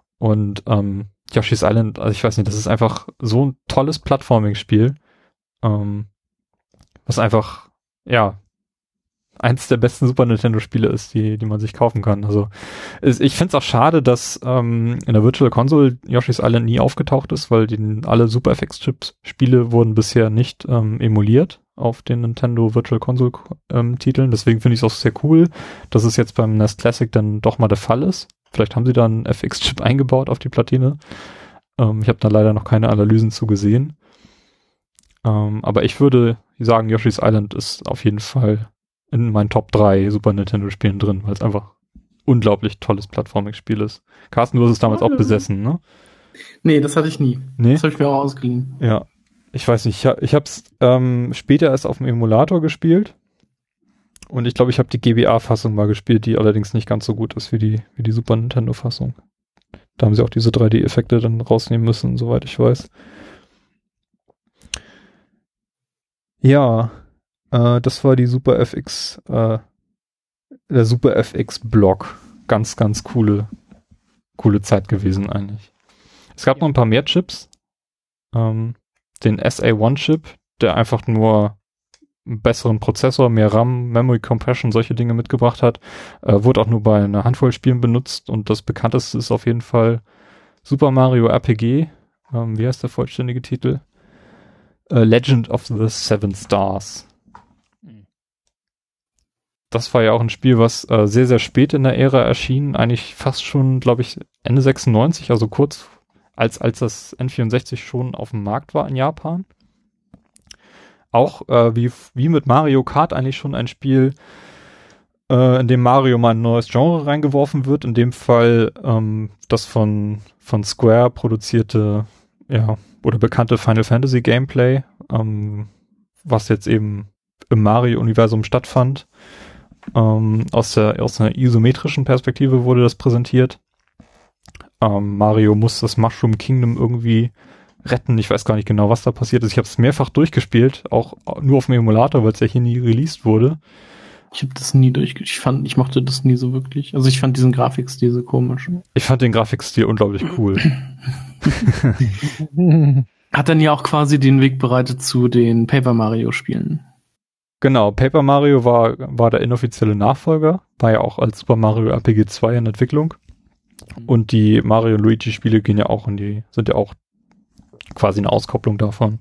Und ähm, Yoshi's Island, also ich weiß nicht, das ist einfach so ein tolles Plattforming-Spiel, ähm, was einfach, ja, eins der besten Super Nintendo-Spiele ist, die, die man sich kaufen kann. Also ist, ich finde es auch schade, dass ähm, in der Virtual Console Yoshi's Island nie aufgetaucht ist, weil die, alle Super F X-Chips-Spiele wurden bisher nicht ähm, emuliert auf den Nintendo Virtual Console ähm, Titeln. Deswegen finde ich es auch sehr cool, dass es jetzt beim N E S Classic dann doch mal der Fall ist. Vielleicht haben sie da einen F X-Chip eingebaut auf die Platine. Ähm, ich habe da leider noch keine Analysen zu gesehen. Ähm, aber ich würde sagen, Yoshi's Island ist auf jeden Fall in meinen Top drei Super Nintendo-Spielen drin, weil es einfach unglaublich tolles Plattforming-Spiel ist. Carsten, du hast es damals auch besessen, ne? Nee, das hatte ich nie. Nee? Das habe ich mir auch ausgeliehen. Ja. Ich weiß nicht, ich, ich habe es ähm, später erst auf dem Emulator gespielt und ich glaube, ich habe die G B A-Fassung mal gespielt, die allerdings nicht ganz so gut ist wie die, wie die Super Nintendo-Fassung. Da haben sie auch diese drei D-Effekte dann rausnehmen müssen, soweit ich weiß. Ja, äh, das war die Super F X, äh, der Super F X-Block. Ganz, ganz coole, coole Zeit gewesen eigentlich. Es gab noch ein paar mehr Chips. Ähm, den S A eins Chip, der einfach nur einen besseren Prozessor, mehr RAM, Memory Compression, solche Dinge mitgebracht hat, äh, wurde auch nur bei einer Handvoll Spielen benutzt und das bekannteste ist auf jeden Fall Super Mario R P G. Ähm, wie heißt der vollständige Titel? Uh, Legend of the Seven Stars. Das war ja auch ein Spiel, was äh, sehr, sehr spät in der Ära erschien, eigentlich fast schon, glaube ich, Ende sechsundneunzig, also kurz als, als das N vierundsechzig schon auf dem Markt war in Japan. Auch äh, wie, wie mit Mario Kart eigentlich schon ein Spiel, äh, in dem Mario mal ein neues Genre reingeworfen wird, in dem Fall ähm, das von, von Square produzierte, ja, oder bekannte Final Fantasy Gameplay, ähm, was jetzt eben im Mario-Universum stattfand. Ähm, aus der, aus einer isometrischen Perspektive wurde das präsentiert. Ähm, Mario muss das Mushroom Kingdom irgendwie retten. Ich weiß gar nicht genau, was da passiert ist. Ich habe es mehrfach durchgespielt, auch nur auf dem Emulator, weil es ja hier nie released wurde. Ich habe das nie durchgespielt. Ich fand, ich mochte das nie so wirklich. Also ich fand diesen Grafikstil so komisch. Ich fand den Grafikstil unglaublich cool. Hat dann ja auch quasi den Weg bereitet zu den Paper Mario Spielen. Genau, Paper Mario war, war der inoffizielle Nachfolger, war ja auch als Super Mario R P G zwei in Entwicklung. Und die Mario und Luigi Spiele gehen ja auch in die, sind ja auch quasi eine Auskopplung davon.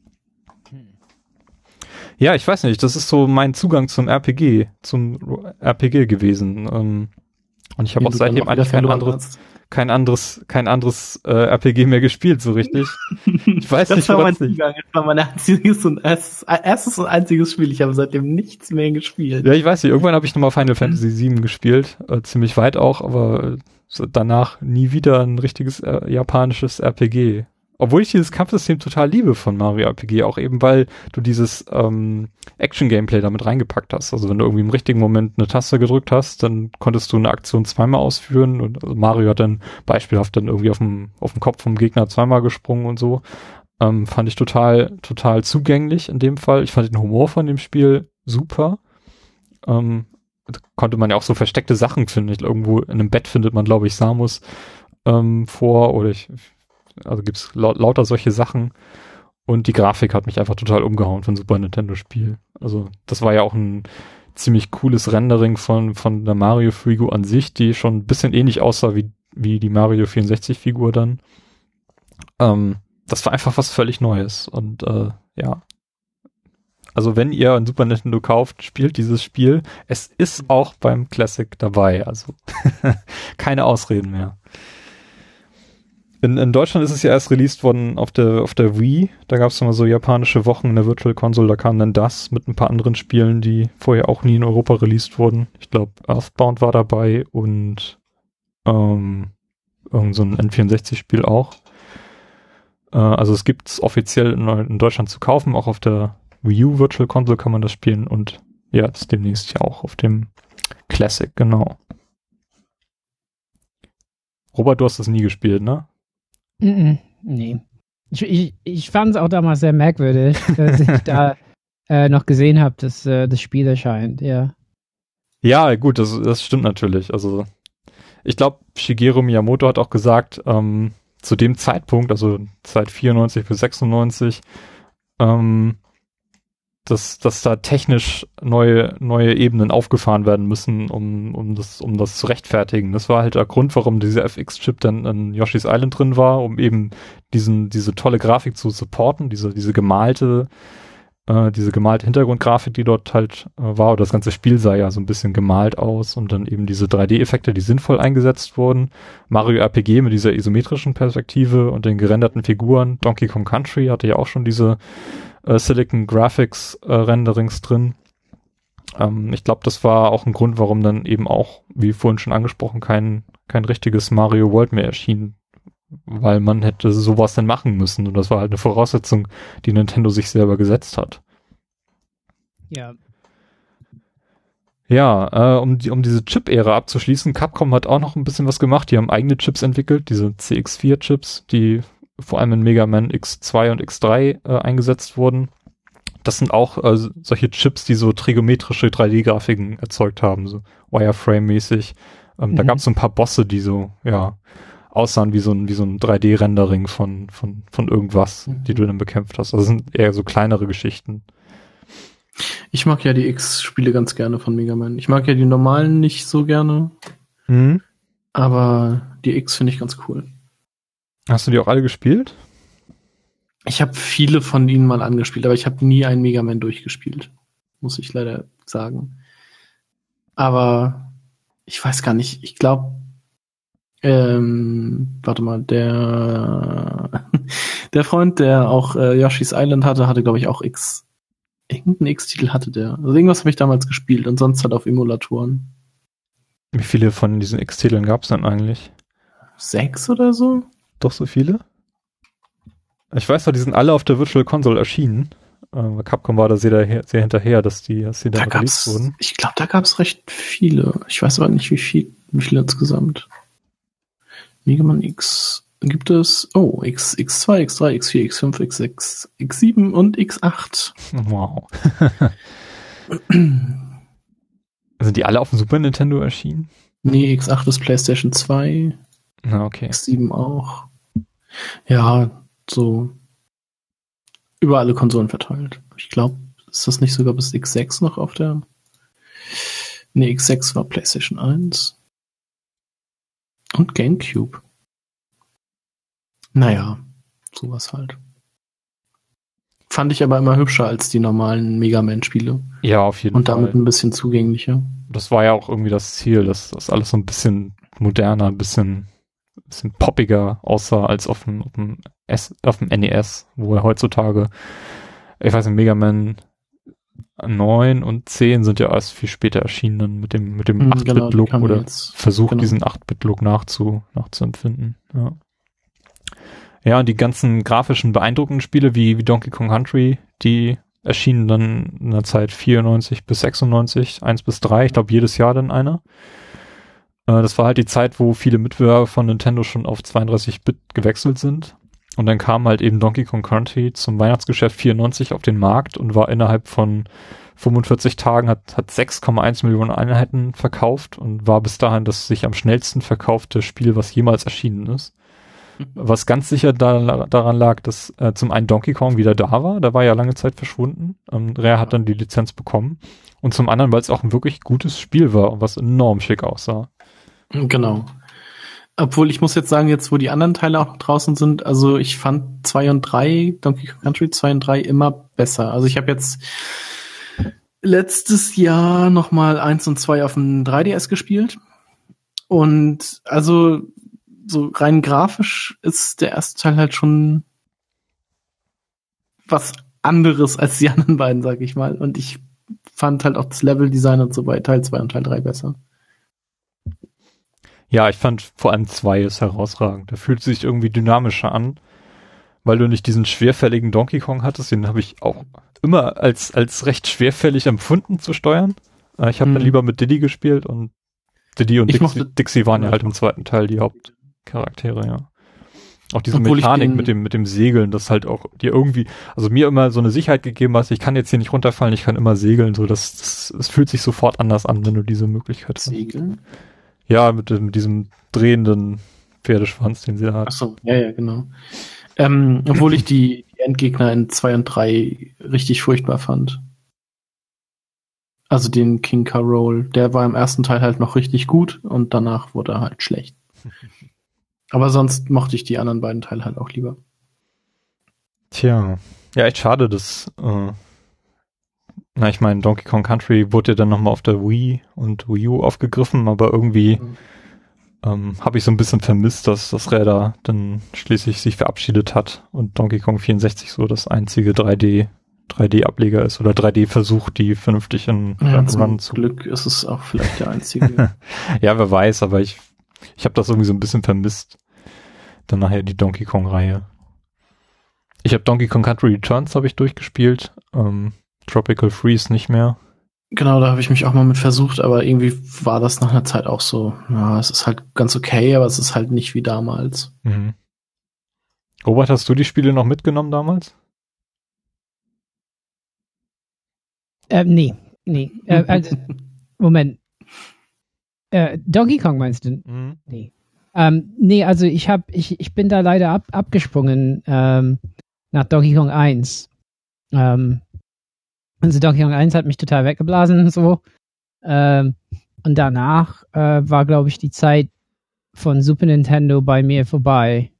Ja, ich weiß nicht, das ist so mein Zugang zum R P G, zum R P G gewesen. Und ich habe auch seitdem eigentlich kein anderes, kein anderes, kein anderes äh, R P G mehr gespielt, so richtig. Ich weiß das nicht, war mein nicht. Zugang. Das war mein einziges und erstes, erstes und einziges Spiel. Ich habe seitdem nichts mehr gespielt. Ja, ich weiß nicht, irgendwann habe ich nochmal Final Fantasy sieben gespielt, äh, ziemlich weit auch, aber so danach nie wieder ein richtiges äh, japanisches R P G. Obwohl ich dieses Kampfsystem total liebe von Mario R P G, auch eben weil du dieses ähm, Action-Gameplay damit reingepackt hast. Also wenn du irgendwie im richtigen Moment eine Taste gedrückt hast, dann konntest du eine Aktion zweimal ausführen und also Mario hat dann beispielhaft dann irgendwie auf dem auf dem Kopf vom Gegner zweimal gesprungen und so. Ähm, fand ich total total zugänglich in dem Fall. Ich fand den Humor von dem Spiel super. Ähm, konnte man ja auch so versteckte Sachen finden. Ich, irgendwo in einem Bett findet man, glaube ich, Samus ähm, vor oder ich Also gibt's lau- lauter solche Sachen und die Grafik hat mich einfach total umgehauen von Super Nintendo Spiel. Also das war ja auch ein ziemlich cooles Rendering von von der Mario Figur an sich, die schon ein bisschen ähnlich aussah wie wie die Mario vierundsechzig Figur dann. Ähm, das war einfach was völlig Neues und äh, ja. Also wenn ihr ein Super Nintendo kauft, spielt dieses Spiel. Es ist auch beim Classic dabei, also keine Ausreden mehr. In, in Deutschland ist es ja erst released worden auf der auf der Wii. Da gab es immer so japanische Wochen in der Virtual Console. Da kam dann das mit ein paar anderen Spielen, die vorher auch nie in Europa released wurden. Ich glaube, Earthbound war dabei und ähm, irgend so ein N vierundsechzig-Spiel auch. Äh, also es gibt es offiziell in, in Deutschland zu kaufen. Auch auf der Wii U Virtual Console kann man das spielen. Und ja, das ist demnächst ja auch auf dem Classic, genau. Robert, du hast das nie gespielt, ne? Mm-mm, nee. Ich, ich, ich fand es auch damals sehr merkwürdig, dass ich da äh, noch gesehen habe, dass äh, das Spiel erscheint, ja. Ja, gut, das, das stimmt natürlich. Also ich glaube, Shigeru Miyamoto hat auch gesagt, ähm, zu dem Zeitpunkt, also seit vierundneunzig bis sechsundneunzig, ähm, dass, dass da technisch neue, neue Ebenen aufgefahren werden müssen, um, um das, um das zu rechtfertigen. Das war halt der Grund, warum dieser F X-Chip dann in Yoshi's Island drin war, um eben diesen, diese tolle Grafik zu supporten, diese, diese gemalte, äh, diese gemalte Hintergrundgrafik, die dort halt äh, war. Oder das ganze Spiel sah ja so ein bisschen gemalt aus und dann eben diese drei D-Effekte, die sinnvoll eingesetzt wurden. Mario R P G mit dieser isometrischen Perspektive und den gerenderten Figuren. Donkey Kong Country hatte ja auch schon diese Uh, Silicon Graphics uh, Renderings drin. Ähm, ich glaube, das war auch ein Grund, warum dann eben auch, wie vorhin schon angesprochen, kein, kein richtiges Mario World mehr erschien, weil man hätte sowas dann machen müssen und das war halt eine Voraussetzung, die Nintendo sich selber gesetzt hat. Ja. Ja, äh, um, die, um diese Chip-Ära abzuschließen, Capcom hat auch noch ein bisschen was gemacht. Die haben eigene Chips entwickelt, diese C X vier Chips, die vor allem in Mega Man X zwei und X drei äh, eingesetzt wurden. Das sind auch äh, solche Chips, die so trigonometrische drei D-Grafiken erzeugt haben, so Wireframe-mäßig. Ähm, mhm. Da gab es so ein paar Bosse, die so, ja, aussahen wie so ein, wie so ein drei D-Rendering von, von, von irgendwas, mhm. die du dann bekämpft hast. Also das sind eher so kleinere Geschichten. Ich mag ja die X-Spiele ganz gerne von Mega Man. Ich mag ja die normalen nicht so gerne. Mhm. Aber die X finde ich ganz cool. Hast du die auch alle gespielt? Ich habe viele von ihnen mal angespielt, aber ich habe nie einen Mega Man durchgespielt. Muss ich leider sagen. Aber ich weiß gar nicht. Ich glaube, ähm, warte mal, der der Freund, der auch äh, Yoshi's Island hatte, hatte, glaube ich, auch X. Irgendeinen X-Titel hatte der. Also irgendwas habe ich damals gespielt und sonst halt auf Emulatoren. Wie viele von diesen X-Titeln gab es denn eigentlich? Sechs oder so? Doch so viele? Ich weiß doch, die sind alle auf der Virtual Console erschienen. Äh, Capcom war da sehr, sehr hinterher, dass die, dass die da, da released wurden. Ich glaube, da gab es recht viele. Ich weiß aber nicht, wie viel, wie viele insgesamt. Mega Man X gibt es, oh, X, X zwei, X drei, X vier, X fünf, X sechs, X sieben und X acht. Wow. Sind die alle auf dem Super Nintendo erschienen? Nee, X acht ist PlayStation zwei. Na, okay. X sieben auch. Ja, so über alle Konsolen verteilt. Ich glaube, ist das nicht sogar bis X sechs noch auf der... Ne, X sechs war PlayStation eins. Und GameCube. Naja, sowas halt. Fand ich aber immer hübscher als die normalen Mega Man-Spiele. Ja, auf jeden Und Fall. Und damit ein bisschen zugänglicher. Das war ja auch irgendwie das Ziel, dass das alles so ein bisschen moderner, ein bisschen, bisschen poppiger aussah als auf dem, auf dem, S, auf dem N E S, wo er heutzutage, ich weiß nicht, Mega Man neun und zehn sind ja erst viel später erschienen, dann mit dem, mit dem Mhm, acht Bit Look genau, oder jetzt, versucht, genau. diesen acht Bit Look nachzu, nachzuempfinden. Ja. Ja, und die ganzen grafischen beeindruckenden Spiele wie, wie Donkey Kong Country, die erschienen dann in der Zeit vierundneunzig bis sechsundneunzig, eins bis drei, ich glaube jedes Jahr dann einer. Äh, das war halt die Zeit, wo viele Mitbewerber von Nintendo schon auf zweiunddreißig Bit gewechselt sind. Und dann kam halt eben Donkey Kong Country zum Weihnachtsgeschäft vierundneunzig auf den Markt und war innerhalb von fünfundvierzig Tagen, hat, hat sechs Komma eins Millionen Einheiten verkauft und war bis dahin das sich am schnellsten verkaufte Spiel, was jemals erschienen ist. Was ganz sicher da, daran lag, dass äh, zum einen Donkey Kong wieder da war, da war ja lange Zeit verschwunden. Ähm, Rare hat dann die Lizenz bekommen. Und zum anderen, weil es auch ein wirklich gutes Spiel war und was enorm schick aussah. Genau. Obwohl, ich muss jetzt sagen, jetzt wo die anderen Teile auch noch draußen sind, also ich fand zwei und drei, Donkey Kong Country zwei und drei immer besser. Also ich habe jetzt letztes Jahr nochmal eins und zwei auf dem drei D S gespielt. Und also so rein grafisch ist der erste Teil halt schon was anderes als die anderen beiden, sag ich mal. Und ich fand halt auch das Leveldesign und so bei Teil zwei und Teil drei besser. Ja, ich fand vor allem zwei ist herausragend. Der fühlt sich irgendwie dynamischer an, weil du nicht diesen schwerfälligen Donkey Kong hattest. Den habe ich auch immer als, als recht schwerfällig empfunden zu steuern. Äh, ich habe Mhm. dann lieber mit Diddy gespielt und Diddy und Ich Dixie, mochte- Dixie waren ja Ja, halt ich im zweiten Teil die Hauptcharaktere, ja. Auch diese Obwohl ich Mechanik den- mit dem, mit dem Segeln, das halt auch dir irgendwie, also mir immer so eine Sicherheit gegeben hast, ich kann jetzt hier nicht runterfallen, ich kann immer segeln, so, das, das, es fühlt sich sofort anders an, wenn du diese Möglichkeit hast. Segeln? Ja, mit, dem- mit diesem drehenden Pferdeschwanz, den sie da Ach hat. so, ja, ja, genau. Ähm, obwohl ich die, die Endgegner in zwei und drei richtig furchtbar fand. Also den King K. Rool, der war im ersten Teil halt noch richtig gut und danach wurde er halt schlecht. Aber sonst mochte ich die anderen beiden Teile halt auch lieber. Tja, ja, echt schade, dass, äh, na, ich meine, Donkey Kong Country wurde ja dann nochmal auf der Wii und Wii U aufgegriffen, aber irgendwie Mhm. ähm, habe ich so ein bisschen vermisst, dass das Rare da dann schließlich sich verabschiedet hat und Donkey Kong vierundsechzig so das einzige drei D drei D-Ableger ist oder drei D-Versuch, die vernünftig in Ja, zum Run zu... Glück ist es auch vielleicht der einzige. Ja, wer weiß, aber ich, ich habe das irgendwie so ein bisschen vermisst. Dann nachher die Donkey Kong-Reihe. Ich habe Donkey Kong Country Returns habe ich durchgespielt. Ähm, Tropical Freeze nicht mehr. Genau, da habe ich mich auch mal mit versucht, aber irgendwie war das nach einer Zeit auch so. Ja, es ist halt ganz okay, aber es ist halt nicht wie damals. Mhm. Robert, hast du die Spiele noch mitgenommen damals? Ähm, nee, nee. Äh, also, Moment. Äh, Donkey Kong meinst du? Mhm. Nee. Ähm, nee, also ich hab, ich, ich bin da leider ab, abgesprungen ähm, nach Donkey Kong eins. Ähm, also Donkey Kong eins hat mich total weggeblasen so. Ähm, und danach äh, war, glaube ich, die Zeit von Super Nintendo bei mir vorbei.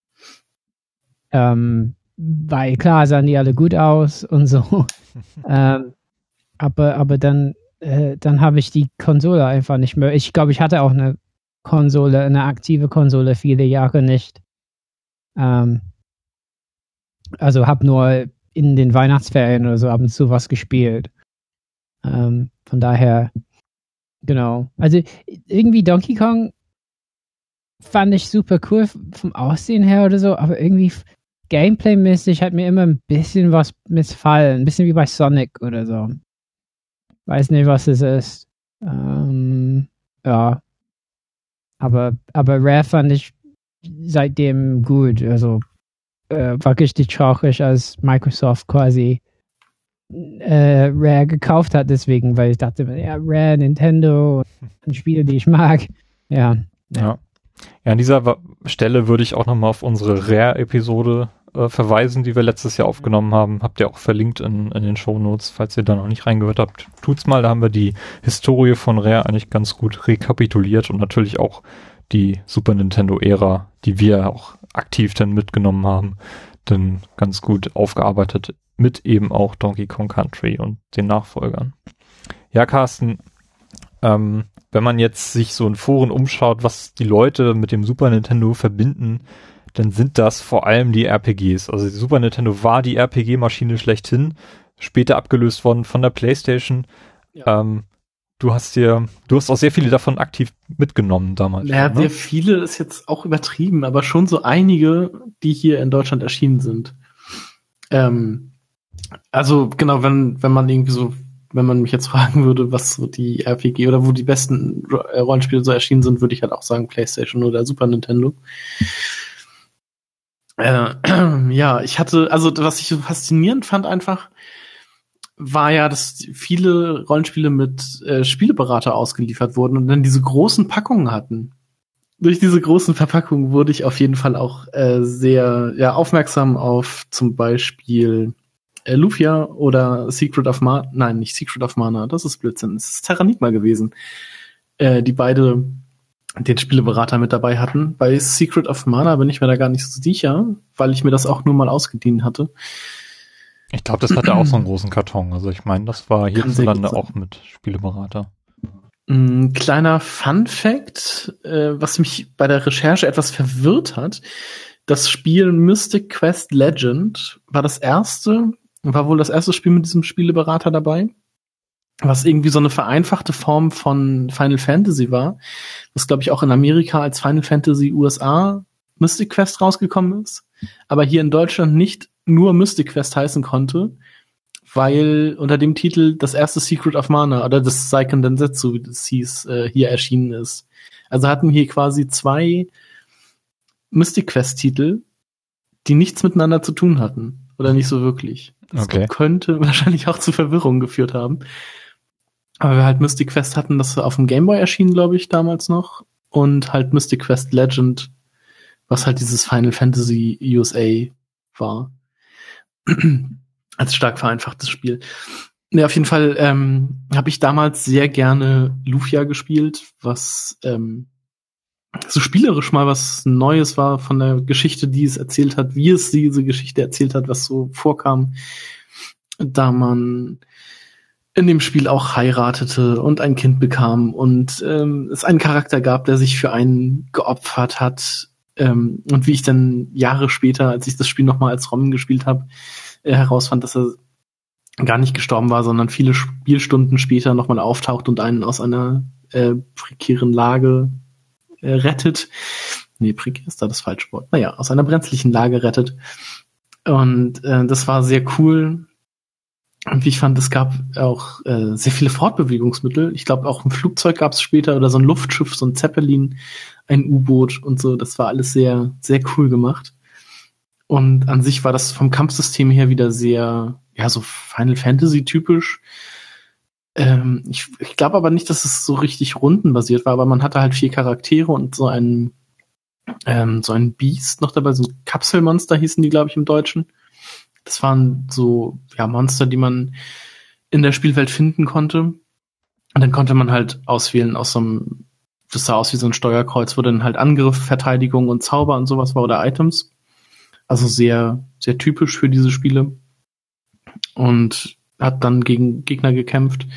Ähm, weil klar sahen die alle gut aus und so. ähm, aber, aber dann, äh, dann habe ich die Konsole einfach nicht mehr. Ich glaube, ich hatte auch eine Konsole, eine aktive Konsole viele Jahre nicht. Ähm, also habe nur in den Weihnachtsferien oder so ab und zu was gespielt. Ähm, von daher, genau. Also irgendwie Donkey Kong fand ich super cool vom Aussehen her oder so, aber irgendwie Gameplay-mäßig hat mir immer ein bisschen was missfallen. Ein bisschen wie bei Sonic oder so. Weiß nicht, was es ist. Ähm, ja. Aber, aber Rare fand ich seitdem gut. Also äh, war richtig traurig, als Microsoft quasi äh, Rare gekauft hat, deswegen, weil ich dachte, ja, Rare, Nintendo, Spiele, die ich mag. Ja. Ja. Ja, in dieser Stelle würde ich auch nochmal auf unsere Rare-Episode äh, verweisen, die wir letztes Jahr aufgenommen haben. Habt ihr auch verlinkt in, in den Shownotes, falls ihr da noch nicht reingehört habt. Tut's mal, da haben wir die Historie von Rare eigentlich ganz gut rekapituliert und natürlich auch die Super Nintendo-Ära, die wir auch aktiv dann mitgenommen haben, dann ganz gut aufgearbeitet mit eben auch Donkey Kong Country und den Nachfolgern. Ja, Carsten, ähm, wenn man jetzt sich so in Foren umschaut, was die Leute mit dem Super Nintendo verbinden, dann sind das vor allem die R P Gs. Also die Super Nintendo war die R P G-Maschine schlechthin, später abgelöst worden von der PlayStation. Ja. Ähm, du hast dir, du hast auch sehr viele davon aktiv mitgenommen damals. Ja, schon, ne? sehr viele ist jetzt auch übertrieben, aber schon so einige, die hier in Deutschland erschienen sind. Ähm, also genau, wenn wenn man irgendwie so wenn man mich jetzt fragen würde, was so die R P G oder wo die besten Rollenspiele so erschienen sind, würde ich halt auch sagen PlayStation oder Super Nintendo. Äh, ja, ich hatte, also was ich so faszinierend fand einfach, war ja, dass viele Rollenspiele mit äh, Spieleberater ausgeliefert wurden und dann diese großen Packungen hatten. Durch diese großen Verpackungen wurde ich auf jeden Fall auch äh, sehr ja, aufmerksam auf zum Beispiel äh, Lufia oder Secret of Mana. Nein, nicht Secret of Mana, das ist Blödsinn. Es ist Terranigma gewesen, äh, die beide den Spieleberater mit dabei hatten. Bei Secret of Mana bin ich mir da gar nicht so sicher, weil ich mir das auch nur mal ausgeliehen hatte. Ich glaube, das hatte auch so einen großen Karton. Also ich meine, das war hierzulande auch mit Spieleberater. Ein kleiner Fun-Fact, äh, was mich bei der Recherche etwas verwirrt hat. Das Spiel Mystic Quest Legend war das erste, war wohl das erste Spiel mit diesem Spieleberater dabei, was irgendwie so eine vereinfachte Form von Final Fantasy war, was glaube ich auch in Amerika als Final Fantasy U S A Mystic Quest rausgekommen ist, aber hier in Deutschland nicht nur Mystic Quest heißen konnte, weil unter dem Titel das erste Secret of Mana oder das Seiken Densetsu, wie das hieß, äh, hier erschienen ist. Also hatten hier quasi zwei Mystic Quest Titel, die nichts miteinander zu tun hatten. Oder nicht so wirklich. Das okay. Könnte wahrscheinlich auch zu Verwirrung geführt haben. Aber wir halt Mystic Quest hatten, das auf dem Game Boy erschienen, glaube ich, damals noch. Und halt Mystic Quest Legend, was halt dieses Final Fantasy U S A war. Als stark vereinfachtes Spiel. Ja, auf jeden Fall ähm, habe ich damals sehr gerne Lufia gespielt, was ähm, so spielerisch mal was Neues war von der Geschichte, die es erzählt hat, wie es diese Geschichte erzählt hat, was so vorkam, da man in dem Spiel auch heiratete und ein Kind bekam und ähm, es einen Charakter gab, der sich für einen geopfert hat. Ähm, und wie ich dann Jahre später, als ich das Spiel nochmal als ROM gespielt habe, äh, herausfand, dass er gar nicht gestorben war, sondern viele Spielstunden später nochmal auftaucht und einen aus einer äh, prekären Lage äh, rettet. Nee, prekär ist da das falsche Wort. Naja, aus einer brenzlichen Lage rettet. Und äh, das war sehr cool. Und wie ich fand, es gab auch äh, sehr viele Fortbewegungsmittel. Ich glaube, auch ein Flugzeug gab es später oder so ein Luftschiff, so ein Zeppelin, ein U-Boot und so. Das war alles sehr, sehr cool gemacht. Und an sich war das vom Kampfsystem her wieder sehr, ja, so Final Fantasy typisch. Ähm, ich ich glaube aber nicht, dass es so richtig rundenbasiert war, aber man hatte halt vier Charaktere und so ein, ähm, so ein Biest noch dabei, so ein Kapselmonster hießen die, glaube ich, im Deutschen. Das waren so, ja, Monster, die man in der Spielwelt finden konnte. Und dann konnte man halt auswählen aus so einem, das sah aus wie so ein Steuerkreuz, wo dann halt Angriff, Verteidigung und Zauber und sowas war oder Items. Also sehr, sehr typisch für diese Spiele. Und hat dann gegen Gegner gekämpft.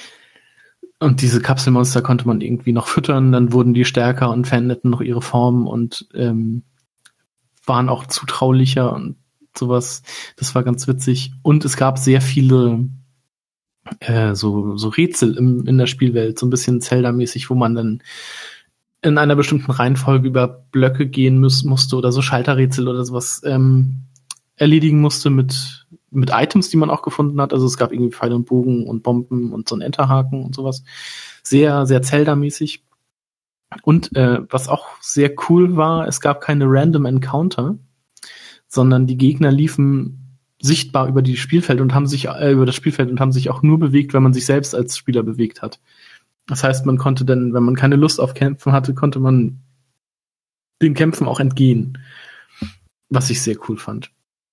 Und diese Kapselmonster konnte man irgendwie noch füttern. Dann wurden die stärker und veränderten noch ihre Form und ähm, waren auch zutraulicher und sowas. Das war ganz witzig. Und es gab sehr viele äh, so, so Rätsel im, in der Spielwelt, so ein bisschen Zelda-mäßig, wo man dann in einer bestimmten Reihenfolge über Blöcke gehen muss, musste oder so Schalterrätsel oder sowas ähm, erledigen musste mit, mit Items, die man auch gefunden hat. Also es gab irgendwie Pfeile und Bogen und Bomben und so ein Enterhaken und sowas. Sehr, sehr Zelda-mäßig. Und äh, was auch sehr cool war, es gab keine Random Encounter, sondern die Gegner liefen sichtbar über die Spielfeld und haben sich äh, über das Spielfeld und haben sich auch nur bewegt, wenn man sich selbst als Spieler bewegt hat. Das heißt, man konnte dann, wenn man keine Lust auf Kämpfen hatte, konnte man den Kämpfen auch entgehen. Was ich sehr cool fand.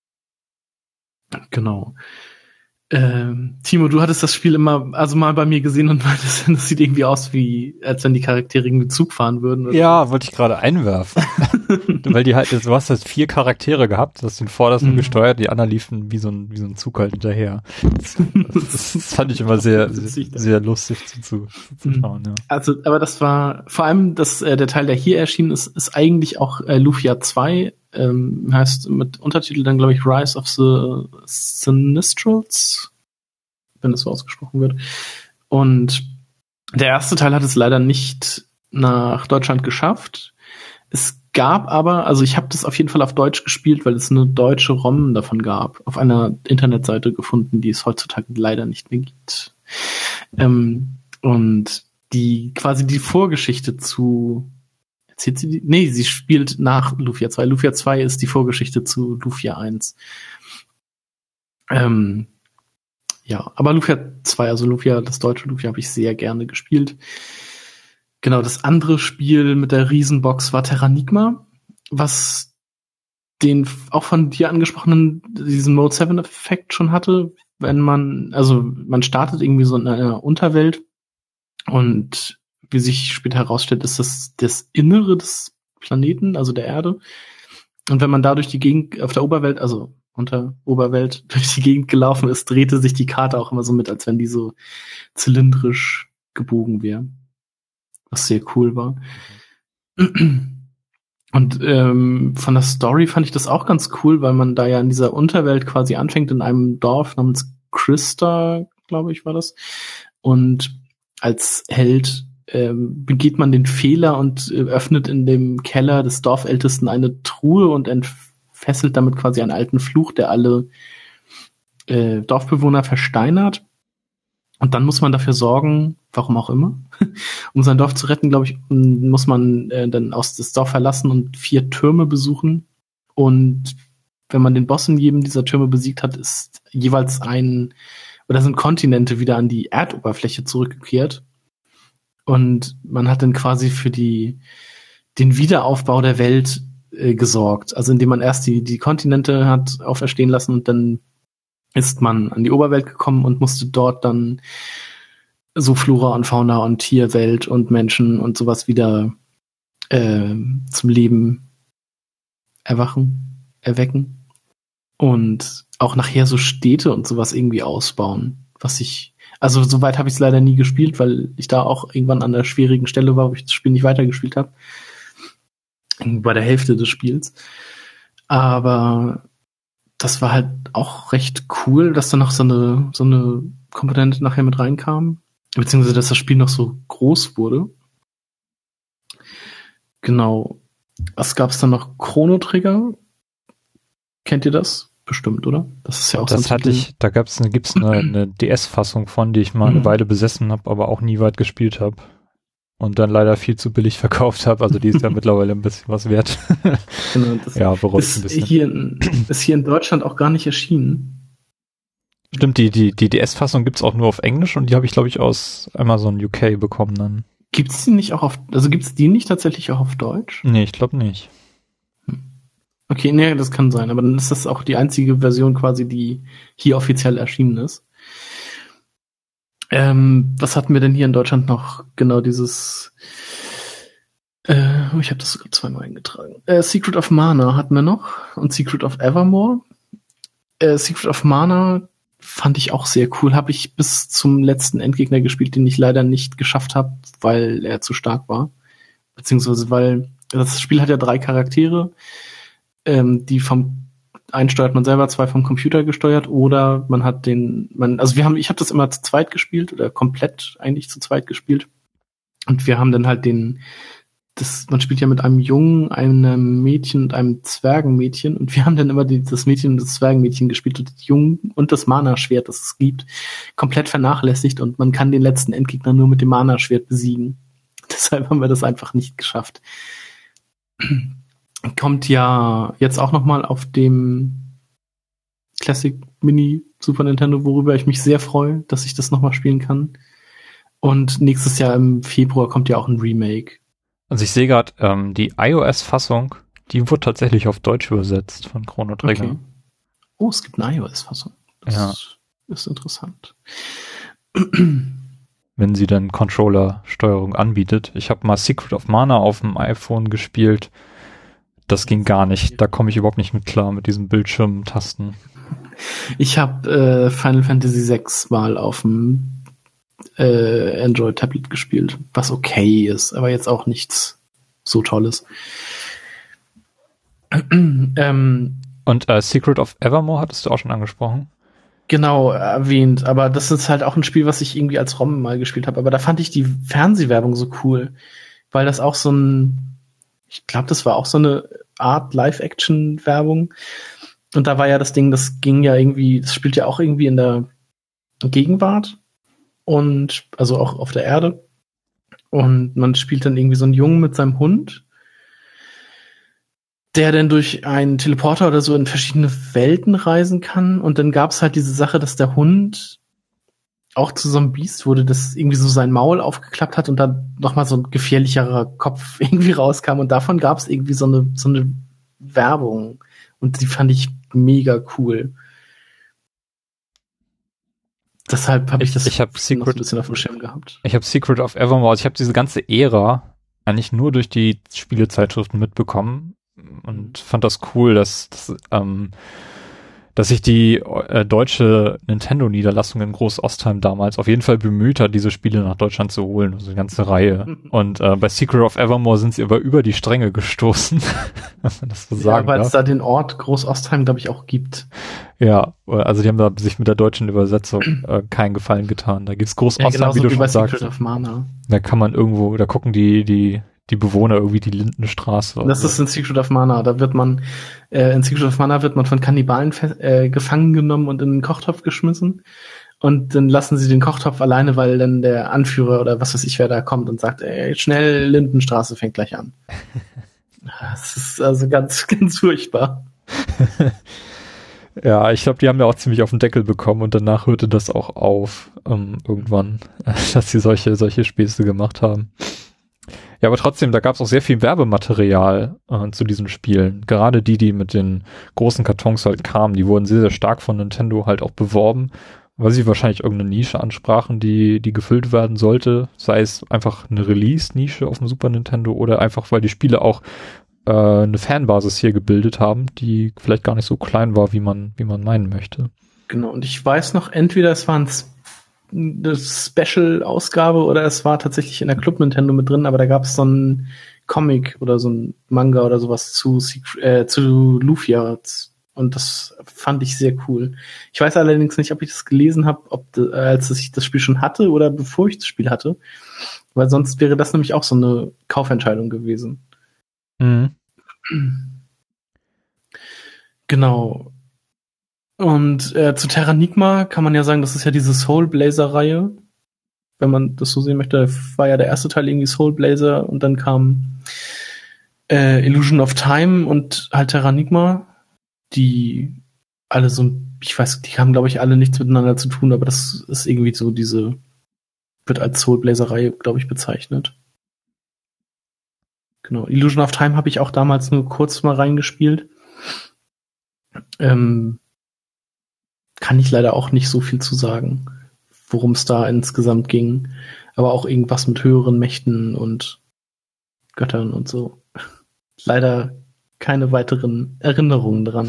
Genau. Ähm, Timo, du hattest das Spiel immer, also mal bei mir gesehen und meintest, das sieht irgendwie aus wie, als wenn die Charaktere irgendwie Zug fahren würden. Oder ja, so. wollte ich gerade einwerfen. Weil die halt, du hast halt vier Charaktere gehabt, du hast den vordersten Mhm. gesteuert, die anderen liefen wie so ein, wie so ein Zug halt hinterher. Das, das, das fand ich immer sehr, sehr, sehr lustig zu, zu, zu schauen, ja. Also, aber das war, vor allem das, äh, der Teil, der hier erschienen ist, ist eigentlich auch äh, Lufia zwei, ähm, heißt mit Untertitel dann, glaube ich, Rise of the Sinistrals, wenn das so ausgesprochen wird. Und der erste Teil hat es leider nicht nach Deutschland geschafft. Es gab aber, also ich habe das auf jeden Fall auf Deutsch gespielt, weil es eine deutsche ROM davon gab, auf einer Internetseite gefunden, die es heutzutage leider nicht mehr gibt. Ähm, und die quasi die Vorgeschichte zu erzählt sie die? Nee, sie spielt nach Lufia zwei. Lufia zwei ist die Vorgeschichte zu Lufia eins. Ähm, ja, aber Lufia zwei, also Lufia, das deutsche Lufia, habe ich sehr gerne gespielt. Genau, das andere Spiel mit der Riesenbox war Terranigma, was den auch von dir angesprochenen, diesen Mode sieben Effekt schon hatte, wenn man, also man startet irgendwie so in einer Unterwelt und wie sich später herausstellt, ist das das Innere des Planeten, also der Erde. Und wenn man da durch die Gegend auf der Oberwelt, also unter Oberwelt durch die Gegend gelaufen ist, drehte sich die Karte auch immer so mit, als wenn die so zylindrisch gebogen wäre. Was sehr cool war. Und ähm, von der Story fand ich das auch ganz cool, weil man da ja in dieser Unterwelt quasi anfängt, in einem Dorf namens Christa, glaube ich, war das. Und als Held ähm, begeht man den Fehler und äh, öffnet in dem Keller des Dorfältesten eine Truhe und entfesselt damit quasi einen alten Fluch, der alle äh, Dorfbewohner versteinert. Und dann muss man dafür sorgen, warum auch immer, um sein Dorf zu retten, glaube ich, muss man äh, dann aus das Dorf verlassen und vier Türme besuchen. Und wenn man den Boss in jedem dieser Türme besiegt hat, ist jeweils ein, oder sind Kontinente wieder an die Erdoberfläche zurückgekehrt. Und man hat dann quasi für die, den Wiederaufbau der Welt äh, gesorgt. Also indem man erst die, die Kontinente hat auferstehen lassen und dann ist man an die Oberwelt gekommen und musste dort dann so Flora und Fauna und Tierwelt und Menschen und sowas wieder äh, zum Leben erwachen, erwecken. Und auch nachher so Städte und sowas irgendwie ausbauen. Was ich, also soweit habe ich es leider nie gespielt, weil ich da auch irgendwann an der schwierigen Stelle war, wo ich das Spiel nicht weitergespielt habe. Bei der Hälfte des Spiels. Aber das war halt auch recht cool, dass da noch so eine, so eine Komponente nachher mit reinkam. Beziehungsweise, dass das Spiel noch so groß wurde. Genau. Was gab's dann noch? Chrono Trigger? Kennt ihr das? Bestimmt, oder? Das ist ja auch das so ein hatte ich, da gab's eine, gibt's eine, eine D S-Fassung von, die ich mal eine Mhm. Weile besessen habe, aber auch nie weit gespielt habe. Und dann leider viel zu billig verkauft habe. Also die ist ja mittlerweile ein bisschen was wert. Genau, das Ja, bereut ein ist bisschen. hier, in, ist hier in Deutschland auch gar nicht erschienen. Stimmt, die, die, die D S-Fassung gibt's auch nur auf Englisch und die habe ich, glaube ich, aus Amazon U K bekommen dann. Gibt's die nicht auch auf, also gibt's die nicht tatsächlich auch auf Deutsch? Nee, ich glaube nicht. Okay, nee, das kann sein, aber dann ist das auch die einzige Version quasi, die hier offiziell erschienen ist. Ähm, was hatten wir denn hier in Deutschland noch? Genau dieses, äh, oh, ich habe das sogar zweimal eingetragen. Äh, Secret of Mana hatten wir noch und Secret of Evermore. Äh, Secret of Mana fand ich auch sehr cool. Habe ich bis zum letzten Endgegner gespielt, den ich leider nicht geschafft habe, weil er zu stark war. Beziehungsweise weil das Spiel hat ja drei Charaktere, ähm, die vom einen steuert man selber, zwei vom Computer gesteuert oder man hat den, man, also wir haben, ich habe das immer zu zweit gespielt oder komplett eigentlich zu zweit gespielt und wir haben dann halt den, das, man spielt ja mit einem Jungen, einem Mädchen und einem Zwergenmädchen und wir haben dann immer die, das Mädchen und das Zwergenmädchen gespielt und das Jungen und das Mana-Schwert, das es gibt, komplett vernachlässigt und man kann den letzten Endgegner nur mit dem Mana-Schwert besiegen. Deshalb haben wir das einfach nicht geschafft. Kommt ja jetzt auch noch mal auf dem Classic Mini Super Nintendo, worüber ich mich sehr freue, dass ich das noch mal spielen kann. Und nächstes Jahr im Februar kommt ja auch ein Remake. Also ich sehe gerade, ähm, die iOS-Fassung, die wurde tatsächlich auf Deutsch übersetzt von Chrono Trigger. Okay. Oh, es gibt eine iOS-Fassung. Das Ja. ist interessant. Wenn sie dann Controller-Steuerung anbietet. Ich habe mal Secret of Mana auf dem iPhone gespielt. Das ging gar nicht. Da komme ich überhaupt nicht mit klar mit diesen Bildschirmtasten. Ich habe äh, Final Fantasy sechs mal auf dem äh, Android-Tablet gespielt, was okay ist, aber jetzt auch nichts so Tolles. ähm, Und äh, Secret of Evermore hattest du auch schon angesprochen? Genau, erwähnt, aber das ist halt auch ein Spiel, was ich irgendwie als ROM mal gespielt habe, aber da fand ich die Fernsehwerbung so cool, weil das auch so ein, ich glaube, das war auch so eine Art Live-Action-Werbung und da war ja das Ding, das ging ja irgendwie, das spielt ja auch irgendwie in der Gegenwart und also auch auf der Erde und man spielt dann irgendwie so einen Jungen mit seinem Hund, der dann durch einen Teleporter oder so in verschiedene Welten reisen kann. Und dann gab es halt diese Sache, dass der Hund auch zu so einem Biest wurde, das irgendwie so sein Maul aufgeklappt hat und dann nochmal so ein gefährlicherer Kopf irgendwie rauskam. Und davon gab es irgendwie so eine, so eine Werbung. Und die fand ich mega cool. Deshalb habe ich, ich das ich hab Secret, noch ein bisschen auf dem Schirm gehabt. Ich habe Secret of Evermore, also ich habe diese ganze Ära eigentlich nur durch die Spielezeitschriften mitbekommen. Und fand das cool, dass, dass, ähm, dass sich die äh, deutsche Nintendo-Niederlassung in Groß-Ostheim damals auf jeden Fall bemüht hat, diese Spiele nach Deutschland zu holen, also eine ganze Reihe. Und äh, bei Secret of Evermore sind sie aber über die Stränge gestoßen, wenn man das so sagen Ja, weil darf. es da den Ort Groß-Ostheim, glaube ich, auch gibt. Ja, also die haben da sich mit der deutschen Übersetzung äh, keinen Gefallen getan. Da gibt's Groß-Ostheim, ja, genauso wie du wie schon bei sagst. Secret of Mana. Da kann man irgendwo, da gucken die, die die Bewohner irgendwie die Lindenstraße. Das so. Ist in Secret of Mana. Da wird man, äh, in Secret of Mana wird man von Kannibalen äh, gefangen genommen und in den Kochtopf geschmissen. Und dann lassen sie den Kochtopf alleine, weil dann der Anführer oder was weiß ich, wer da kommt und sagt, ey, schnell, Lindenstraße fängt gleich an. Das ist also ganz, ganz furchtbar. Ja, ich glaube, die haben ja auch ziemlich auf den Deckel bekommen und danach hörte das auch auf, ähm, irgendwann, dass sie solche, solche Späße gemacht haben. Ja, aber trotzdem, da gab es auch sehr viel Werbematerial äh, zu diesen Spielen. Gerade die, die mit den großen Kartons halt kamen, die wurden sehr, sehr stark von Nintendo halt auch beworben, weil sie wahrscheinlich irgendeine Nische ansprachen, die, die gefüllt werden sollte. Sei es einfach eine Release-Nische auf dem Super Nintendo oder einfach, weil die Spiele auch äh, eine Fanbasis hier gebildet haben, die vielleicht gar nicht so klein war, wie man, wie man meinen möchte. Genau, und ich weiß noch, entweder es waren eine Special-Ausgabe oder es war tatsächlich in der Club Nintendo mit drin, aber da gab es so einen Comic oder so ein Manga oder sowas zu, äh, zu Lufia und das fand ich sehr cool. Ich weiß allerdings nicht, ob ich das gelesen habe, ob de, äh, als ich das Spiel schon hatte oder bevor ich das Spiel hatte, weil sonst wäre das nämlich auch so eine Kaufentscheidung gewesen. Mhm. Genau. Und äh, zu Terranigma kann man ja sagen, das ist ja diese Soul Blazer-Reihe. Wenn man das so sehen möchte, war ja der erste Teil irgendwie Soul Blazer und dann kam äh, Illusion of Time und halt Terranigma, die alle so, ich weiß, die haben glaube ich alle nichts miteinander zu tun, aber das ist irgendwie so diese, wird als Soul Blazer-Reihe, glaube ich, bezeichnet. Genau, Illusion of Time habe ich auch damals nur kurz mal reingespielt. Ähm, kann ich leider auch nicht so viel zu sagen, worum es da insgesamt ging. Aber auch irgendwas mit höheren Mächten und Göttern und so. Leider keine weiteren Erinnerungen dran.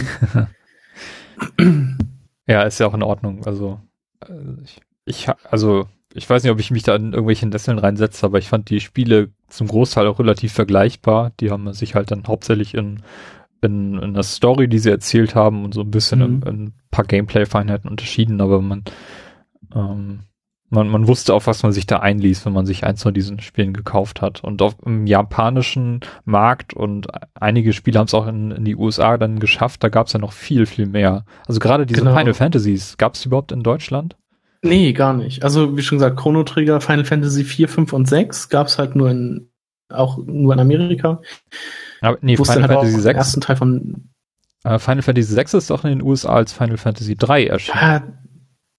Ja, ist ja auch in Ordnung. Also ich, ich also ich weiß nicht, ob ich mich da in irgendwelchen Nesseln reinsetze, aber ich fand die Spiele zum Großteil auch relativ vergleichbar. Die haben sich halt dann hauptsächlich in in, in der Story, die sie erzählt haben und so ein bisschen Mhm. in, in ein paar Gameplay-Feinheiten unterschieden, aber man, ähm, man man wusste, auf was man sich da einließ, wenn man sich eins von diesen Spielen gekauft hat. Und auf im japanischen Markt und einige Spiele haben es auch in, in die U S A dann geschafft, da gab es ja noch viel, viel mehr. Also gerade diese Genau. Final Fantasies, gab es die überhaupt in Deutschland? Nee, gar nicht. Also wie schon gesagt, Chrono Trigger, Final Fantasy vier, fünf und sechs gab's halt nur in, auch nur in Amerika. Aber, nee, Wusste Final halt auch Fantasy den sechs. ersten Teil von Äh, Final Fantasy sechs ist doch in den U S A als Final Fantasy drei erschienen. ah,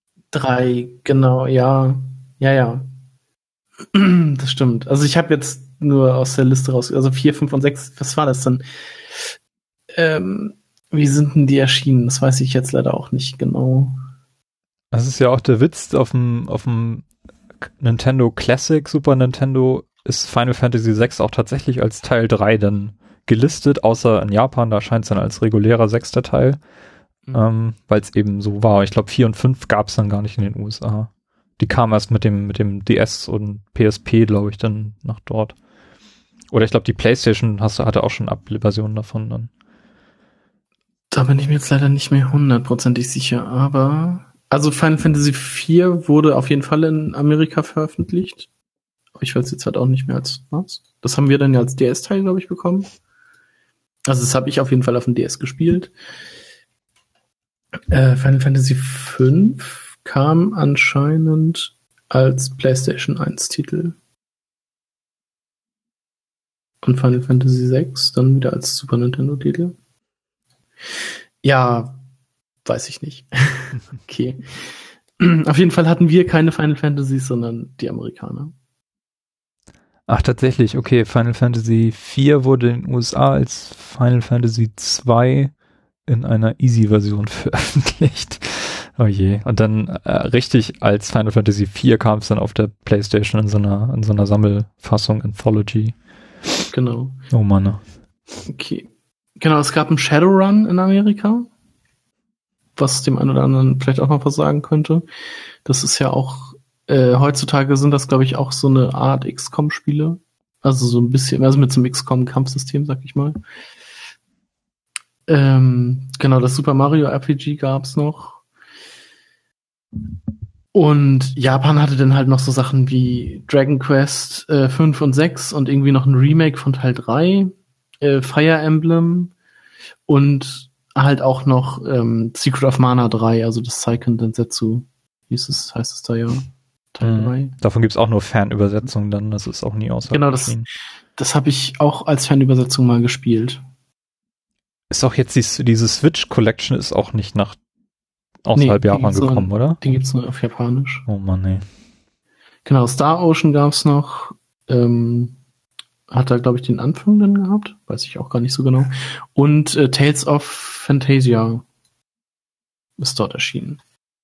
drei, genau, ja. Ja, ja. Das stimmt. Also ich habe jetzt nur aus der Liste raus. Also vier, fünf und sechs, was war das denn? Ähm, wie sind denn die erschienen? Das weiß ich jetzt leider auch nicht genau. Das ist ja auch der Witz, auf dem, auf dem Nintendo Classic, Super Nintendo, ist Final Fantasy sechs auch tatsächlich als Teil drei dann gelistet, außer in Japan, da erscheint es dann als regulärer sechster Teil, mhm. ähm, weil es eben so war. Ich glaube, vier und fünf gab es dann gar nicht in den U S A. Die kamen erst mit dem, mit dem D S und P S P, glaube ich, dann nach dort. Oder ich glaube, die PlayStation hast, hatte auch schon Ab-Versionen davon dann. Da bin ich mir jetzt leider nicht mehr hundertprozentig sicher, aber also Final Fantasy vier wurde auf jeden Fall in Amerika veröffentlicht. Ich weiß jetzt halt auch nicht mehr als was. Das haben wir dann ja als D S-Teil, glaube ich, bekommen. Also das habe ich auf jeden Fall auf dem D S gespielt. Äh, Final Fantasy fünf kam anscheinend als PlayStation eins Titel. Und Final Fantasy sechs dann wieder als Super Nintendo Titel. Ja, weiß ich nicht. Okay. Auf jeden Fall hatten wir keine Final Fantasies, sondern die Amerikaner. Ach, tatsächlich, okay. Final Fantasy vier wurde in den U S A als Final Fantasy zwei in einer Easy-Version veröffentlicht. Oh je. Und dann äh, richtig als Final Fantasy vier kam es dann auf der PlayStation in so einer, in so einer Sammelfassung, Anthology. Genau. Oh Mann. Okay. Genau, es gab einen Shadowrun in Amerika, was dem einen oder anderen vielleicht auch noch was sagen könnte. Das ist ja auch Äh, heutzutage sind das, glaube ich, auch so eine Art X COM-Spiele. Also so ein bisschen, also mit so einem X COM-Kampfsystem, sag ich mal. Ähm, genau, das Super Mario R P G gab's noch. Und Japan hatte dann halt noch so Sachen wie Dragon Quest äh, fünf und sechs und irgendwie noch ein Remake von Teil drei, äh, Fire Emblem und halt auch noch ähm, Secret of Mana drei, also das Seiken Densetsu, hieß es, heißt es da ja. Teil drei. Mhm. Davon gibt's auch nur Fernübersetzungen dann, das ist auch nie außerhalb. Genau, das, das habe ich auch als Fernübersetzung mal gespielt. Ist auch jetzt die, diese Switch Collection ist auch nicht nach außerhalb nee, Japan gekommen, nur, oder? Den gibt's nur auf Japanisch. Oh Mann, nee. Genau, Star Ocean gab's noch. Ähm, hat da, glaube ich, den Anfang dann gehabt. Weiß ich auch gar nicht so genau. Und äh, Tales of Phantasia ist dort erschienen.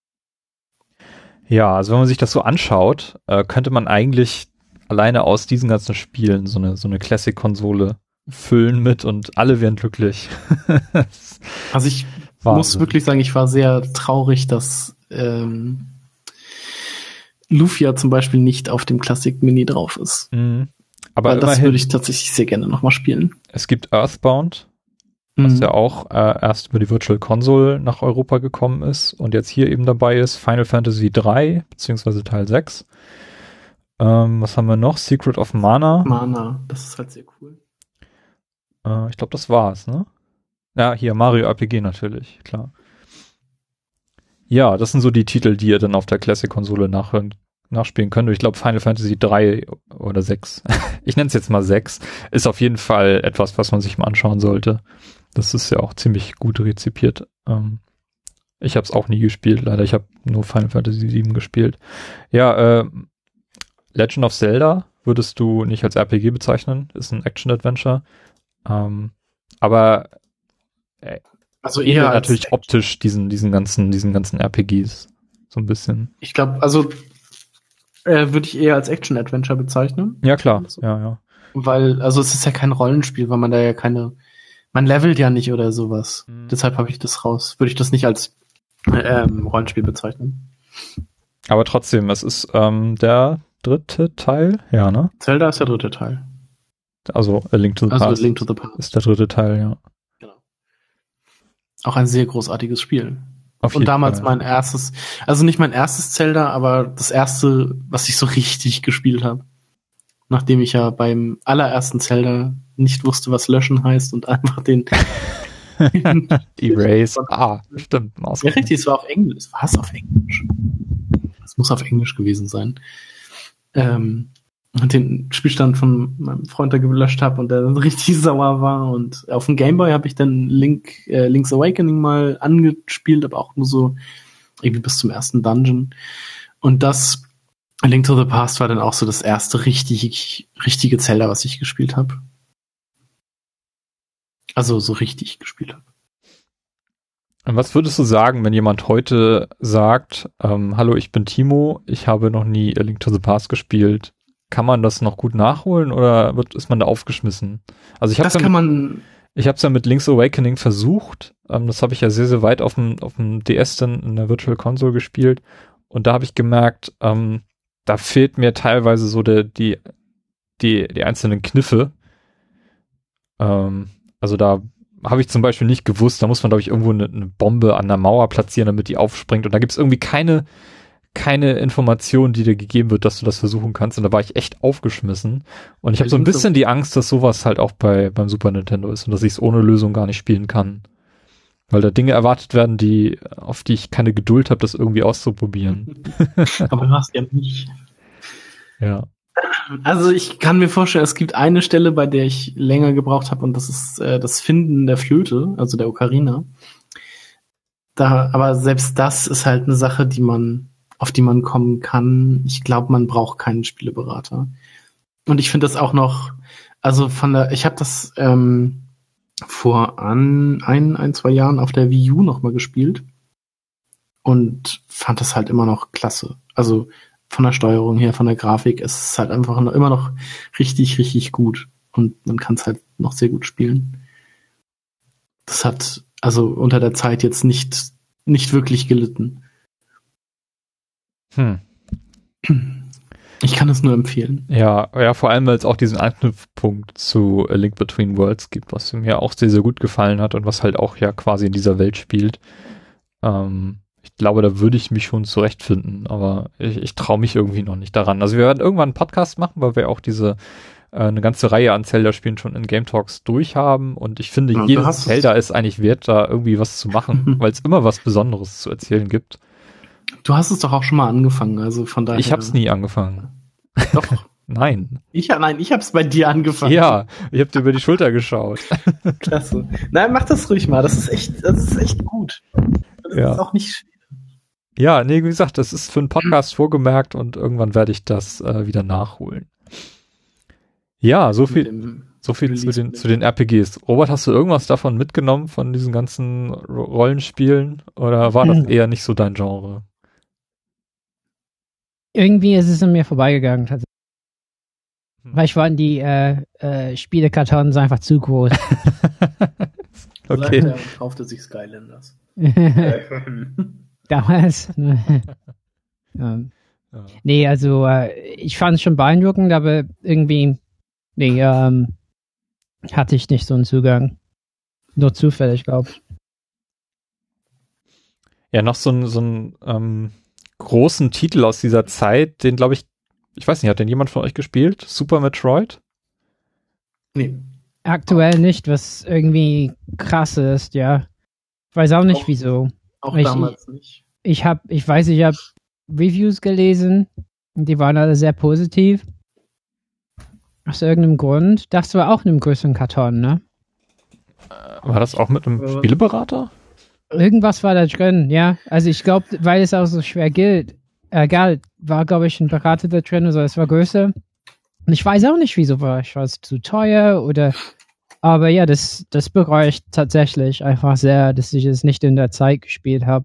Ja, also wenn man sich das so anschaut, äh, könnte man eigentlich alleine aus diesen ganzen Spielen so eine so eine Classic-Konsole füllen mit und alle wären glücklich. Also ich Wahnsinn. muss wirklich sagen, ich war sehr traurig, dass ähm, Lufia zum Beispiel nicht auf dem Classic Mini drauf ist. Mhm. Aber Weil das immerhin, würde ich tatsächlich sehr gerne nochmal spielen. Es gibt Earthbound, was Mhm. ja auch äh, erst über die Virtual Console nach Europa gekommen ist und jetzt hier eben dabei ist, Final Fantasy drei, beziehungsweise Teil sechs. Ähm, was haben wir noch? Secret of Mana. Mana, das ist halt sehr cool. Äh, ich glaube, das war's, ne? Ja, hier Mario R P G natürlich, klar. Ja, das sind so die Titel, die ihr dann auf der Classic-Konsole nachhören, nachspielen könnt. Ich glaube, Final Fantasy drei oder sechs, ich nenne es jetzt mal sechs, ist auf jeden Fall etwas, was man sich mal anschauen sollte. Das ist ja auch ziemlich gut rezipiert. Ähm, ich habe es auch nie gespielt, leider. Ich habe nur Final Fantasy sieben gespielt. Ja, äh, Legend of Zelda würdest du nicht als R P G bezeichnen, ist ein Action-Adventure. Ähm, aber äh, Also eher als natürlich Action. optisch diesen, diesen ganzen, diesen ganzen R P Gs. So ein bisschen. Ich glaube, also äh, würde ich eher als Action-Adventure bezeichnen. Ja, klar. Ja, ja. Weil, also es ist ja kein Rollenspiel, weil man da ja keine, man levelt ja nicht oder sowas. Mhm. Deshalb habe ich das raus. Würde ich das nicht als ähm, Rollenspiel bezeichnen. Aber trotzdem, es ist ähm, der dritte Teil, ja, ne? Zelda ist der dritte Teil. Also A Link to the Also Past Link to the Past. ist der dritte Teil, ja. Genau. Auch ein sehr großartiges Spiel. Auf Und jeden damals Fall. mein erstes, also nicht mein erstes Zelda, aber das erste, was ich so richtig gespielt habe. Nachdem ich ja beim allerersten Zelda nicht wusste, was löschen heißt und einfach den Erase. Ah, stimmt. Maus- Ja, richtig, es war auf Englisch. War es auf Englisch? Es muss auf Englisch gewesen sein. Ähm, und den Spielstand von meinem Freund da gelöscht habe und der dann richtig sauer war. Und auf dem Gameboy habe ich dann Link, äh, Link's Awakening mal angespielt, aber auch nur so irgendwie bis zum ersten Dungeon. Und das A Link to the Past war dann auch so das erste richtig, richtige Zelda, was ich gespielt habe. Also so richtig gespielt habe. Und was würdest du sagen, wenn jemand heute sagt, ähm, hallo, ich bin Timo, ich habe noch nie A Link to the Past gespielt. Kann man das noch gut nachholen oder wird, ist man da aufgeschmissen? Also ich habe Das kann man... Ich habe es ja mit Link's Awakening versucht. Ähm, das habe ich ja sehr, sehr weit auf dem, auf dem D S dann in der Virtual Console gespielt. Und da habe ich gemerkt, ähm, da fehlt mir teilweise so der, die, die, die einzelnen Kniffe. Ähm, also da habe ich zum Beispiel nicht gewusst, da muss man, glaube ich, irgendwo eine, eine Bombe an der Mauer platzieren, damit die aufspringt. Und da gibt es irgendwie keine, keine Information, die dir gegeben wird, dass du das versuchen kannst. Und da war ich echt aufgeschmissen. Und ich habe so ein bisschen die Angst, dass sowas halt auch bei beim Super Nintendo ist und dass ich es ohne Lösung gar nicht spielen kann. Weil da Dinge erwartet werden, die auf die ich keine Geduld habe, das irgendwie auszuprobieren. Aber du hast ja nicht. Ja. Also ich kann mir vorstellen, es gibt eine Stelle, bei der ich länger gebraucht habe und das ist äh, das Finden der Flöte, also der Ocarina. Da, aber selbst das ist halt eine Sache, die man, auf die man kommen kann. Ich glaube, man braucht keinen Spieleberater. Und ich finde das auch noch, also von der, ich habe das ähm, vor an, ein, ein, zwei Jahren auf der Wii U noch mal gespielt und fand das halt immer noch klasse. Also von der Steuerung her, von der Grafik, ist es halt einfach noch, immer noch richtig, richtig gut. Und man kann es halt noch sehr gut spielen. Das hat also unter der Zeit jetzt nicht, nicht wirklich gelitten. Hm. Ich kann es nur empfehlen. Ja, ja, vor allem, weil es auch diesen Anknüpfpunkt zu A Link Between Worlds gibt, was mir auch sehr, sehr gut gefallen hat und was halt auch ja quasi in dieser Welt spielt. Ähm, ich glaube, da würde ich mich schon zurechtfinden, aber ich, ich traue mich irgendwie noch nicht daran. Also wir werden irgendwann einen Podcast machen, weil wir auch diese äh, eine ganze Reihe an Zelda-Spielen schon in Game Talks durchhaben und ich finde, Ja, jedes Zelda ist eigentlich wert, da irgendwie was zu machen, weil es immer was Besonderes zu erzählen gibt. Du hast es doch auch schon mal angefangen, also von daher. Ich habe es nie angefangen. Doch. Nein. Ich, nein, ich habe es bei dir angefangen. Ja, ich habe dir über die Schulter geschaut. Klasse. Nein, mach das ruhig mal. Das ist echt, das ist echt gut. Das Ja. ist auch nicht schwer. Ja, nee, wie gesagt, das ist für einen Podcast vorgemerkt und irgendwann werde ich das äh, wieder nachholen. Ja, so viel, Dem so viel zu Release den, zu den R P Gs. Robert, hast du irgendwas davon mitgenommen, von diesen ganzen Ro- Rollenspielen? Oder war das eher nicht so dein Genre? Irgendwie ist es an mir vorbeigegangen, tatsächlich. Hm. Weil ich fand die äh, äh, Spielekartons einfach zu groß. Okay. Er kaufte sich Skylanders. Damals. Ne. ähm, Ja. nee, also äh, ich fand es schon beeindruckend, aber irgendwie nee, ähm, hatte ich nicht so einen Zugang. Nur zufällig, glaube ich. Ja, noch so ein, so ein ähm, großen Titel aus dieser Zeit, den glaube ich, ich weiß nicht, hat den jemand von euch gespielt? Super Metroid? Nee. Aktuell nicht, was irgendwie krass ist, ja. Ich weiß auch nicht Auch- wieso. Auch Ich- damals nicht. Ich habe, ich weiß, ich habe Reviews gelesen und die waren alle sehr positiv. Aus irgendeinem Grund. Das war auch in einem größeren Karton, ne? War das auch mit einem Äh, Spieleberater? Irgendwas war da drin, ja. Also ich glaube, weil es auch so schwer gilt, äh, galt, war, glaube ich, ein Berater da drin, also es war größer. Und ich weiß auch nicht, wieso war ich. War es zu teuer oder. Aber ja, das, das bereue ich tatsächlich einfach sehr, dass ich es nicht in der Zeit gespielt habe.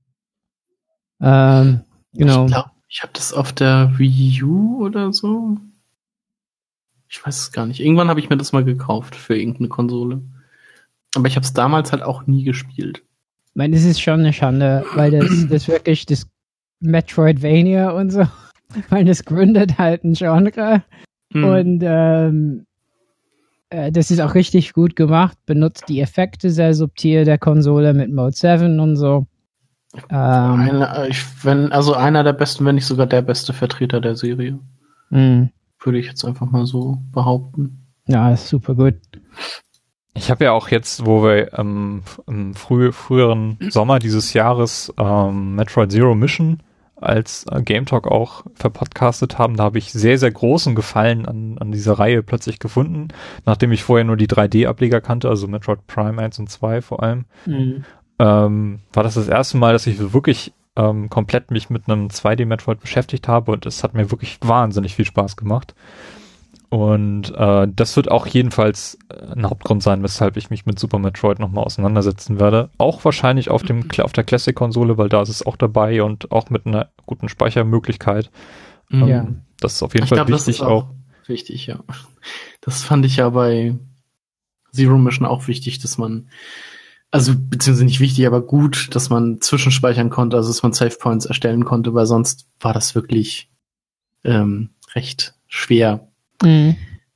Ähm, genau. Ich glaube, ich habe das auf der Wii U oder so. Ich weiß es gar nicht. Irgendwann habe ich mir das mal gekauft für irgendeine Konsole. Aber ich habe es damals halt auch nie gespielt. Ich meine, das ist schon eine Schande, weil das, das wirklich das Metroidvania und so, weil das gründet halt ein Genre Hm. und ähm, äh, das ist auch richtig gut gemacht, benutzt die Effekte sehr subtil der Konsole mit Mode sieben und so. Ähm, Einer, ich, wenn, also einer der besten, wenn nicht sogar der beste Vertreter der Serie. mh, Würde ich jetzt einfach mal so behaupten. ja, ist super gut. Ich habe ja auch jetzt, wo wir ähm, im früh, früheren Sommer dieses Jahres ähm, Metroid Zero Mission als äh, Game Talk auch verpodcastet haben, da habe ich sehr, sehr großen Gefallen an, an dieser Reihe plötzlich gefunden, nachdem ich vorher nur die drei D-Ableger kannte, also Metroid Prime eins und zwei vor allem. Mhm. Ähm, war das das erste Mal, dass ich wirklich ähm, komplett mich mit einem zwei D Metroid beschäftigt habe und es hat mir wirklich wahnsinnig viel Spaß gemacht. Und äh, das wird auch jedenfalls ein Hauptgrund sein, weshalb ich mich mit Super Metroid nochmal auseinandersetzen werde. Auch wahrscheinlich auf dem auf der Classic-Konsole, weil da ist es auch dabei und auch mit einer guten Speichermöglichkeit. Ja. Ähm, das ist auf jeden Ich Fall glaub, das wichtig ist auch. auch. Wichtig, ja. Das fand ich ja bei Zero Mission auch wichtig, dass man, also beziehungsweise nicht wichtig, aber gut, dass man zwischenspeichern konnte, also dass man Save Points erstellen konnte, weil sonst war das wirklich ähm, recht schwer. Mhm.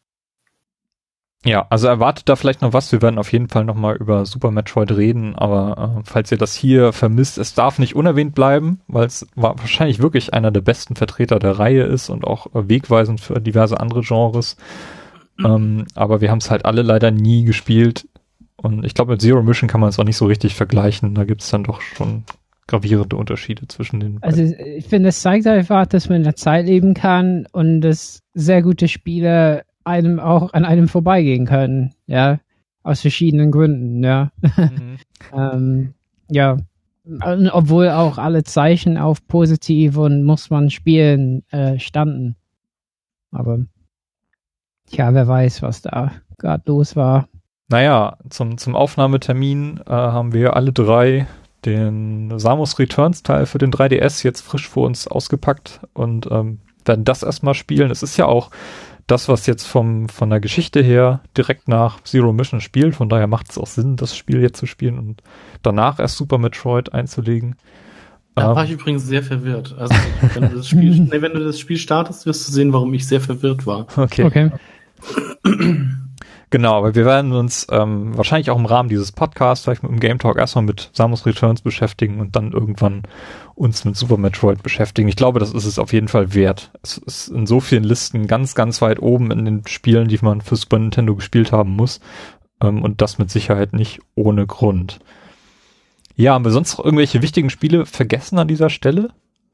Ja, also erwartet da vielleicht noch was. Wir werden auf jeden Fall nochmal über Super Metroid reden, aber äh, falls ihr das hier vermisst, es darf nicht unerwähnt bleiben, weil es war wahrscheinlich wirklich einer der besten Vertreter der Reihe ist und auch äh, wegweisend für diverse andere Genres. Ähm, aber wir haben es halt alle leider nie gespielt und ich glaube, mit Zero Mission kann man es auch nicht so richtig vergleichen. Da gibt es dann doch schon gravierende Unterschiede zwischen den Also ich finde, es zeigt einfach, dass man in der Zeit leben kann und dass sehr gute Spiele einem auch an einem vorbeigehen können, ja, aus verschiedenen Gründen, ja. Mhm. ähm, ja, und obwohl auch alle Zeichen auf positiv und muss man spielen äh, standen. Aber tja, wer weiß, was da gerade los war. Naja, zum, zum Aufnahmetermin äh, haben wir alle drei den Samus Returns Teil für den drei D S jetzt frisch vor uns ausgepackt und ähm, werden das erstmal spielen. Es ist ja auch das, was jetzt vom von der Geschichte her direkt nach Zero Mission spielt, von daher macht es auch Sinn, das Spiel jetzt zu spielen und danach erst Super Metroid einzulegen. Da ähm, war ich übrigens sehr verwirrt. Also wenn du das Spiel, nee, wenn du das Spiel startest, wirst du sehen, warum ich sehr verwirrt war. Okay. Okay. Genau, aber wir werden uns ähm, wahrscheinlich auch im Rahmen dieses Podcasts vielleicht mit dem Game Talk erstmal mit Samus Returns beschäftigen und dann irgendwann uns mit Super Metroid beschäftigen. Ich glaube, das ist es auf jeden Fall wert. Es ist in so vielen Listen ganz, ganz weit oben in den Spielen, die man für Super Nintendo gespielt haben muss. Ähm, und das mit Sicherheit nicht ohne Grund. Ja, haben wir sonst noch irgendwelche wichtigen Spiele vergessen an dieser Stelle?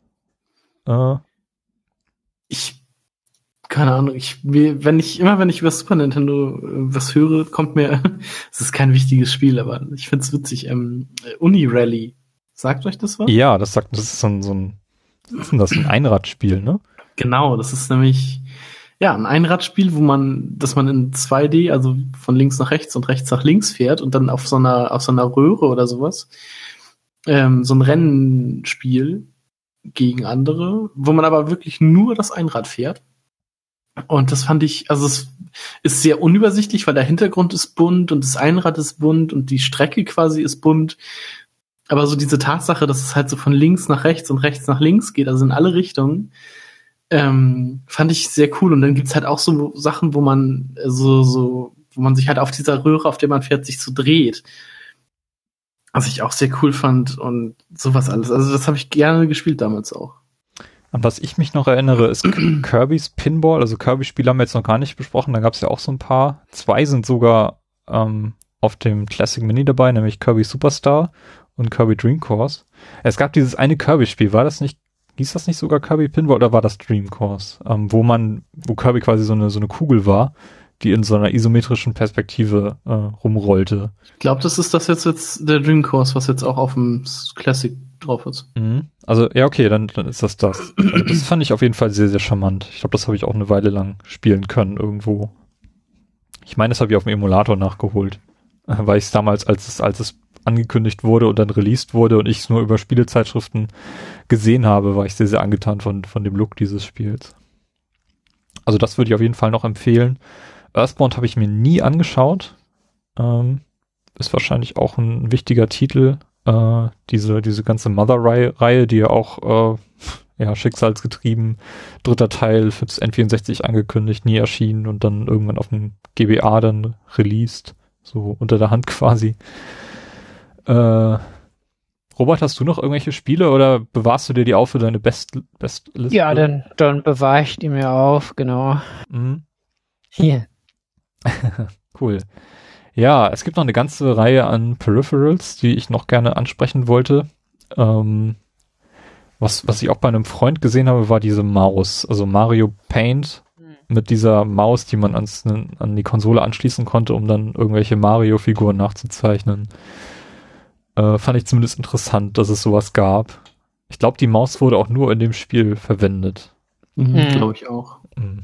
Äh, Ich Keine Ahnung, ich, wenn ich, immer wenn ich über Super Nintendo äh, was höre, kommt mir, es ist kein wichtiges Spiel, aber ich find's witzig, ähm, Uni Rally. Sagt euch das was? ja, das sagt, das ist so ein, so ein, was ist denn das, ein Einradspiel, ne? Genau, das ist nämlich, ja, ein Einradspiel, wo man, dass man in zwei D, also von links nach rechts und rechts nach links fährt und dann auf so einer, auf so einer Röhre oder sowas, ähm, so ein Rennspiel gegen andere, wo man aber wirklich nur das Einrad fährt. Und das fand ich, also es ist sehr unübersichtlich, weil der Hintergrund ist bunt und das Einrad ist bunt und die Strecke quasi ist bunt. Aber so diese Tatsache, dass es halt so von links nach rechts und rechts nach links geht, also in alle Richtungen, ähm, fand ich sehr cool. Und dann gibt's halt auch so Sachen, wo man so, so, wo man sich halt auf dieser Röhre, auf der man fährt, sich so dreht. Was ich auch sehr cool fand und sowas alles. Also das habe ich gerne gespielt damals auch. An was ich mich noch erinnere, ist Kirby's Pinball. Also Kirby-Spiele haben wir jetzt noch gar nicht besprochen. Da gab es ja auch so ein paar. Zwei sind sogar ähm, auf dem Classic Mini dabei, nämlich Kirby Superstar und Kirby Dream Course. Es gab dieses eine Kirby-Spiel. War das nicht, hieß das nicht sogar Kirby Pinball oder war das Dream Course? Ähm, wo man, wo Kirby quasi so eine, so eine Kugel war, die in so einer isometrischen Perspektive äh, rumrollte. Ich glaube, das ist das jetzt, jetzt der Dream Course, was jetzt auch auf dem Classic drauf ist. Mhm. Also, ja, okay, dann, dann ist das das. Also, das fand ich auf jeden Fall sehr, sehr charmant. Ich glaube, das habe ich auch eine Weile lang spielen können irgendwo. Ich meine, das habe ich auf dem Emulator nachgeholt. Äh, weil ich es damals, als es, als es angekündigt wurde und dann released wurde und ich es nur über Spielezeitschriften gesehen habe, war ich sehr, sehr angetan von, von dem Look dieses Spiels. Also, das würde ich auf jeden Fall noch empfehlen. Earthbound habe ich mir nie angeschaut. Ähm, ist wahrscheinlich auch ein wichtiger Titel. Äh, diese diese ganze Mother-Reihe, die ja auch äh, ja, schicksalsgetrieben, dritter Teil für das N vierundsechzig angekündigt, nie erschienen und dann irgendwann auf dem G B A dann released, so unter der Hand quasi. Äh, Robert, hast du noch irgendwelche Spiele oder bewahrst du dir die auf für deine Best Bestliste? Ja, dann, dann bewahre ich die mir auf, genau. Mhm. Hier. Cool. Ja, es gibt noch eine ganze Reihe an Peripherals, die ich noch gerne ansprechen wollte. Ähm, was, was ich auch bei einem Freund gesehen habe, war diese Maus, also Mario Paint mit dieser Maus, die man ans, an die Konsole anschließen konnte, um dann irgendwelche Mario-Figuren nachzuzeichnen. Äh, fand ich zumindest interessant, dass es sowas gab. Ich glaube, die Maus wurde auch nur in dem Spiel verwendet. Mhm, Mhm. Glaube ich auch. Mhm.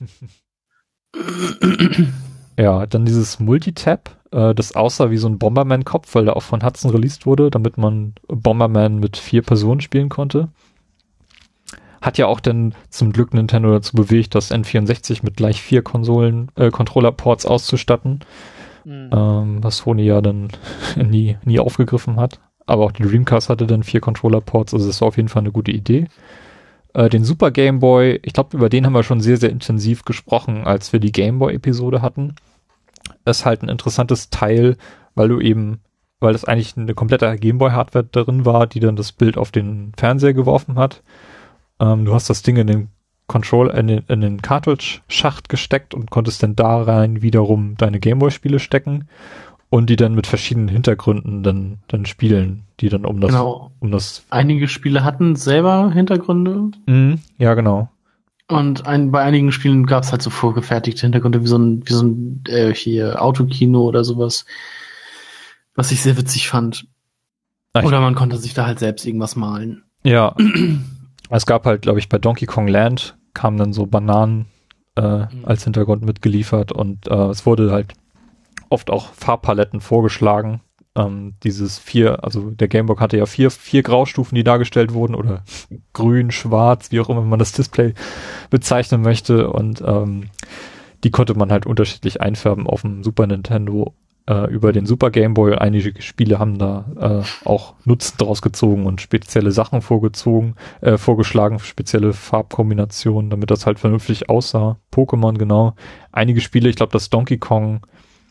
Ja, dann dieses Multitap, äh, das aussah wie so ein Bomberman-Kopf, weil der auch von Hudson released wurde, damit man Bomberman mit vier Personen spielen konnte. Hat ja auch dann zum Glück Nintendo dazu bewegt, das N vierundsechzig mit gleich vier Konsolen, äh, Controller-Ports auszustatten, Mhm. ähm, was Sony ja dann nie, nie aufgegriffen hat. Aber auch die Dreamcast hatte dann vier Controller-Ports, also das war auf jeden Fall eine gute Idee. Äh, den Super Game Boy, ich glaube, über den haben wir schon sehr, sehr intensiv gesprochen, als wir die Game Boy-Episode hatten. Das ist halt ein interessantes Teil, weil du eben, weil das eigentlich eine komplette Game Boy-Hardware darin war, die dann das Bild auf den Fernseher geworfen hat. Ähm, du hast das Ding in den Control, in den, in den Cartridge-Schacht gesteckt und konntest dann da rein wiederum deine Game Boy-Spiele stecken und die dann mit verschiedenen Hintergründen dann, dann spielen, die dann um das, Genau. um das, Einige Spiele hatten selber Hintergründe Mhm, ja, genau. und ein, bei einigen Spielen gab es halt so vorgefertigte Hintergründe, wie so ein, wie so ein äh, hier Autokino oder sowas, was ich sehr witzig fand. Ah, ich- Oder man konnte sich da halt selbst irgendwas malen. Ja. Es gab halt, glaube ich, bei Donkey Kong Land kamen dann so Bananen äh, als Hintergrund mitgeliefert und äh, es wurde halt oft auch Farbpaletten vorgeschlagen. Ähm, dieses vier, also der Game Boy hatte ja vier, vier Graustufen, die dargestellt wurden oder grün, schwarz, wie auch immer man das Display bezeichnen möchte und ähm, die konnte man halt unterschiedlich einfärben auf dem Super Nintendo äh, über den Super Game Boy. Einige Spiele haben da äh, auch Nutzen draus gezogen und spezielle Sachen vorgezogen, äh, vorgeschlagen, spezielle Farbkombinationen, damit das halt vernünftig aussah. Pokémon, genau. Einige Spiele, ich glaube das Donkey Kong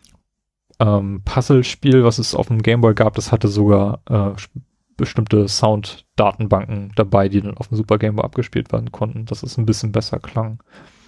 ähm, Puzzle-Spiel, was es auf dem Game Boy gab, das hatte sogar äh, bestimmte Sound-Datenbanken dabei, die dann auf dem Super Game Boy abgespielt werden konnten, dass es ein bisschen besser klang.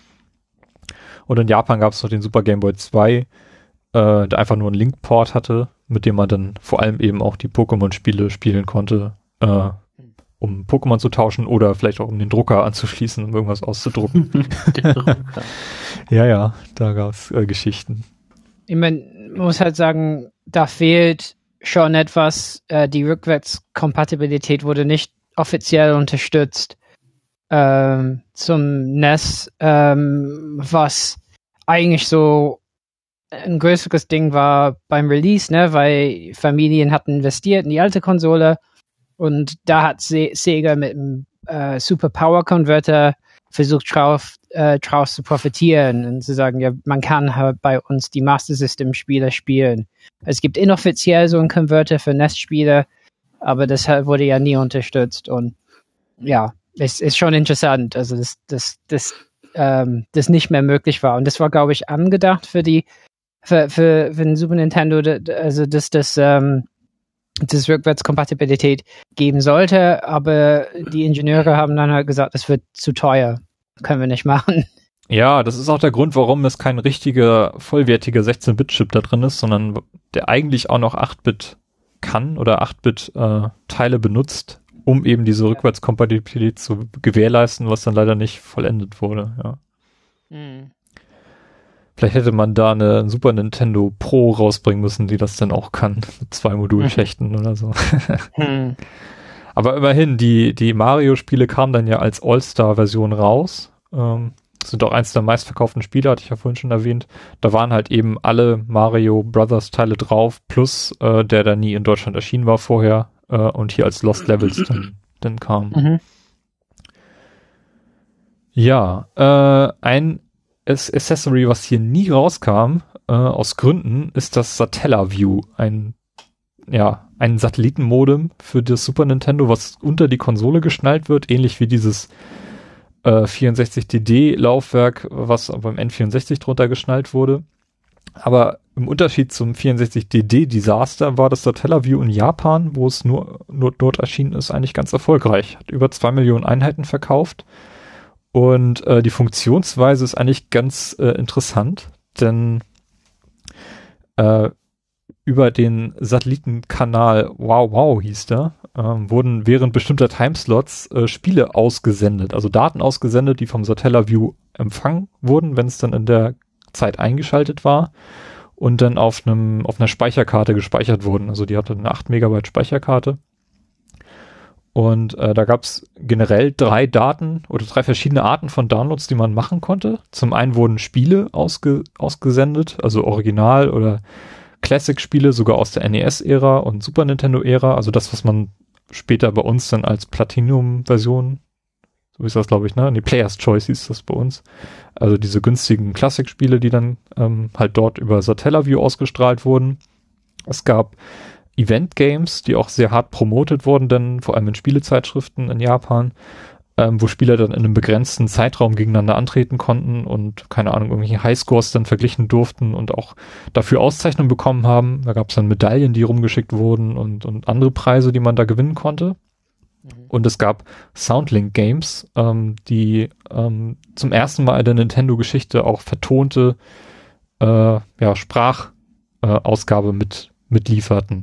Und in Japan gab es noch den Super Game Boy zwei, äh, der einfach nur einen Link-Port hatte, mit dem man dann vor allem eben auch die Pokémon-Spiele spielen konnte, äh, um Pokémon zu tauschen oder vielleicht auch um den Drucker anzuschließen, um irgendwas auszudrucken. Der Drucker. Ja, ja, da gab es äh, Geschichten. Ich meine, man muss halt sagen, da fehlt schon etwas. Äh, die Rückwärtskompatibilität wurde nicht offiziell unterstützt ähm, zum N E S, ähm, was eigentlich so ein größeres Ding war beim Release, ne, weil Familien hatten investiert in die alte Konsole und da hat Se- Sega mit dem äh, Super Power Converter versucht drauf, äh, draus zu profitieren und zu sagen, ja, man kann halt bei uns die Master System Spiele spielen. Es gibt inoffiziell so einen Converter für N E S-Spiele, aber das halt wurde ja nie unterstützt und ja, es ist schon interessant, also das, das, das, ähm, das nicht mehr möglich war und das war, glaube ich, angedacht für die, für, für, für den Super Nintendo, also dass das, ähm, das Rückwärtskompatibilität geben sollte, aber die Ingenieure haben dann halt gesagt, das wird zu teuer, können wir nicht machen. Ja, das ist auch der Grund, warum es kein richtiger, vollwertiger sechzehn-Bit-Chip da drin ist, sondern der eigentlich auch noch acht Bit kann oder acht Bit äh, Teile benutzt, um eben diese Rückwärtskompatibilität zu gewährleisten, was dann leider nicht vollendet wurde, ja. Hm. Vielleicht hätte man da eine Super Nintendo Pro rausbringen müssen, die das dann auch kann, mit zwei Modulschächten oder so. Hm. Aber immerhin, die, die Mario-Spiele kamen dann ja als All-Star-Version raus. Ähm, das sind auch eins der meistverkauften Spiele, hatte ich ja vorhin schon erwähnt. Da waren halt eben alle Mario Brothers Teile drauf, plus äh, der, der nie in Deutschland erschienen war vorher äh, und hier als Lost Levels dann, dann kam. Mhm. Ja, äh, ein Accessory, was hier nie rauskam, äh, aus Gründen, ist das Satellaview, ein, ja, ein Satellitenmodem für das Super Nintendo, was unter die Konsole geschnallt wird, ähnlich wie dieses äh, vierundsechzig D D-Laufwerk, was beim N vierundsechzig drunter geschnallt wurde. Aber im Unterschied zum vierundsechzig D D-Desaster war das Satellaview in Japan, wo es nur, nur dort erschienen ist, eigentlich ganz erfolgreich. Hat über zwei Millionen Einheiten verkauft. Und äh, die Funktionsweise ist eigentlich ganz äh, interessant, denn äh, über den Satellitenkanal Wow Wow hieß der, ähm, wurden während bestimmter Timeslots äh, Spiele ausgesendet, also Daten ausgesendet, die vom Satellaview empfangen wurden, wenn es dann in der Zeit eingeschaltet war und dann auf einem auf einer Speicherkarte gespeichert wurden. Also die hatte eine acht Megabyte Speicherkarte. Und äh, da gab es generell drei Daten oder drei verschiedene Arten von Downloads, die man machen konnte. Zum einen wurden Spiele ausge ausgesendet, also Original- oder Classic-Spiele, sogar aus der N E S-Ära und Super Nintendo-Ära. Also das, was man später bei uns dann als Platinum-Version, so ist das, glaube ich, ne? Nee, Player's Choice hieß das bei uns. Also diese günstigen Classic-Spiele, die dann ähm, halt dort über Satellaview ausgestrahlt wurden. Es gab Event-Games, die auch sehr hart promotet wurden, denn vor allem in Spielezeitschriften in Japan, ähm, wo Spieler dann in einem begrenzten Zeitraum gegeneinander antreten konnten und, keine Ahnung, irgendwelche Highscores dann verglichen durften und auch dafür Auszeichnungen bekommen haben. Da gab es dann Medaillen, die rumgeschickt wurden und, und andere Preise, die man da gewinnen konnte. Mhm. Und es gab Soundlink-Games, ähm, die ähm, zum ersten Mal in der Nintendo-Geschichte auch vertonte äh, ja, Sprachausgabe äh, mit mitlieferten.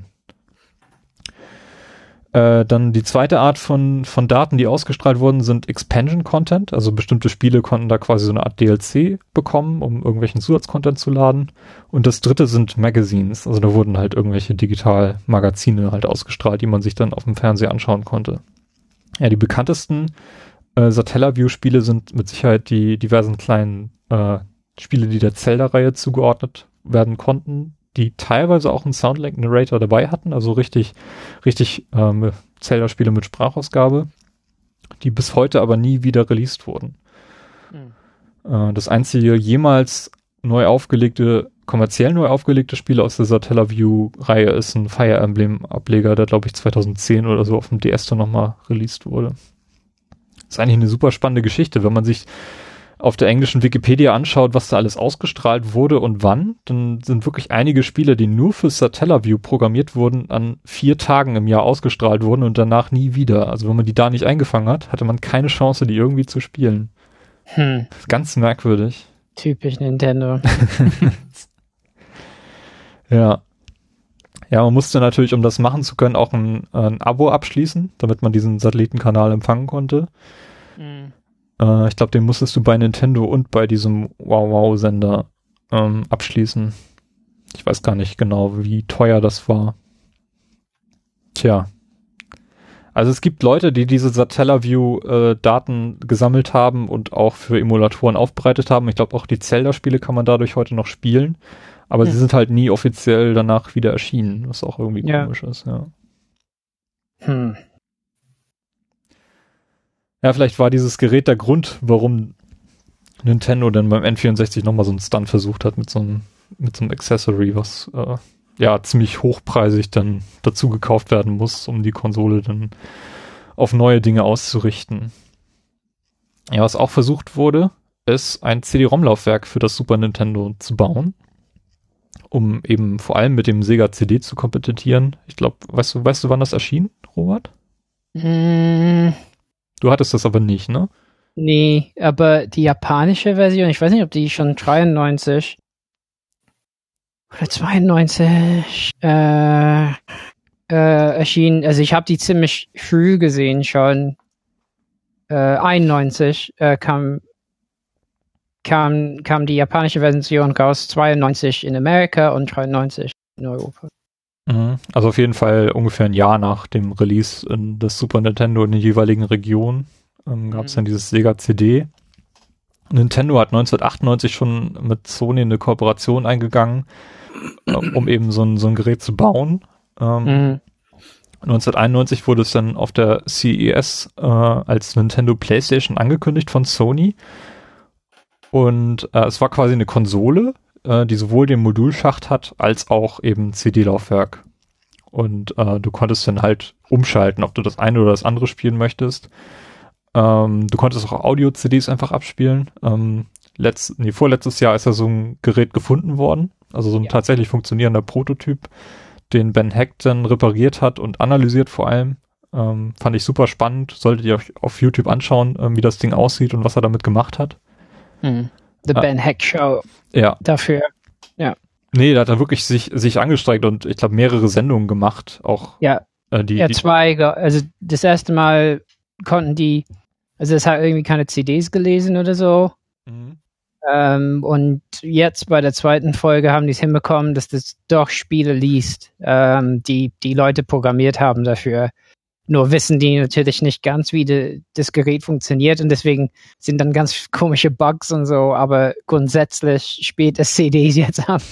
Äh, dann die zweite Art von, von Daten, die ausgestrahlt wurden, sind Expansion-Content. Also bestimmte Spiele konnten da quasi so eine Art D L C bekommen, um irgendwelchen Zusatzcontent zu laden. Und das dritte sind Magazines. Also da wurden halt irgendwelche Digital-Magazine halt ausgestrahlt, die man sich dann auf dem Fernseher anschauen konnte. Ja, die bekanntesten äh, Satellaview-Spiele sind mit Sicherheit die diversen kleinen äh, Spiele, die der Zelda-Reihe zugeordnet werden konnten, die teilweise auch einen Soundlink-Narrator dabei hatten, also richtig, richtig ähm, Zelda-Spiele mit Sprachausgabe, die bis heute aber nie wieder released wurden. Mhm. Äh, das einzige jemals neu aufgelegte, kommerziell neu aufgelegte Spiel aus der Satellaview-Reihe ist ein Fire Emblem-Ableger, der glaube ich zweitausendzehn oder so auf dem D S dann nochmal released wurde. Das ist eigentlich eine super spannende Geschichte, wenn man sich auf der englischen Wikipedia anschaut, was da alles ausgestrahlt wurde und wann, dann sind wirklich einige Spiele, die nur für Satellaview programmiert wurden, an vier Tagen im Jahr ausgestrahlt wurden und danach nie wieder. Also wenn man die da nicht eingefangen hat, hatte man keine Chance, die irgendwie zu spielen. Hm. Ganz merkwürdig. Typisch Nintendo. Ja. Ja, man musste natürlich, um das machen zu können, auch ein, ein Abo abschließen, damit man diesen Satellitenkanal empfangen konnte. Mhm. Äh, ich glaube, den musstest du bei Nintendo und bei diesem Wow-Wow-Sender ähm, abschließen. Ich weiß gar nicht genau, wie teuer das war. Tja. Also es gibt Leute, die diese Satellaview-Daten äh, gesammelt haben und auch für Emulatoren aufbereitet haben. Ich glaube, auch die Zelda-Spiele kann man dadurch heute noch spielen. Aber hm. sie sind halt nie offiziell danach wieder erschienen, was auch irgendwie ja. komisch ist, ja. Hm. Ja, vielleicht war dieses Gerät der Grund, warum Nintendo dann beim N vierundsechzig nochmal so einen Stunt versucht hat mit so einem, mit so einem Accessory, was äh, ja ziemlich hochpreisig dann dazu gekauft werden muss, um die Konsole dann auf neue Dinge auszurichten. Ja, was auch versucht wurde, ist ein C D-ROM-Laufwerk für das Super Nintendo zu bauen, um eben vor allem mit dem Sega C D zu kompetieren. Ich glaube, weißt du, weißt du, wann das erschien, Robert? Mm. Du hattest das aber nicht, ne? Nee, aber die japanische Version, ich weiß nicht, ob die schon dreiundneunzig oder zweiundneunzig äh, äh, erschien. Also ich habe die ziemlich früh gesehen schon. Äh, einundneunzig äh, kam, kam, kam die japanische Version raus, zweiundneunzig in Amerika und dreiundneunzig in Europa. Also auf jeden Fall ungefähr ein Jahr nach dem Release in des Super Nintendo in den jeweiligen Regionen ähm, gab es mhm. dann dieses Sega C D. Nintendo hat neunzehnhundertachtundneunzig schon mit Sony eine Kooperation eingegangen, äh, um eben so ein, so ein Gerät zu bauen. Ähm, mhm. neunzehnhunderteinundneunzig wurde es dann auf der C E S äh, als Nintendo PlayStation angekündigt von Sony. Und äh, es war quasi eine Konsole, die sowohl den Modulschacht hat, als auch eben C D-Laufwerk. Und äh, du konntest dann halt umschalten, ob du das eine oder das andere spielen möchtest. Ähm, du konntest auch Audio-C Ds einfach abspielen. Ähm, letzt, nee, vorletztes Jahr ist ja so ein Gerät gefunden worden, also so ein ja. tatsächlich funktionierender Prototyp, den Ben Heck dann repariert hat und analysiert vor allem. Ähm, fand ich super spannend. Solltet ihr euch auf YouTube anschauen, ähm, wie das Ding aussieht und was er damit gemacht hat. Hm. The ah. Ben Heck Show. Ja. Dafür, ja. Nee, da hat er wirklich sich, sich angestrengt und ich glaube mehrere Sendungen gemacht, auch. Ja, äh, die, ja die zwei, also das erste Mal konnten die, also es hat irgendwie keine C Ds gelesen oder so. Mhm. Ähm, und jetzt bei der zweiten Folge haben die es hinbekommen, dass das doch Spiele liest, ähm, die die Leute programmiert haben dafür. Nur wissen die natürlich nicht ganz, wie de, das Gerät funktioniert und deswegen sind dann ganz komische Bugs und so, aber grundsätzlich spielt das C Ds jetzt ab.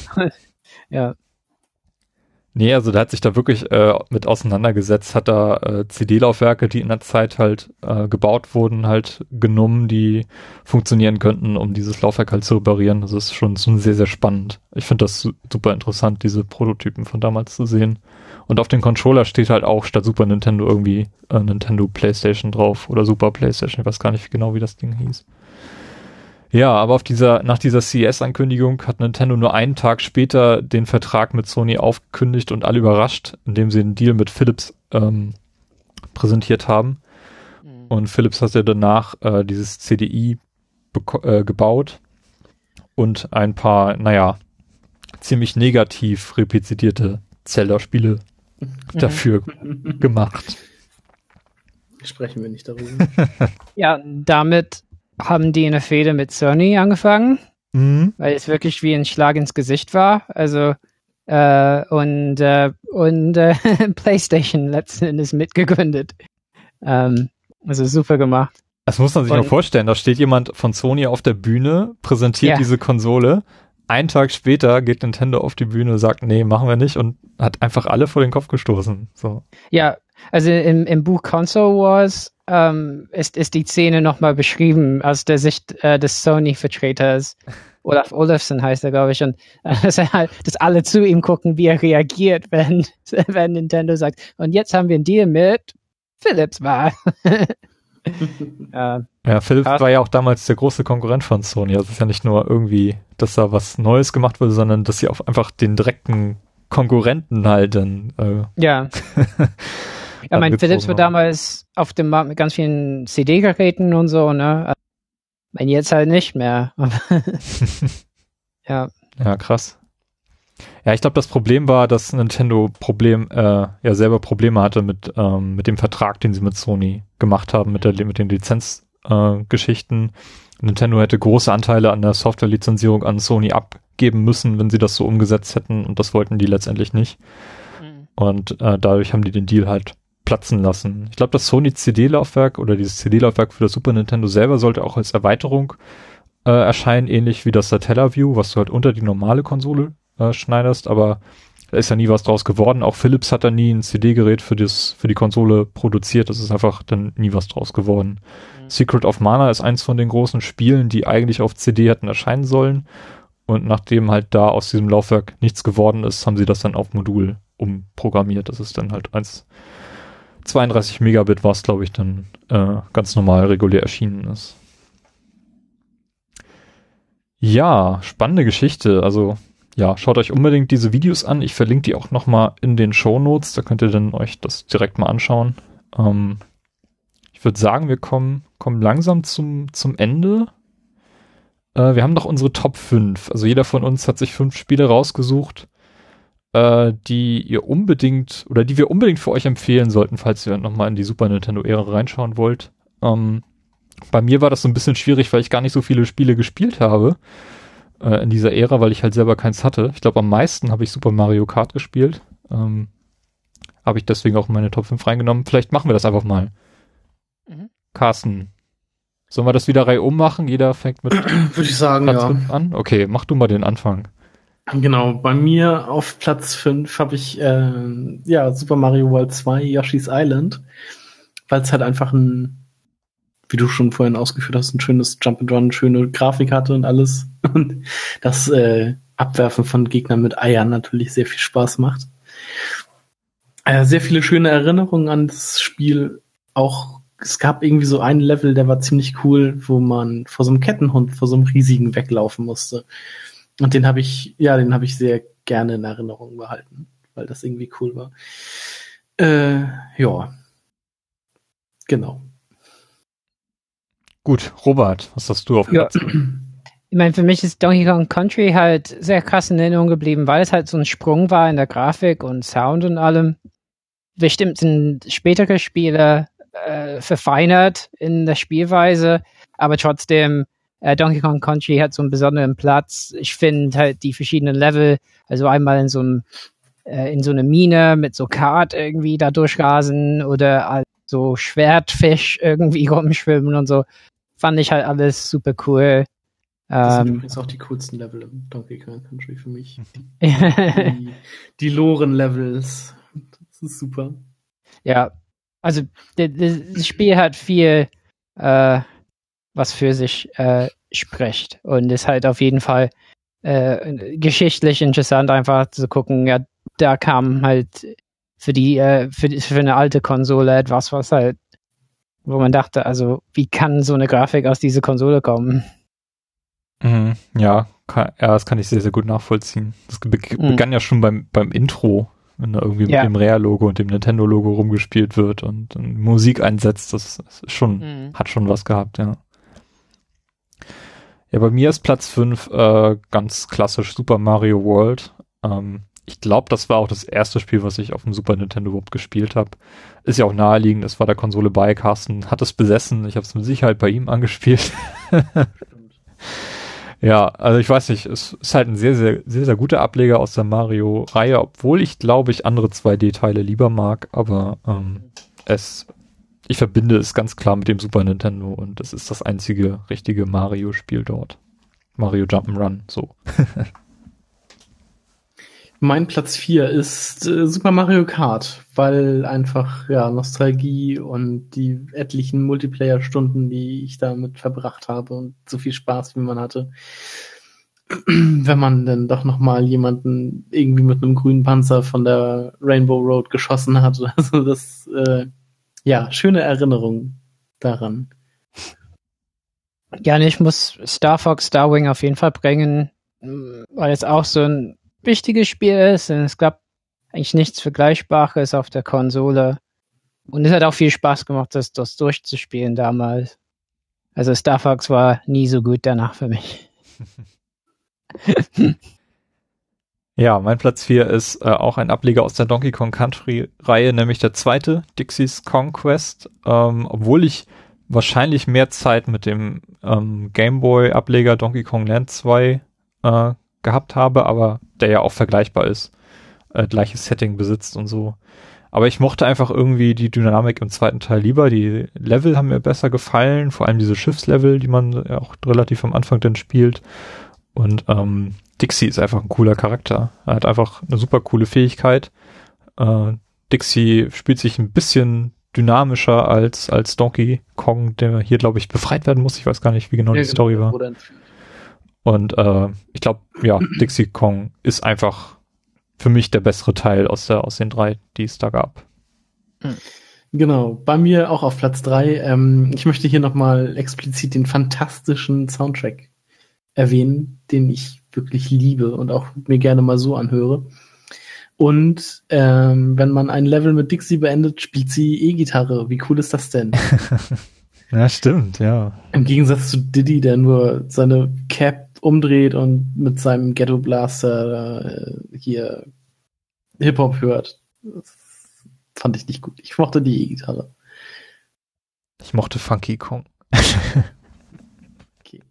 Ja. Nee, also der hat sich da wirklich äh, mit auseinandergesetzt, hat da äh, C D-Laufwerke, die in der Zeit halt äh, gebaut wurden, halt genommen, die funktionieren könnten, um dieses Laufwerk halt zu reparieren. Das ist schon, schon sehr, sehr spannend. Ich finde das super interessant, diese Prototypen von damals zu sehen. Und auf dem Controller steht halt auch statt Super Nintendo irgendwie äh, Nintendo PlayStation drauf oder Super PlayStation, ich weiß gar nicht genau, wie das Ding hieß. Ja, aber auf dieser, nach dieser C E S-Ankündigung hat Nintendo nur einen Tag später den Vertrag mit Sony aufgekündigt und alle überrascht, indem sie einen Deal mit Philips ähm, präsentiert haben. Mhm. Und Philips hat ja danach äh, dieses C D I äh, gebaut und ein paar, naja, ziemlich negativ replizierte Zelda-Spiele mhm. dafür gemacht. Sprechen wir nicht darüber. Ja, damit haben die in der Fehde mit Sony angefangen, mhm. weil es wirklich wie ein Schlag ins Gesicht war. Also äh, und äh, und äh, PlayStation letzten Endes mitgegründet. Ähm, also super gemacht. Das muss man sich und, mal vorstellen. Da steht jemand von Sony auf der Bühne, präsentiert ja. diese Konsole. Einen Tag später geht Nintendo auf die Bühne, sagt, nee, machen wir nicht und hat einfach alle vor den Kopf gestoßen. So. Ja, also im, im Buch Console Wars ähm, ist, ist die Szene nochmal beschrieben aus der Sicht äh, des Sony-Vertreters. Olaf Olafsson heißt er, glaube ich. Und äh, dass, er halt, dass alle zu ihm gucken, wie er reagiert, wenn, wenn Nintendo sagt, und jetzt haben wir einen Deal mit Philips war. ja, ja, Philips war ja auch damals der große Konkurrent von Sony. Also es ist ja nicht nur irgendwie, dass da was Neues gemacht wurde, sondern dass sie auch einfach den direkten Konkurrenten halt dann äh, ja. Ja, mein Philips war damals auf dem Markt mit ganz vielen C D-Geräten und so, ne? Mein jetzt halt nicht mehr. Ja. Ja, krass. Ja, ich glaube, das Problem war, dass Nintendo Problem, äh, ja selber Probleme hatte mit, ähm, mit dem Vertrag, den sie mit Sony gemacht haben, mit der mit den Lizenzgeschichten. Äh, Nintendo hätte große Anteile an der Software-Lizenzierung an Sony abgeben müssen, wenn sie das so umgesetzt hätten, und das wollten die letztendlich nicht. Mhm. Und äh, dadurch haben die den Deal halt platzen lassen. Ich glaube, das Sony C D-Laufwerk oder dieses C D-Laufwerk für das Super Nintendo selber sollte auch als Erweiterung äh, erscheinen, ähnlich wie das Satellaview, was du halt unter die normale Konsole äh, schneiderst, aber da ist ja nie was draus geworden. Auch Philips hat da nie ein C D-Gerät für das, für die Konsole produziert. Das ist einfach dann nie was draus geworden. Mhm. Secret of Mana ist eins von den großen Spielen, die eigentlich auf C D hätten erscheinen sollen, und nachdem halt da aus diesem Laufwerk nichts geworden ist, haben sie das dann auf Modul umprogrammiert. Das ist dann halt eins zweiunddreißig Megabit, was glaube ich dann äh, ganz normal regulär erschienen ist. Ja, spannende Geschichte. Also ja, schaut euch unbedingt diese Videos an. Ich verlinke die auch nochmal in den Shownotes. Da könnt ihr dann euch das direkt mal anschauen. Ähm, ich würde sagen, wir kommen, kommen langsam zum, zum Ende. Äh, wir haben noch unsere Top fünf. Also jeder von uns hat sich fünf Spiele rausgesucht, die ihr unbedingt oder die wir unbedingt für euch empfehlen sollten, falls ihr nochmal in die Super Nintendo-Ära reinschauen wollt. Ähm, bei mir war das so ein bisschen schwierig, weil ich gar nicht so viele Spiele gespielt habe äh, in dieser Ära, weil ich halt selber keins hatte. Ich glaube, am meisten habe ich Super Mario Kart gespielt. Ähm, habe ich deswegen auch in meine Top fünf reingenommen. Vielleicht machen wir das einfach mal. Mhm. Carsten, sollen wir das wieder reihum machen? Jeder fängt mit Würde ich sagen, Platz ja. fünf an? Okay, mach du mal den Anfang. Genau, bei mir auf Platz fünf habe ich äh, ja Super Mario World zwei, Yoshi's Island, weil es halt einfach ein, wie du schon vorhin ausgeführt hast, ein schönes Jump'n'Run, schöne Grafik hatte und alles. Und das äh, Abwerfen von Gegnern mit Eiern natürlich sehr viel Spaß macht. Äh, sehr viele schöne Erinnerungen an das Spiel. Auch es gab irgendwie so einen Level, der war ziemlich cool, wo man vor so einem Kettenhund, vor so einem riesigen weglaufen musste. Und den habe ich, ja, den habe ich sehr gerne in Erinnerung behalten, weil das irgendwie cool war. Äh, ja. Genau. Gut, Robert, was hast du auf Platz? Ja. Ich meine, für mich ist Donkey Kong Country halt sehr krass in Erinnerung geblieben, weil es halt so ein Sprung war in der Grafik und Sound und allem. Bestimmt sind spätere Spiele äh, verfeinert in der Spielweise, aber trotzdem Uh, Donkey Kong Country hat so einen besonderen Platz. Ich finde halt die verschiedenen Level, also einmal in so einem äh, in so eine Mine mit so Kart irgendwie da durchrasen oder als so Schwertfisch irgendwie rumschwimmen und so. Fand ich halt alles super cool. Das sind Ähm, übrigens auch die coolsten Level im Donkey Kong Country für mich. Die, die, die Loren-Levels. Das ist super. Ja, also das Spiel hat viel, äh, was für sich äh, spricht und ist halt auf jeden Fall äh, geschichtlich interessant, einfach zu gucken. Ja, da kam halt für die äh, für, die, für eine alte Konsole etwas, was halt, wo man dachte, also wie kann so eine Grafik aus dieser Konsole kommen? Mhm, ja, kann, ja, das kann ich sehr, sehr gut nachvollziehen. Das be- begann mhm. ja schon beim, beim Intro, wenn da irgendwie ja. mit dem Rare-Logo und dem Nintendo-Logo rumgespielt wird und, und Musik einsetzt, das, das ist schon, mhm. hat schon was gehabt, ja. Ja, bei mir ist Platz fünf äh, ganz klassisch Super Mario World. Ähm, ich glaube, das war auch das erste Spiel, was ich auf dem Super Nintendo überhaupt gespielt habe. Ist ja auch naheliegend, es war der Konsole bei, Carsten hat es besessen, ich habe es mit Sicherheit bei ihm angespielt. Ja, also ich weiß nicht, es ist halt ein sehr, sehr, sehr, sehr guter Ableger aus der Mario-Reihe, obwohl ich, glaube ich, andere zwei D-Teile lieber mag, aber ähm, es, ich verbinde es ganz klar mit dem Super Nintendo und es ist das einzige richtige Mario-Spiel dort. Mario Jump'n'Run, so. Mein Platz vier ist äh, Super Mario Kart, weil einfach ja Nostalgie und die etlichen Multiplayer-Stunden, die ich damit verbracht habe und so viel Spaß, wie man hatte, wenn man dann doch nochmal jemanden irgendwie mit einem grünen Panzer von der Rainbow Road geschossen hat. Also das, äh, ja, schöne Erinnerung daran. Ja, ich muss Star Fox Starwing auf jeden Fall bringen, weil es auch so ein wichtiges Spiel ist und es gab eigentlich nichts Vergleichbares auf der Konsole. Und es hat auch viel Spaß gemacht, das, das durchzuspielen damals. Also Star Fox war nie so gut danach für mich. Ja, mein Platz vier ist äh, auch ein Ableger aus der Donkey Kong Country Reihe, nämlich der zweite, Dixie's Conquest. Ähm, obwohl ich wahrscheinlich mehr Zeit mit dem ähm, Game Boy Ableger Donkey Kong Land zwei äh, gehabt habe, aber der ja auch vergleichbar ist, äh, gleiches Setting besitzt und so. Aber ich mochte einfach irgendwie die Dynamik im zweiten Teil lieber. Die Level haben mir besser gefallen, vor allem diese Schiffslevel, die man ja auch relativ am Anfang dann spielt. Und ähm, Dixie ist einfach ein cooler Charakter. Er hat einfach eine super coole Fähigkeit. Äh, Dixie spielt sich ein bisschen dynamischer als als Donkey Kong, der hier, glaube ich, befreit werden muss. Ich weiß gar nicht, wie genau ja, die genau, Story war. Und äh, ich glaube, ja, Dixie Kong ist einfach für mich der bessere Teil aus der aus den drei, die es da gab. Genau, bei mir auch auf Platz drei. Ähm, ich möchte hier nochmal explizit den fantastischen Soundtrack erwähnen, den ich wirklich liebe und auch mir gerne mal so anhöre. Und ähm, wenn man ein Level mit Dixie beendet, spielt sie E-Gitarre. Wie cool ist das denn? Ja, stimmt, ja. Im Gegensatz zu Diddy, der nur seine Cap umdreht und mit seinem Ghetto Blaster äh, hier Hip-Hop hört. Das fand ich nicht gut. Ich mochte die E-Gitarre. Ich mochte Funky Kong. Okay.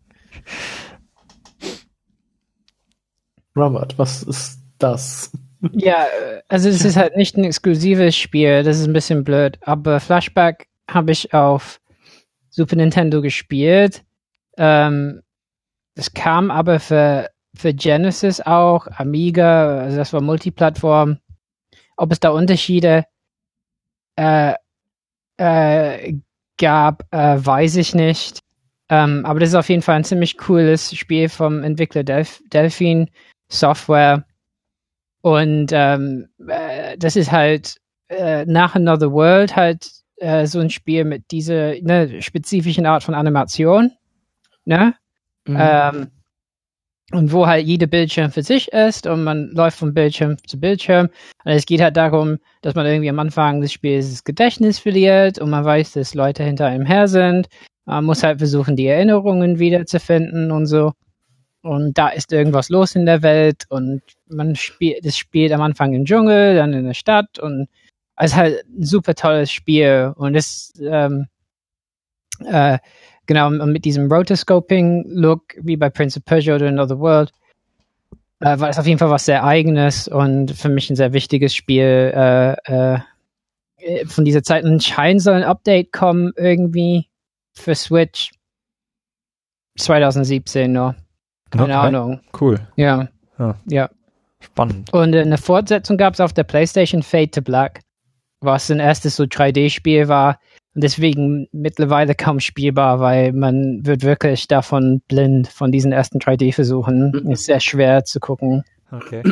Robert, was ist das? Ja, also es ist halt nicht ein exklusives Spiel, das ist ein bisschen blöd, aber Flashback habe ich auf Super Nintendo gespielt. Ähm, es kam aber für, für Genesis auch, Amiga, also das war Multiplattform. Ob es da Unterschiede äh, äh, gab, äh, weiß ich nicht. Ähm, aber das ist auf jeden Fall ein ziemlich cooles Spiel vom Entwickler Delph- Delphine Software. Und ähm, äh, das ist halt äh, nach Another World halt äh, so ein Spiel mit dieser ne, spezifischen Art von Animation. Ne? Mhm. Ähm, und wo halt jeder Bildschirm für sich ist und man läuft von Bildschirm zu Bildschirm. Und es geht halt darum, dass man irgendwie am Anfang des Spiels das Gedächtnis verliert und man weiß, dass Leute hinter einem her sind. Man muss halt versuchen, die Erinnerungen wiederzufinden und so. Und da ist irgendwas los in der Welt und man spielt, das spielt am Anfang im Dschungel, dann in der Stadt und es ist halt ein super tolles Spiel und es, ähm, äh, genau, mit diesem Rotoscoping-Look, wie bei Prince of Persia oder Another World, äh, war es auf jeden Fall was sehr Eigenes und für mich ein sehr wichtiges Spiel. Äh, äh, von dieser Zeit anscheinend soll ein Update kommen irgendwie für Switch zwanzig siebzehn noch. Keine Okay. Ahnung. Cool. Ja. Ja. Ja. Spannend. Und eine Fortsetzung gab es auf der PlayStation, Fade to Black, was ein erstes so drei D-Spiel war und deswegen mittlerweile kaum spielbar, weil man wird wirklich davon blind, von diesen ersten drei D-Versuchen. Mhm. Ist sehr schwer zu gucken. Okay.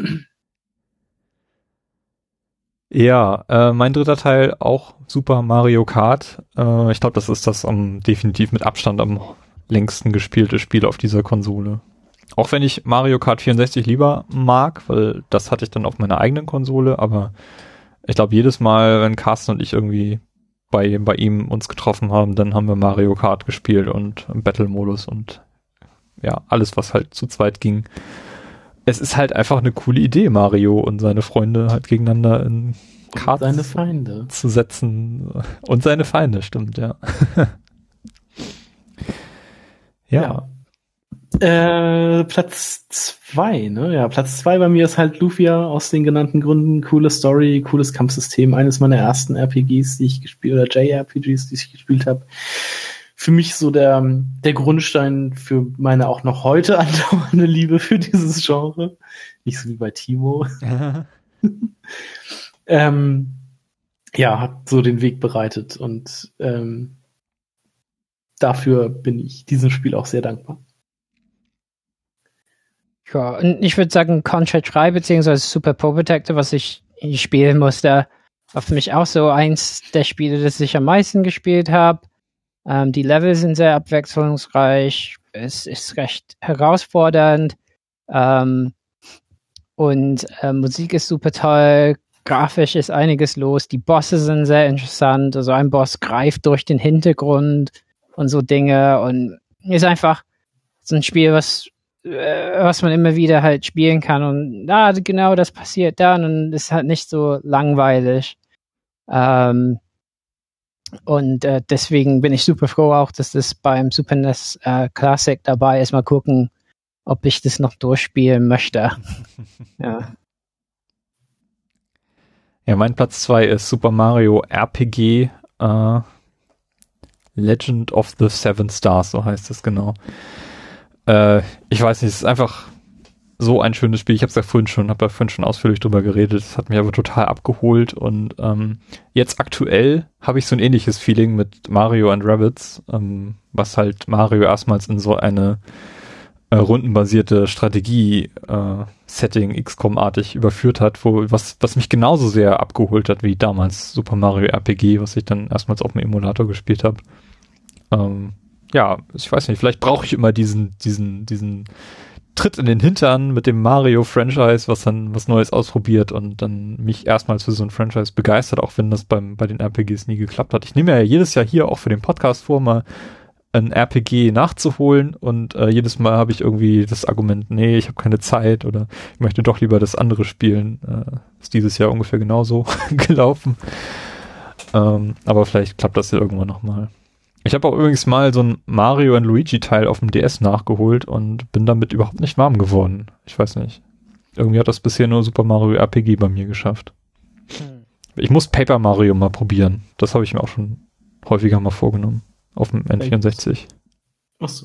Ja, äh, mein dritter Teil auch Super Mario Kart. Äh, ich glaube, das ist das am definitiv mit Abstand am längsten gespielte Spiel auf dieser Konsole. Auch wenn ich Mario Kart vierundsechzig lieber mag, weil das hatte ich dann auf meiner eigenen Konsole, aber ich glaube, jedes Mal, wenn Carsten und ich irgendwie bei, bei ihm uns getroffen haben, dann haben wir Mario Kart gespielt und Battle-Modus und ja, alles, was halt zu zweit ging. Es ist halt einfach eine coole Idee, Mario und seine Freunde halt gegeneinander in Karts seine Feinde zu setzen. Und seine Feinde, stimmt, ja. ja. ja. Äh, Platz zwei, ne? Ja, Platz zwei bei mir ist halt Lufia aus den genannten Gründen. Coole Story, cooles Kampfsystem. Eines meiner ersten R P Gs, die ich gespielt, oder J R P Gs, die ich gespielt habe. Für mich so der, der Grundstein für meine auch noch heute andauernde Liebe für dieses Genre. Nicht so wie bei Timo. ähm, ja, hat so den Weg bereitet und ähm, dafür bin ich diesem Spiel auch sehr dankbar. Ja, und ich würde sagen, Contra drei beziehungsweise Super Pro Protector, was ich spielen musste, war für mich auch so eins der Spiele, das ich am meisten gespielt habe. Ähm, die Level sind sehr abwechslungsreich, es ist recht herausfordernd ähm, und äh, Musik ist super toll, grafisch ist einiges los, die Bosse sind sehr interessant, also ein Boss greift durch den Hintergrund und so Dinge und ist einfach so ein Spiel, was was man immer wieder halt spielen kann und ah, genau das passiert dann und ist halt nicht so langweilig. Ähm, und äh, deswegen bin ich super froh auch, dass das beim Super N E S äh, Classic dabei ist. Mal gucken, ob ich das noch durchspielen möchte. ja. Ja, mein Platz zwei ist Super Mario R P G äh, Legend of the Seven Stars, so heißt es genau. Äh, ich weiß nicht, es ist einfach so ein schönes Spiel. Ich habe es ja vorhin schon, habe ja vorhin schon ausführlich drüber geredet. Es hat mich aber total abgeholt und ähm, jetzt aktuell habe ich so ein ähnliches Feeling mit Mario and Rabbids, ähm, was halt Mario erstmals in so eine äh, rundenbasierte Strategie-Setting äh, X COM-artig überführt hat, wo was was mich genauso sehr abgeholt hat wie damals Super Mario R P G, was ich dann erstmals auf dem Emulator gespielt habe. Ähm, ja, ich weiß nicht, vielleicht brauche ich immer diesen, diesen, diesen Tritt in den Hintern mit dem Mario-Franchise, was dann was Neues ausprobiert und dann mich erstmals für so ein Franchise begeistert, auch wenn das beim bei den R P Gs nie geklappt hat. Ich nehme ja jedes Jahr hier auch für den Podcast vor, mal ein R P G nachzuholen und äh, jedes Mal habe ich irgendwie das Argument, nee, ich habe keine Zeit oder ich möchte doch lieber das andere spielen. Äh, ist dieses Jahr ungefähr genauso gelaufen. Ähm, aber vielleicht klappt das ja irgendwann nochmal. Ich habe auch übrigens mal so ein Mario und Luigi Teil auf dem D S nachgeholt und bin damit überhaupt nicht warm geworden. Ich weiß nicht. Irgendwie hat das bisher nur Super Mario R P G bei mir geschafft. Hm. Ich muss Paper Mario mal probieren. Das habe ich mir auch schon häufiger mal vorgenommen. Auf dem N vierundsechzig. Achso.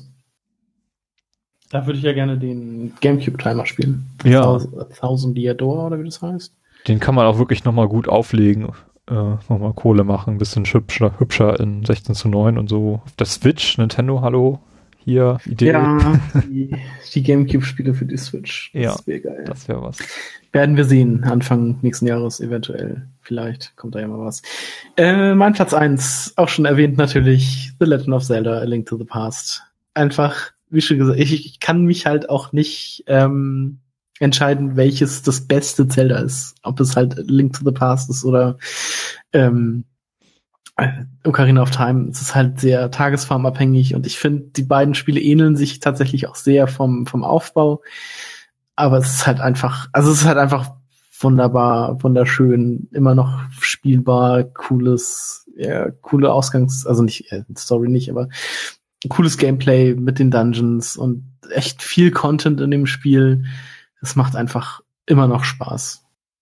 Da würde ich ja gerne den Gamecube-Timer spielen. Ja. Thousand Diador oder wie das heißt. Den kann man auch wirklich nochmal gut auflegen. Äh, nochmal Kohle machen, ein bisschen hübscher, hübscher in sechzehn zu neun und so. Auf der Switch, Nintendo, hallo, hier, Idee. Ja, die, die Gamecube-Spiele für die Switch. Das ja, wäre geil. Das wäre was. Werden wir sehen, Anfang nächsten Jahres eventuell. Vielleicht kommt da ja mal was. Äh, mein Platz eins, auch schon erwähnt natürlich, The Legend of Zelda, A Link to the Past. Einfach, wie schon gesagt, ich, ich kann mich halt auch nicht ähm, entscheiden, welches das beste Zelda ist. Ob es halt Link to the Past ist oder ähm, Ocarina of Time. Es ist halt sehr tagesformabhängig und ich finde, die beiden Spiele ähneln sich tatsächlich auch sehr vom vom Aufbau. Aber es ist halt einfach, also es ist halt einfach wunderbar, wunderschön, immer noch spielbar, cooles, ja, coole Ausgangs-, also nicht, äh, Story nicht, aber cooles Gameplay mit den Dungeons und echt viel Content in dem Spiel. es macht einfach immer noch Spaß.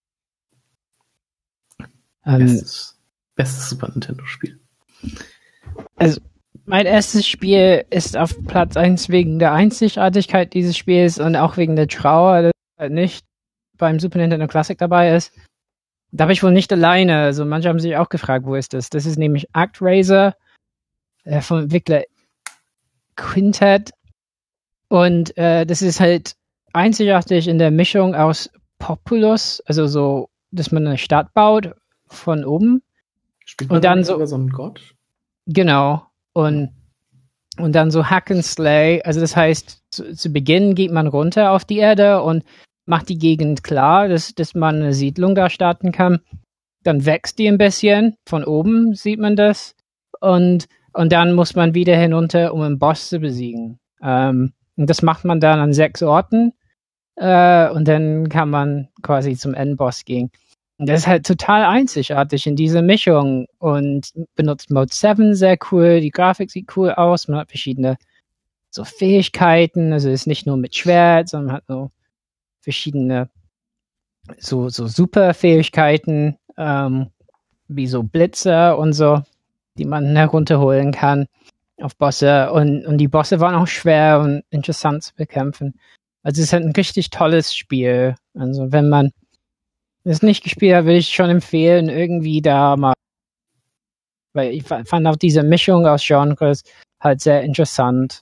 Ähm, Bestes, bestes Super Nintendo-Spiel. Also, mein erstes Spiel ist auf Platz eins wegen der Einzigartigkeit dieses Spiels und auch wegen der Trauer, dass es halt nicht beim Super Nintendo Classic dabei ist. Da bin ich wohl nicht alleine. Also, manche haben sich auch gefragt, wo ist das? Das ist nämlich ActRaiser äh, vom Entwickler Quintet. Und äh, das ist halt einzigartig in der Mischung aus Populous, also so, dass man eine Stadt baut von oben. Spielt man Und dann damit so- sogar so einen Gott? Genau. Und, und dann so Hack and Slay. Also das heißt, zu, zu Beginn geht man runter auf die Erde und macht die Gegend klar, dass, dass man eine Siedlung da starten kann. Dann wächst die ein bisschen. Von oben sieht man das. Und, und dann muss man wieder hinunter, um einen Boss zu besiegen. Ähm, und das macht man dann an sechs Orten. Äh, und dann kann man quasi zum Endboss gehen. Und das ist halt total einzigartig in dieser Mischung und benutzt Mode sieben sehr cool, die Grafik sieht cool aus, man hat verschiedene so Fähigkeiten, also ist nicht nur mit Schwert, sondern man hat so verschiedene so, so Superfähigkeiten, ähm, wie so Blitze und so, die man herunterholen kann auf Bosse und, und die Bosse waren auch schwer und interessant zu bekämpfen. Also es ist halt ein richtig tolles Spiel. Also wenn man es nicht gespielt hat, würde ich schon empfehlen, irgendwie da mal, weil ich fa- fand auch diese Mischung aus Genres halt sehr interessant.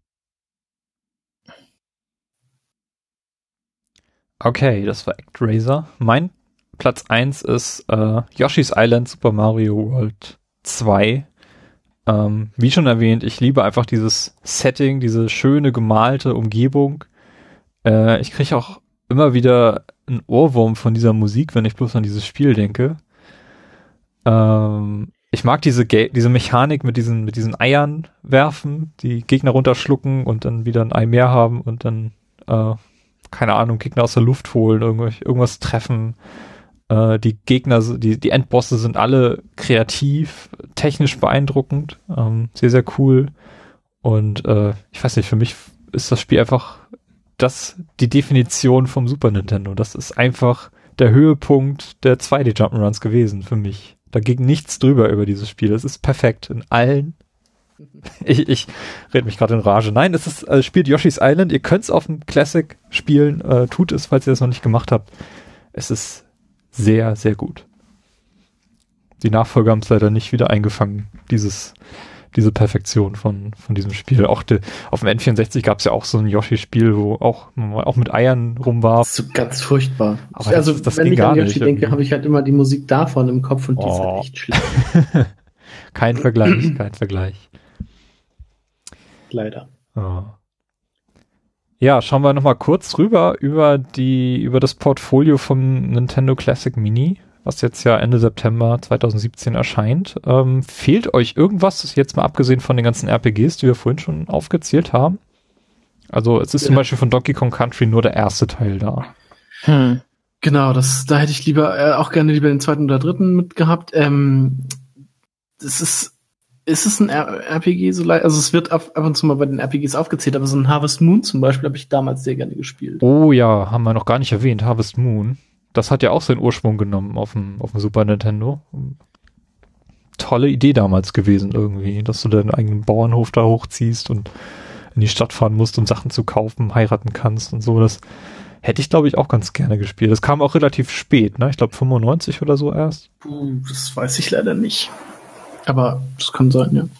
Okay, das war ActRaiser. Mein Platz eins ist äh, Yoshi's Island Super Mario World zwei. Ähm, wie schon erwähnt, ich liebe einfach dieses Setting, diese schöne gemalte Umgebung. Äh, ich kriege auch immer wieder einen Ohrwurm von dieser Musik, wenn ich bloß an dieses Spiel denke. Ähm, ich mag diese, Ga- diese Mechanik mit diesen, mit diesen Eiern werfen, die Gegner runterschlucken und dann wieder ein Ei mehr haben und dann, äh, keine Ahnung, Gegner aus der Luft holen, irgendwas, irgendwas treffen. Äh, die Gegner, die, die Endbosse sind alle kreativ, technisch beeindruckend, ähm, sehr, sehr cool. Und äh, ich weiß nicht, für mich ist das Spiel einfach das die Definition vom Super Nintendo. Das ist einfach der Höhepunkt der zwei D Jump'n'Runs gewesen für mich. Da ging nichts drüber über dieses Spiel. Es ist perfekt in allen. Ich, ich rede mich gerade in Rage. Nein, es ist, äh, spielt Yoshi's Island. Ihr könnt es auf dem Classic spielen. Äh, tut es, falls ihr das noch nicht gemacht habt. Es ist sehr, sehr gut. Die Nachfolger haben es leider nicht wieder eingefangen, dieses diese Perfektion von, von diesem Spiel. Auch de, auf dem N vierundsechzig gab es ja auch so ein Yoshi-Spiel, wo auch, auch mit Eiern rumwarf. Das ist so ganz furchtbar. Aber also, das- das wenn ging ich gar an Yoshi nicht denke, irgendwie. habe ich halt immer die Musik davon im Kopf und die ist Oh. halt echt schlecht. Kein Vergleich, kein Vergleich. Leider. Oh. Ja, schauen wir nochmal kurz rüber über die, über das Portfolio vom Nintendo Classic Mini, was jetzt ja Ende September zweitausendsiebzehn erscheint. Ähm, fehlt euch irgendwas, jetzt mal abgesehen von den ganzen R P Gs, die wir vorhin schon aufgezählt haben? Also es ist zum Ja. Beispiel von Donkey Kong Country nur der erste Teil da. Hm. Genau, das, da hätte ich lieber, äh, auch gerne lieber den zweiten oder dritten mitgehabt. Ähm, das ist, ist es ein R- RPG so leicht? Also es wird ab, ab und zu mal bei den R P Gs aufgezählt, aber so ein Harvest Moon zum Beispiel habe ich damals sehr gerne gespielt. Oh ja, haben wir noch gar nicht erwähnt, Harvest Moon. Das hat ja auch seinen Ursprung genommen auf dem, auf dem Super Nintendo. Tolle Idee damals gewesen irgendwie, dass du deinen eigenen Bauernhof da hochziehst und in die Stadt fahren musst, um Sachen zu kaufen, heiraten kannst und so. Das hätte ich, glaube ich, auch ganz gerne gespielt. Das kam auch relativ spät, ne? Ich glaube fünfundneunzig oder so erst. Puh, das weiß ich leider nicht. Aber das kann sein, ja.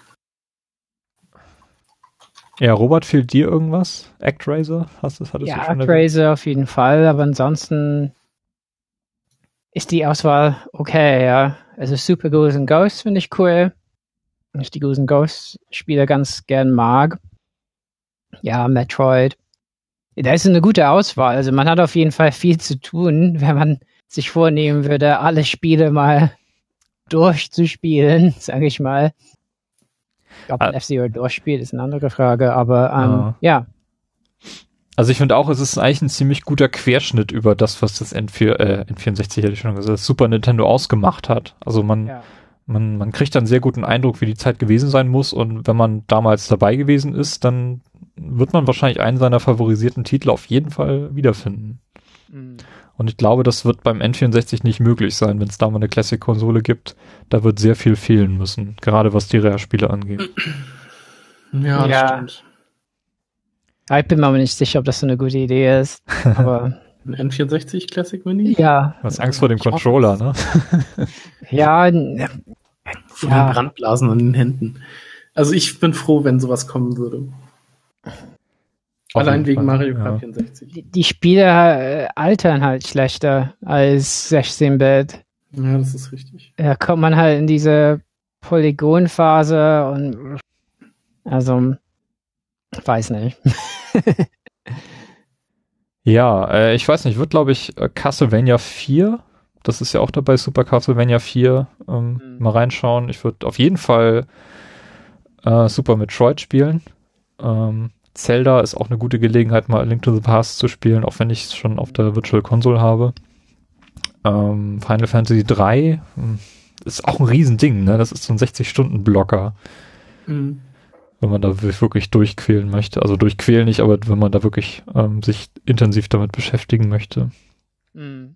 Ja, Robert, fehlt dir irgendwas? ActRaiser? Hast du, hattest Ja, du schon erwähnt? ActRaiser auf jeden Fall, aber ansonsten ist die Auswahl okay, ja. Also Super Ghouls and Ghosts finde ich cool. Ich die Ghouls and Ghosts Spiele ganz gern mag. Ja, Metroid. Da ist eine gute Auswahl. Also man hat auf jeden Fall viel zu tun, wenn man sich vornehmen würde, alle Spiele mal durchzuspielen, sage ich mal. Ob man Ah. F-Zero durchspielt, ist eine andere Frage, aber ähm, Ah. ja. Also ich finde auch, es ist eigentlich ein ziemlich guter Querschnitt über das, was das N vier, äh, N vierundsechzig hätte ich schon gesagt, das Super Nintendo ausgemacht hat. Also man, ja. man, man kriegt dann sehr guten Eindruck, wie die Zeit gewesen sein muss, und wenn man damals dabei gewesen ist, dann wird man wahrscheinlich einen seiner favorisierten Titel auf jeden Fall wiederfinden. Mhm. Und ich glaube, das wird beim N vierundsechzig nicht möglich sein, wenn es da mal eine Classic-Konsole gibt. Da wird sehr viel fehlen müssen, gerade was die Rare-Spiele angeht. Ja, das ja. stimmt. Ich bin mir aber nicht sicher, ob das so eine gute Idee ist. Aber ein N vierundsechzig Classic Mini? Ja. Du hast Angst vor dem Controller, ne? Ja. Vor ja. den Brandblasen an den Händen. Also ich bin froh, wenn sowas kommen würde. Auf Allein wegen Fall, Mario Kart ja. vierundsechzig. Die, die Spiele äh, altern halt schlechter als sechzehn-Bit. Ja, das ist richtig. Da kommt man halt in diese Polygonphase und also weiß nicht. Ja, äh, ich weiß nicht, wird glaube ich äh, Castlevania vier, das ist ja auch dabei, Super Castlevania vier, ähm, mhm. mal reinschauen. Ich würde auf jeden Fall äh, Super Metroid spielen. Ähm, Zelda ist auch eine gute Gelegenheit, mal A Link to the Past zu spielen, auch wenn ich es schon auf der Virtual Console habe. Ähm, Final Fantasy drei mh, ist auch ein Riesending, ne? Das ist so ein sechzig-Stunden-Blocker. Mhm. Wenn man da wirklich durchquälen möchte. Also durchquälen nicht, aber wenn man da wirklich ähm, sich intensiv damit beschäftigen möchte. Mhm.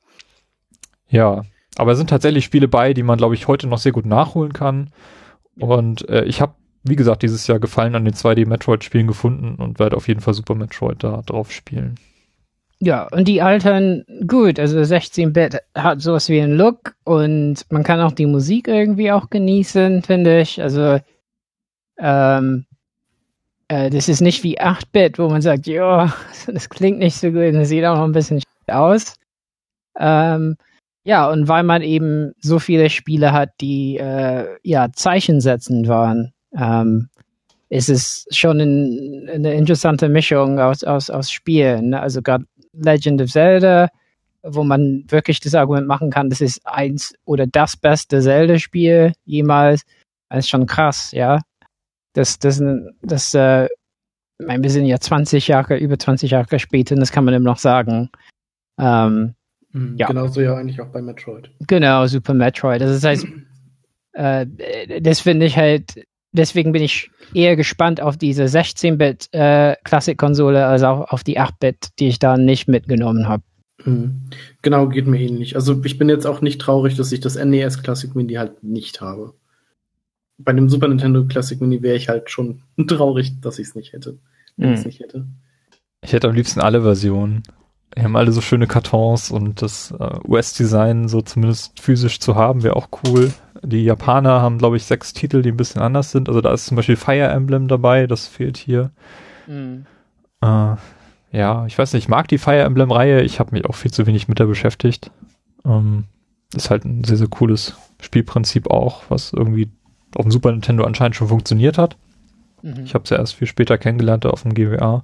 Ja, aber es sind tatsächlich Spiele bei, die man, glaube ich, heute noch sehr gut nachholen kann. Und äh, ich habe, wie gesagt, dieses Jahr Gefallen an den zwei D-Metroid-Spielen gefunden und werde auf jeden Fall Super Metroid da drauf spielen. Ja, und die altern gut. Also sechzehn-Bit hat sowas wie einen Look und man kann auch die Musik irgendwie auch genießen, finde ich. Also ähm, äh, das ist nicht wie acht-Bit, wo man sagt, ja, das klingt nicht so gut und das sieht auch noch ein bisschen aus. Ähm, ja, und weil man eben so viele Spiele hat, die äh, ja zeichensetzend waren, ähm, ist es schon ein, eine interessante Mischung aus, aus, aus Spielen. Also gerade Legend of Zelda, wo man wirklich das Argument machen kann, das ist eins oder das beste Zelda-Spiel jemals. Das ist schon krass, ja. Das, das, das, äh, ich meine, wir sind ja zwanzig Jahre, über zwanzig Jahre später, und das kann man immer noch sagen. Ähm, mhm, ja. Genauso ja eigentlich auch bei Metroid. Genau, Super Metroid. Also das heißt, äh, das finde ich halt, deswegen bin ich eher gespannt auf diese sechzehn-Bit äh, Classic-Konsole als auch auf die acht-Bit, die ich da nicht mitgenommen habe. Mhm. Genau, geht mir ähnlich. Also ich bin jetzt auch nicht traurig, dass ich das N E S Classic Mini halt nicht habe. Bei dem Super Nintendo Classic Mini wäre ich halt schon traurig, dass ich es nicht hätte. Wenn ich es nicht hätte. Ich hätte am liebsten alle Versionen. Die haben alle so schöne Kartons und das äh, U S-Design so zumindest physisch zu haben, wäre auch cool. Die Japaner haben, glaube ich, sechs Titel, die ein bisschen anders sind. Also da ist zum Beispiel Fire Emblem dabei, das fehlt hier. Mhm. Äh, ja, ich weiß nicht, ich mag die Fire Emblem-Reihe. Ich habe mich auch viel zu wenig mit der beschäftigt. Ähm, ist halt ein sehr, sehr cooles Spielprinzip auch, was irgendwie auf dem Super Nintendo anscheinend schon funktioniert hat. Mhm. Ich habe es ja erst viel später kennengelernt auf dem G W A.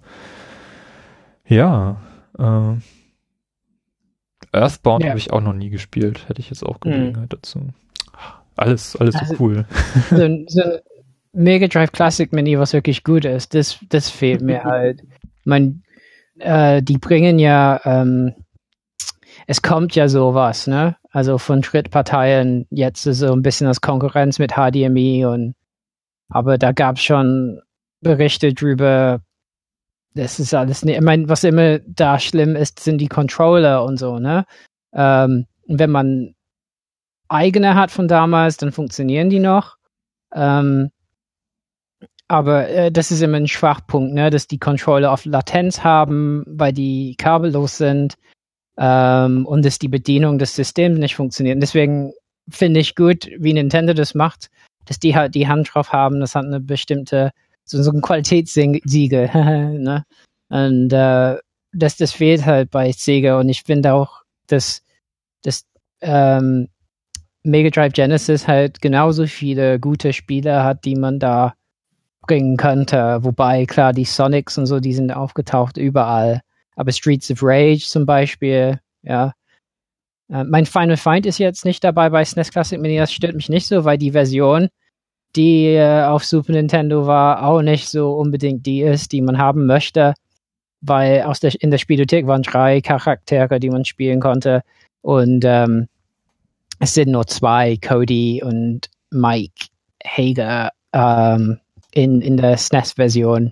Ja, äh, Earthbound ja. habe ich auch noch nie gespielt. Hätte ich jetzt auch Gelegenheit mhm. dazu. Alles, alles also, so cool. So ein, so ein Mega Drive Classic Mini, was wirklich gut ist, das, das fehlt mir halt. Man, äh, die bringen ja, ähm, es kommt ja sowas, ne? Also von Drittparteien jetzt so ein bisschen als Konkurrenz mit H D M I und, aber da gab es schon Berichte drüber. Das ist alles nicht, ich meine, was immer da schlimm ist, sind die Controller und so, ne? Ähm, wenn man eigene hat von damals, dann funktionieren die noch. Ähm, aber äh, das ist immer ein Schwachpunkt, ne? Dass die Controller oft Latenz haben, weil die kabellos sind ähm, und dass die Bedienung des Systems nicht funktioniert. Und deswegen finde ich gut, wie Nintendo das macht, dass die halt die Hand drauf haben. Das hat eine bestimmte So, so ein Qualitätssiegel, ne? Und äh, das, das fehlt halt bei Sega und ich finde auch, dass das ähm, Mega Drive Genesis halt genauso viele gute Spiele hat, die man da bringen könnte. Wobei, klar, die Sonics und so, die sind aufgetaucht überall. Aber Streets of Rage zum Beispiel, ja. Äh, mein Final Find ist jetzt nicht dabei bei S N E S Classic Mini, das stört mich nicht so, weil die Version die äh, auf Super Nintendo war, auch nicht so unbedingt die ist, die man haben möchte, weil aus der, in der Spielothek waren drei Charaktere, die man spielen konnte und ähm, es sind nur zwei, Cody und Mike Hager ähm, in, in der S N E S-Version.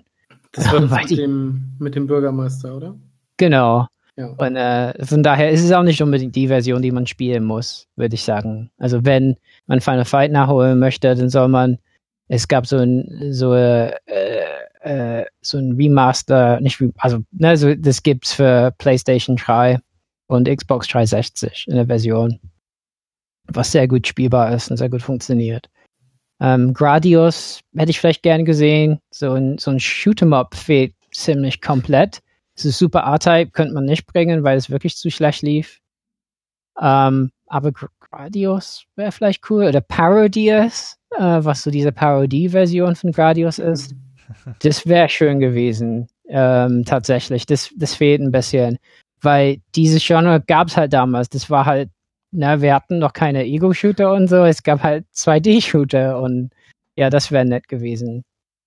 Das war das Weil mit die- dem, mit dem Bürgermeister, oder? Genau. Ja. Und äh, von daher ist es auch nicht unbedingt die Version, die man spielen muss, würde ich sagen. Also wenn man Final Fight nachholen möchte, dann soll man, es gab so ein so, äh, äh, so ein Remaster, nicht Re- also ne, so, das gibt's für PlayStation drei und Xbox dreihundertsechzig in der Version, was sehr gut spielbar ist und sehr gut funktioniert. Ähm, Gradius hätte ich vielleicht gerne gesehen. So ein, so ein Shoot'em-up fehlt ziemlich komplett. Es ist super R-Type, könnte man nicht bringen, weil es wirklich zu schlecht lief. Ähm, aber Gr- Gradius wäre vielleicht cool. Oder Parodius, äh, was so diese Parodie-Version von Gradius ist. Das wäre schön gewesen. Ähm, tatsächlich. Das, das fehlt ein bisschen. Weil dieses Genre gab es halt damals. Das war halt, na, wir hatten noch keine Ego-Shooter und so. Es gab halt zwei D-Shooter und ja, das wäre nett gewesen.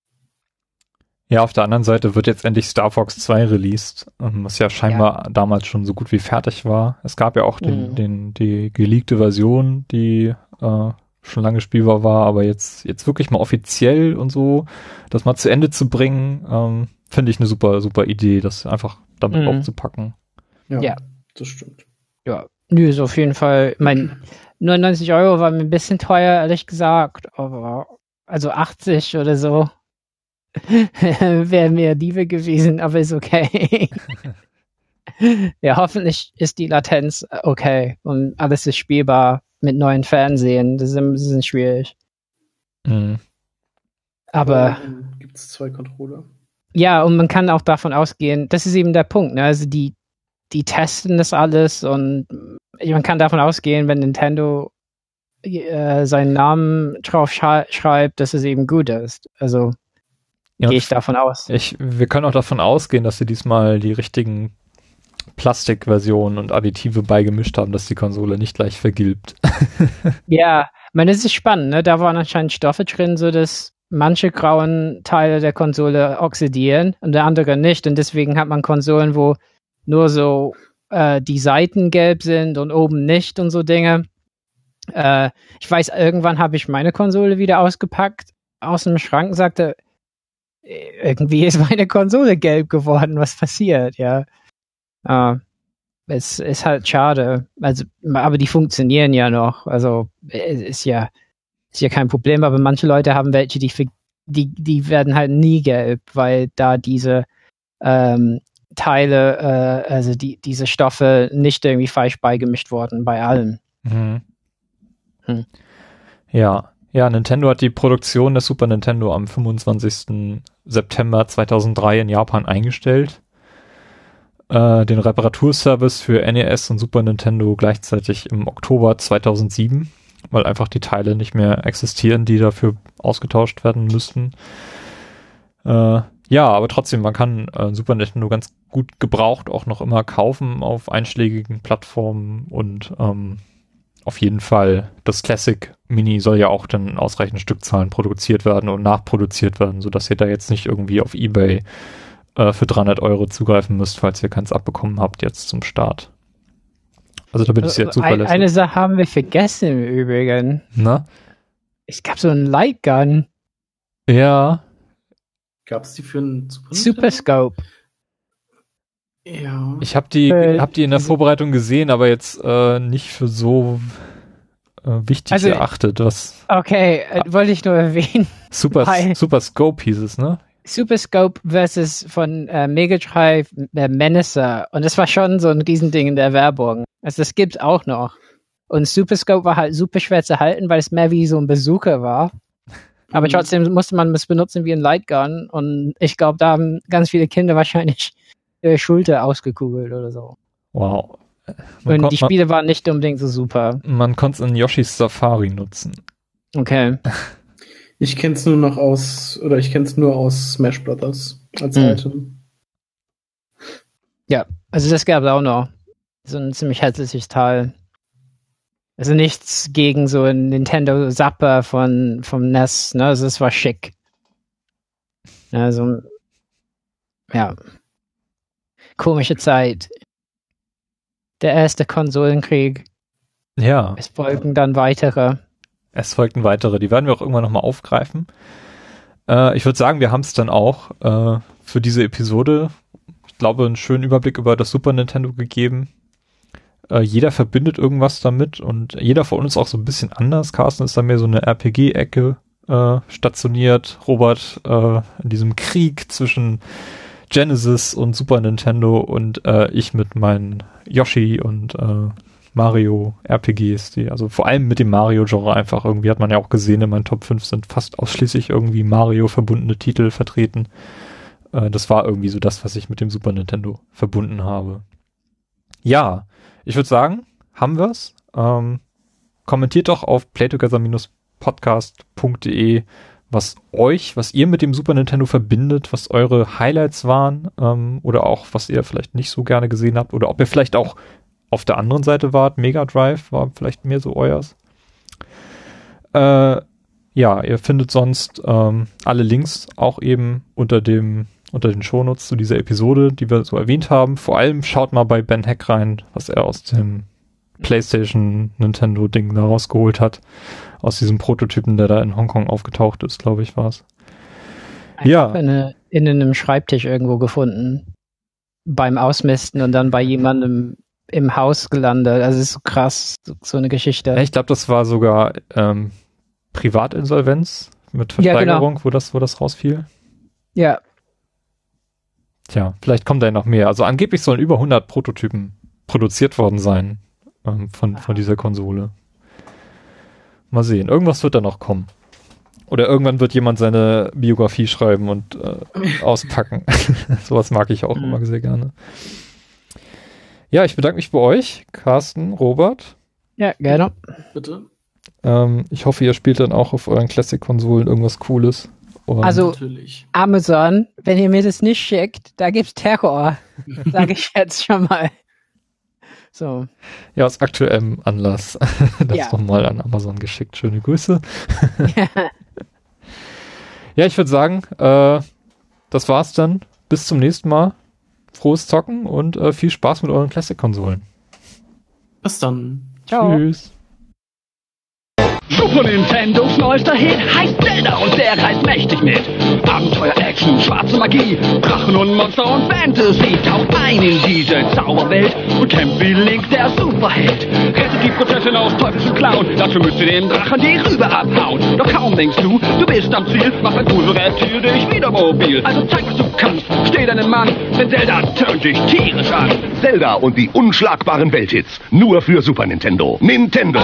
Ja, auf der anderen Seite wird jetzt endlich Star Fox zwei released, ähm, was ja scheinbar ja. damals schon so gut wie fertig war. Es gab ja auch den, Mhm. den, die geleakte Version, die äh, schon lange spielbar war, aber jetzt, jetzt wirklich mal offiziell und so, das mal zu Ende zu bringen, ähm, finde ich eine super, super Idee, das einfach damit Mhm. aufzupacken. Ja, Ja. das stimmt. Ja, nö, ist auf jeden Fall, mein neunundneunzig Euro war mir ein bisschen teuer, ehrlich gesagt, aber also achtzig oder so wäre mir lieber gewesen, aber ist okay. Ja, hoffentlich ist die Latenz okay und alles ist spielbar mit neuen Fernsehen. Das ist ein bisschen schwierig. Mhm. Aber Gibt es zwei Controller? ja, und man kann auch davon ausgehen, das ist eben der Punkt, ne? Also die, die testen das alles und man kann davon ausgehen, wenn Nintendo äh, seinen Namen drauf schrei- schreibt, dass es eben gut ist. Also Ja, gehe ich davon aus. Ich, wir können auch davon ausgehen, dass sie diesmal die richtigen Plastikversionen und Additive beigemischt haben, dass die Konsole nicht gleich vergilbt. Ja, ich meine, es ist spannend, ne? Da waren anscheinend Stoffe drin, so dass manche grauen Teile der Konsole oxidieren und der andere nicht. Und deswegen hat man Konsolen, wo nur so äh, die Seiten gelb sind und oben nicht und so Dinge. Äh, ich weiß, irgendwann habe ich meine Konsole wieder ausgepackt aus dem Schrank und sagte, irgendwie ist meine Konsole gelb geworden, was passiert, ja. Äh, es ist halt schade. Also, aber die funktionieren ja noch. Also es ist ja, ist ja kein Problem, aber manche Leute haben welche, die, die, die werden halt nie gelb, weil da diese ähm, Teile, äh, also die, diese Stoffe nicht irgendwie falsch beigemischt wurden bei allen. Mhm. Hm. Ja. Ja, Nintendo hat die Produktion des Super Nintendo am fünfundzwanzigsten September zweitausenddrei in Japan eingestellt. Äh, den Reparaturservice für N E S und Super Nintendo gleichzeitig im Oktober zweitausendsieben, weil einfach die Teile nicht mehr existieren, die dafür ausgetauscht werden müssten. Äh, ja, aber trotzdem, man kann äh, Super Nintendo ganz gut gebraucht auch noch immer kaufen auf einschlägigen Plattformen und ähm, auf jeden Fall, das Classic Mini soll ja auch dann in ausreichend Stückzahlen produziert werden und nachproduziert werden, sodass ihr da jetzt nicht irgendwie auf eBay äh, für dreihundert Euro zugreifen müsst, falls ihr keins abbekommen habt jetzt zum Start. Also da bin ich sehr zuverlässig. Eine Sache haben wir vergessen im Übrigen. Na? Es gab so einen Lightgun. Ja. Gab es die für einen Super Super Scope. Ja. Ich habe die, Äh, hab die in der Vorbereitung gesehen, aber jetzt äh, nicht für so äh, wichtig Also- erachtet. Was Okay, äh, wollte ich nur erwähnen. Super, Weil- Super Scope hieß es, ne? Super Scope versus von äh, Mega Drive äh, Menacer. Und das war schon so ein Riesending in der Werbung. Also das gibt's auch noch. Und Super Scope war halt super schwer zu halten, weil es mehr wie so ein Bazooka war. Aber Mhm. trotzdem musste man es benutzen wie ein Lightgun. Und ich glaube, da haben ganz viele Kinder wahrscheinlich ihre Schulter ausgekugelt oder so. Wow. Man Und konnt- die Spiele waren nicht unbedingt so super. Man, man konnte es in Yoshis Safari nutzen. Okay. Ich kenn's nur noch aus, oder ich kenn's nur aus Smash Brothers als Mhm. Item. Ja, also das gab es auch noch. So ein ziemlich hässliches Teil. Also nichts gegen so ein Nintendo Zapper von, vom N E S, ne? Also es war schick. Also, ja. Komische Zeit. Der erste Konsolenkrieg. Ja, Es folgen dann weitere. es folgten weitere. Die werden wir auch irgendwann nochmal aufgreifen. Äh, ich würde sagen, wir haben es dann auch äh, für diese Episode, ich glaube, einen schönen Überblick über das Super Nintendo gegeben. Äh, jeder verbindet irgendwas damit und jeder von uns auch so ein bisschen anders. Carsten ist da mehr so eine R P G-Ecke äh, stationiert. Robert äh, in diesem Krieg zwischen Genesis und Super Nintendo und äh, ich mit meinen Yoshi und äh, Mario R P Gs, die, also vor allem mit dem Mario-Genre einfach irgendwie, hat man ja auch gesehen, in meinen Top fünf sind fast ausschließlich irgendwie Mario-verbundene Titel vertreten. Äh, das war irgendwie so das, was ich mit dem Super Nintendo verbunden habe. Ja, ich würde sagen, haben wir's. Ähm, kommentiert doch auf playtogether Bindestrich podcast punkt de, was euch, was ihr mit dem Super Nintendo verbindet, was eure Highlights waren, ähm, oder auch, was ihr vielleicht nicht so gerne gesehen habt, oder ob ihr vielleicht auch auf der anderen Seite wart. Mega Drive war vielleicht mehr so euers. Äh, ja, ihr findet sonst ähm, alle Links auch eben unter dem unter den Shownotes zu dieser Episode, die wir so erwähnt haben. Vor allem schaut mal bei Ben Heck rein, was er aus dem PlayStation Nintendo Ding da rausgeholt hat. Aus diesem Prototypen, der da in Hongkong aufgetaucht ist, glaube ich, war es. Ja. In, eine, in einem Schreibtisch irgendwo gefunden. Beim Ausmisten und dann bei jemandem im Haus gelandet. Also es ist so krass, so eine Geschichte. Ja, ich glaube, das war sogar ähm, Privatinsolvenz mit Versteigerung, ja, genau. wo das, wo das rausfiel. Ja. Tja, vielleicht kommt da ja noch mehr. Also angeblich sollen über hundert Prototypen produziert worden sein ähm, von, von dieser Konsole. Mal sehen. Irgendwas wird da noch kommen. Oder irgendwann wird jemand seine Biografie schreiben und äh, auspacken. Sowas mag ich auch mhm. immer sehr gerne. Ja, ich bedanke mich bei euch, Carsten, Robert. Ja, gerne. Bitte. Ähm, ich hoffe, ihr spielt dann auch auf euren Classic-Konsolen irgendwas Cooles. Und also natürlich. Amazon, wenn ihr mir das nicht schickt, da gibt's Terror. Sage ich jetzt schon mal. So. Ja, aus aktuellem Anlass. Das ja. nochmal an Amazon geschickt. Schöne Grüße. Ja, ja ich würde sagen, äh, das war's dann. Bis zum nächsten Mal. Frohes Zocken und äh, viel Spaß mit euren Classic-Konsolen. Bis dann. Ciao. Tschüss. Super Nintendos neuester Hit heißt Zelda und der reißt mächtig mit. Abenteuer, Action, schwarze Magie, Drachen und Monster und Fantasy. Taucht ein in diese Zauberwelt und kämpft wie Link, der Superheld. Rettet die Prinzessin aus teuflischen Klauen, dafür müsst ihr dem Drachen die Rübe abhauen. Doch kaum denkst du, du bist am Ziel, macht ein Gruselreptil dich wieder mobil. Also zeig, was du kannst, steh deinem Mann, denn Zelda turnt dich tierisch an. Zelda und die unschlagbaren Welthits, nur für Super Nintendo. Nintendo!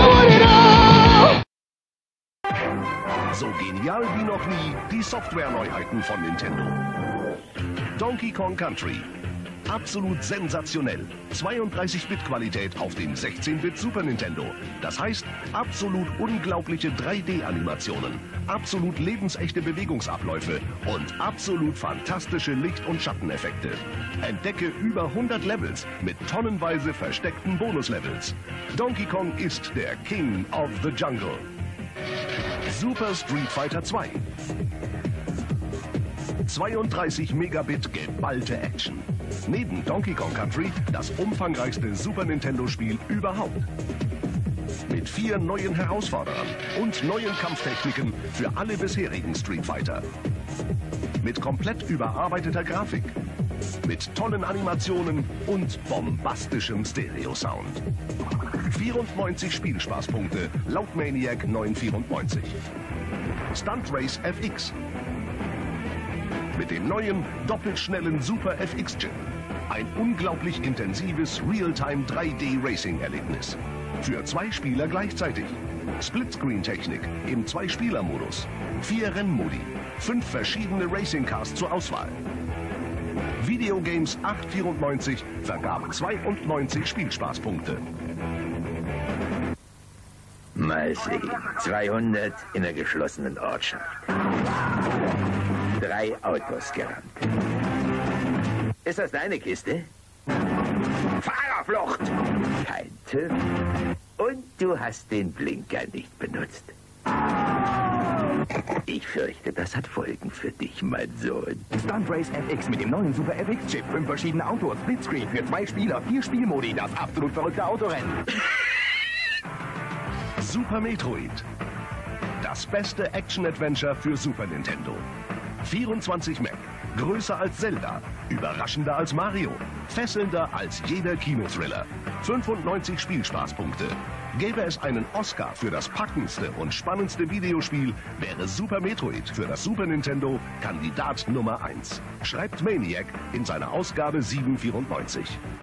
So genial wie noch nie die Software-Neuheiten von Nintendo. Donkey Kong Country. Absolut sensationell. zweiunddreißig Bit Qualität auf dem sechzehn Bit Super Nintendo. Das heißt, absolut unglaubliche drei D-Animationen, absolut lebensechte Bewegungsabläufe und absolut fantastische Licht- und Schatteneffekte. Entdecke über hundert Levels mit tonnenweise versteckten Bonuslevels. Donkey Kong ist der King of the Jungle. Super Street Fighter zwei. zweiunddreißig Megabit geballte Action. Neben Donkey Kong Country das umfangreichste Super Nintendo-Spiel überhaupt. Mit vier neuen Herausforderern und neuen Kampftechniken für alle bisherigen Street Fighter. Mit komplett überarbeiteter Grafik. Mit tollen Animationen und bombastischem Stereo-Sound. vierundneunzig Spielspaßpunkte laut Maniac neunhundertvierundneunzig. Stunt Race F X. Mit dem neuen, doppelt schnellen Super F X-Chip. Ein unglaublich intensives Realtime drei D-Racing-Erlebnis. Für zwei Spieler gleichzeitig. Splitscreen-Technik im Zwei-Spieler-Modus. Vier Rennmodi. Fünf verschiedene Racing-Cars zur Auswahl. Videogames achthundertvierundneunzig vergab zweiundneunzig Spielspaßpunkte. Mal sehen. zweihundert in der geschlossenen Ortschaft. Drei Autos gerammt. Ist das deine Kiste? Fahrerflucht! Kein TÜV. Und du hast den Blinker nicht benutzt. Ich fürchte, das hat Folgen für dich, mein Sohn. Stunt Race F X mit dem neuen Super F X-Chip. Fünf verschiedene Autos, Splitscreen für zwei Spieler, vier Spielmodi, das absolut verrückte Autorennen. Super Metroid. Das beste Action-Adventure für Super Nintendo. vierundzwanzig Meg, größer als Zelda, überraschender als Mario, fesselnder als jeder Kinothriller. fünfundneunzig Spielspaßpunkte. Gäbe es einen Oscar für das packendste und spannendste Videospiel, wäre Super Metroid für das Super Nintendo Kandidat Nummer eins. Schreibt Maniac in seiner Ausgabe sieben vierundneunzig.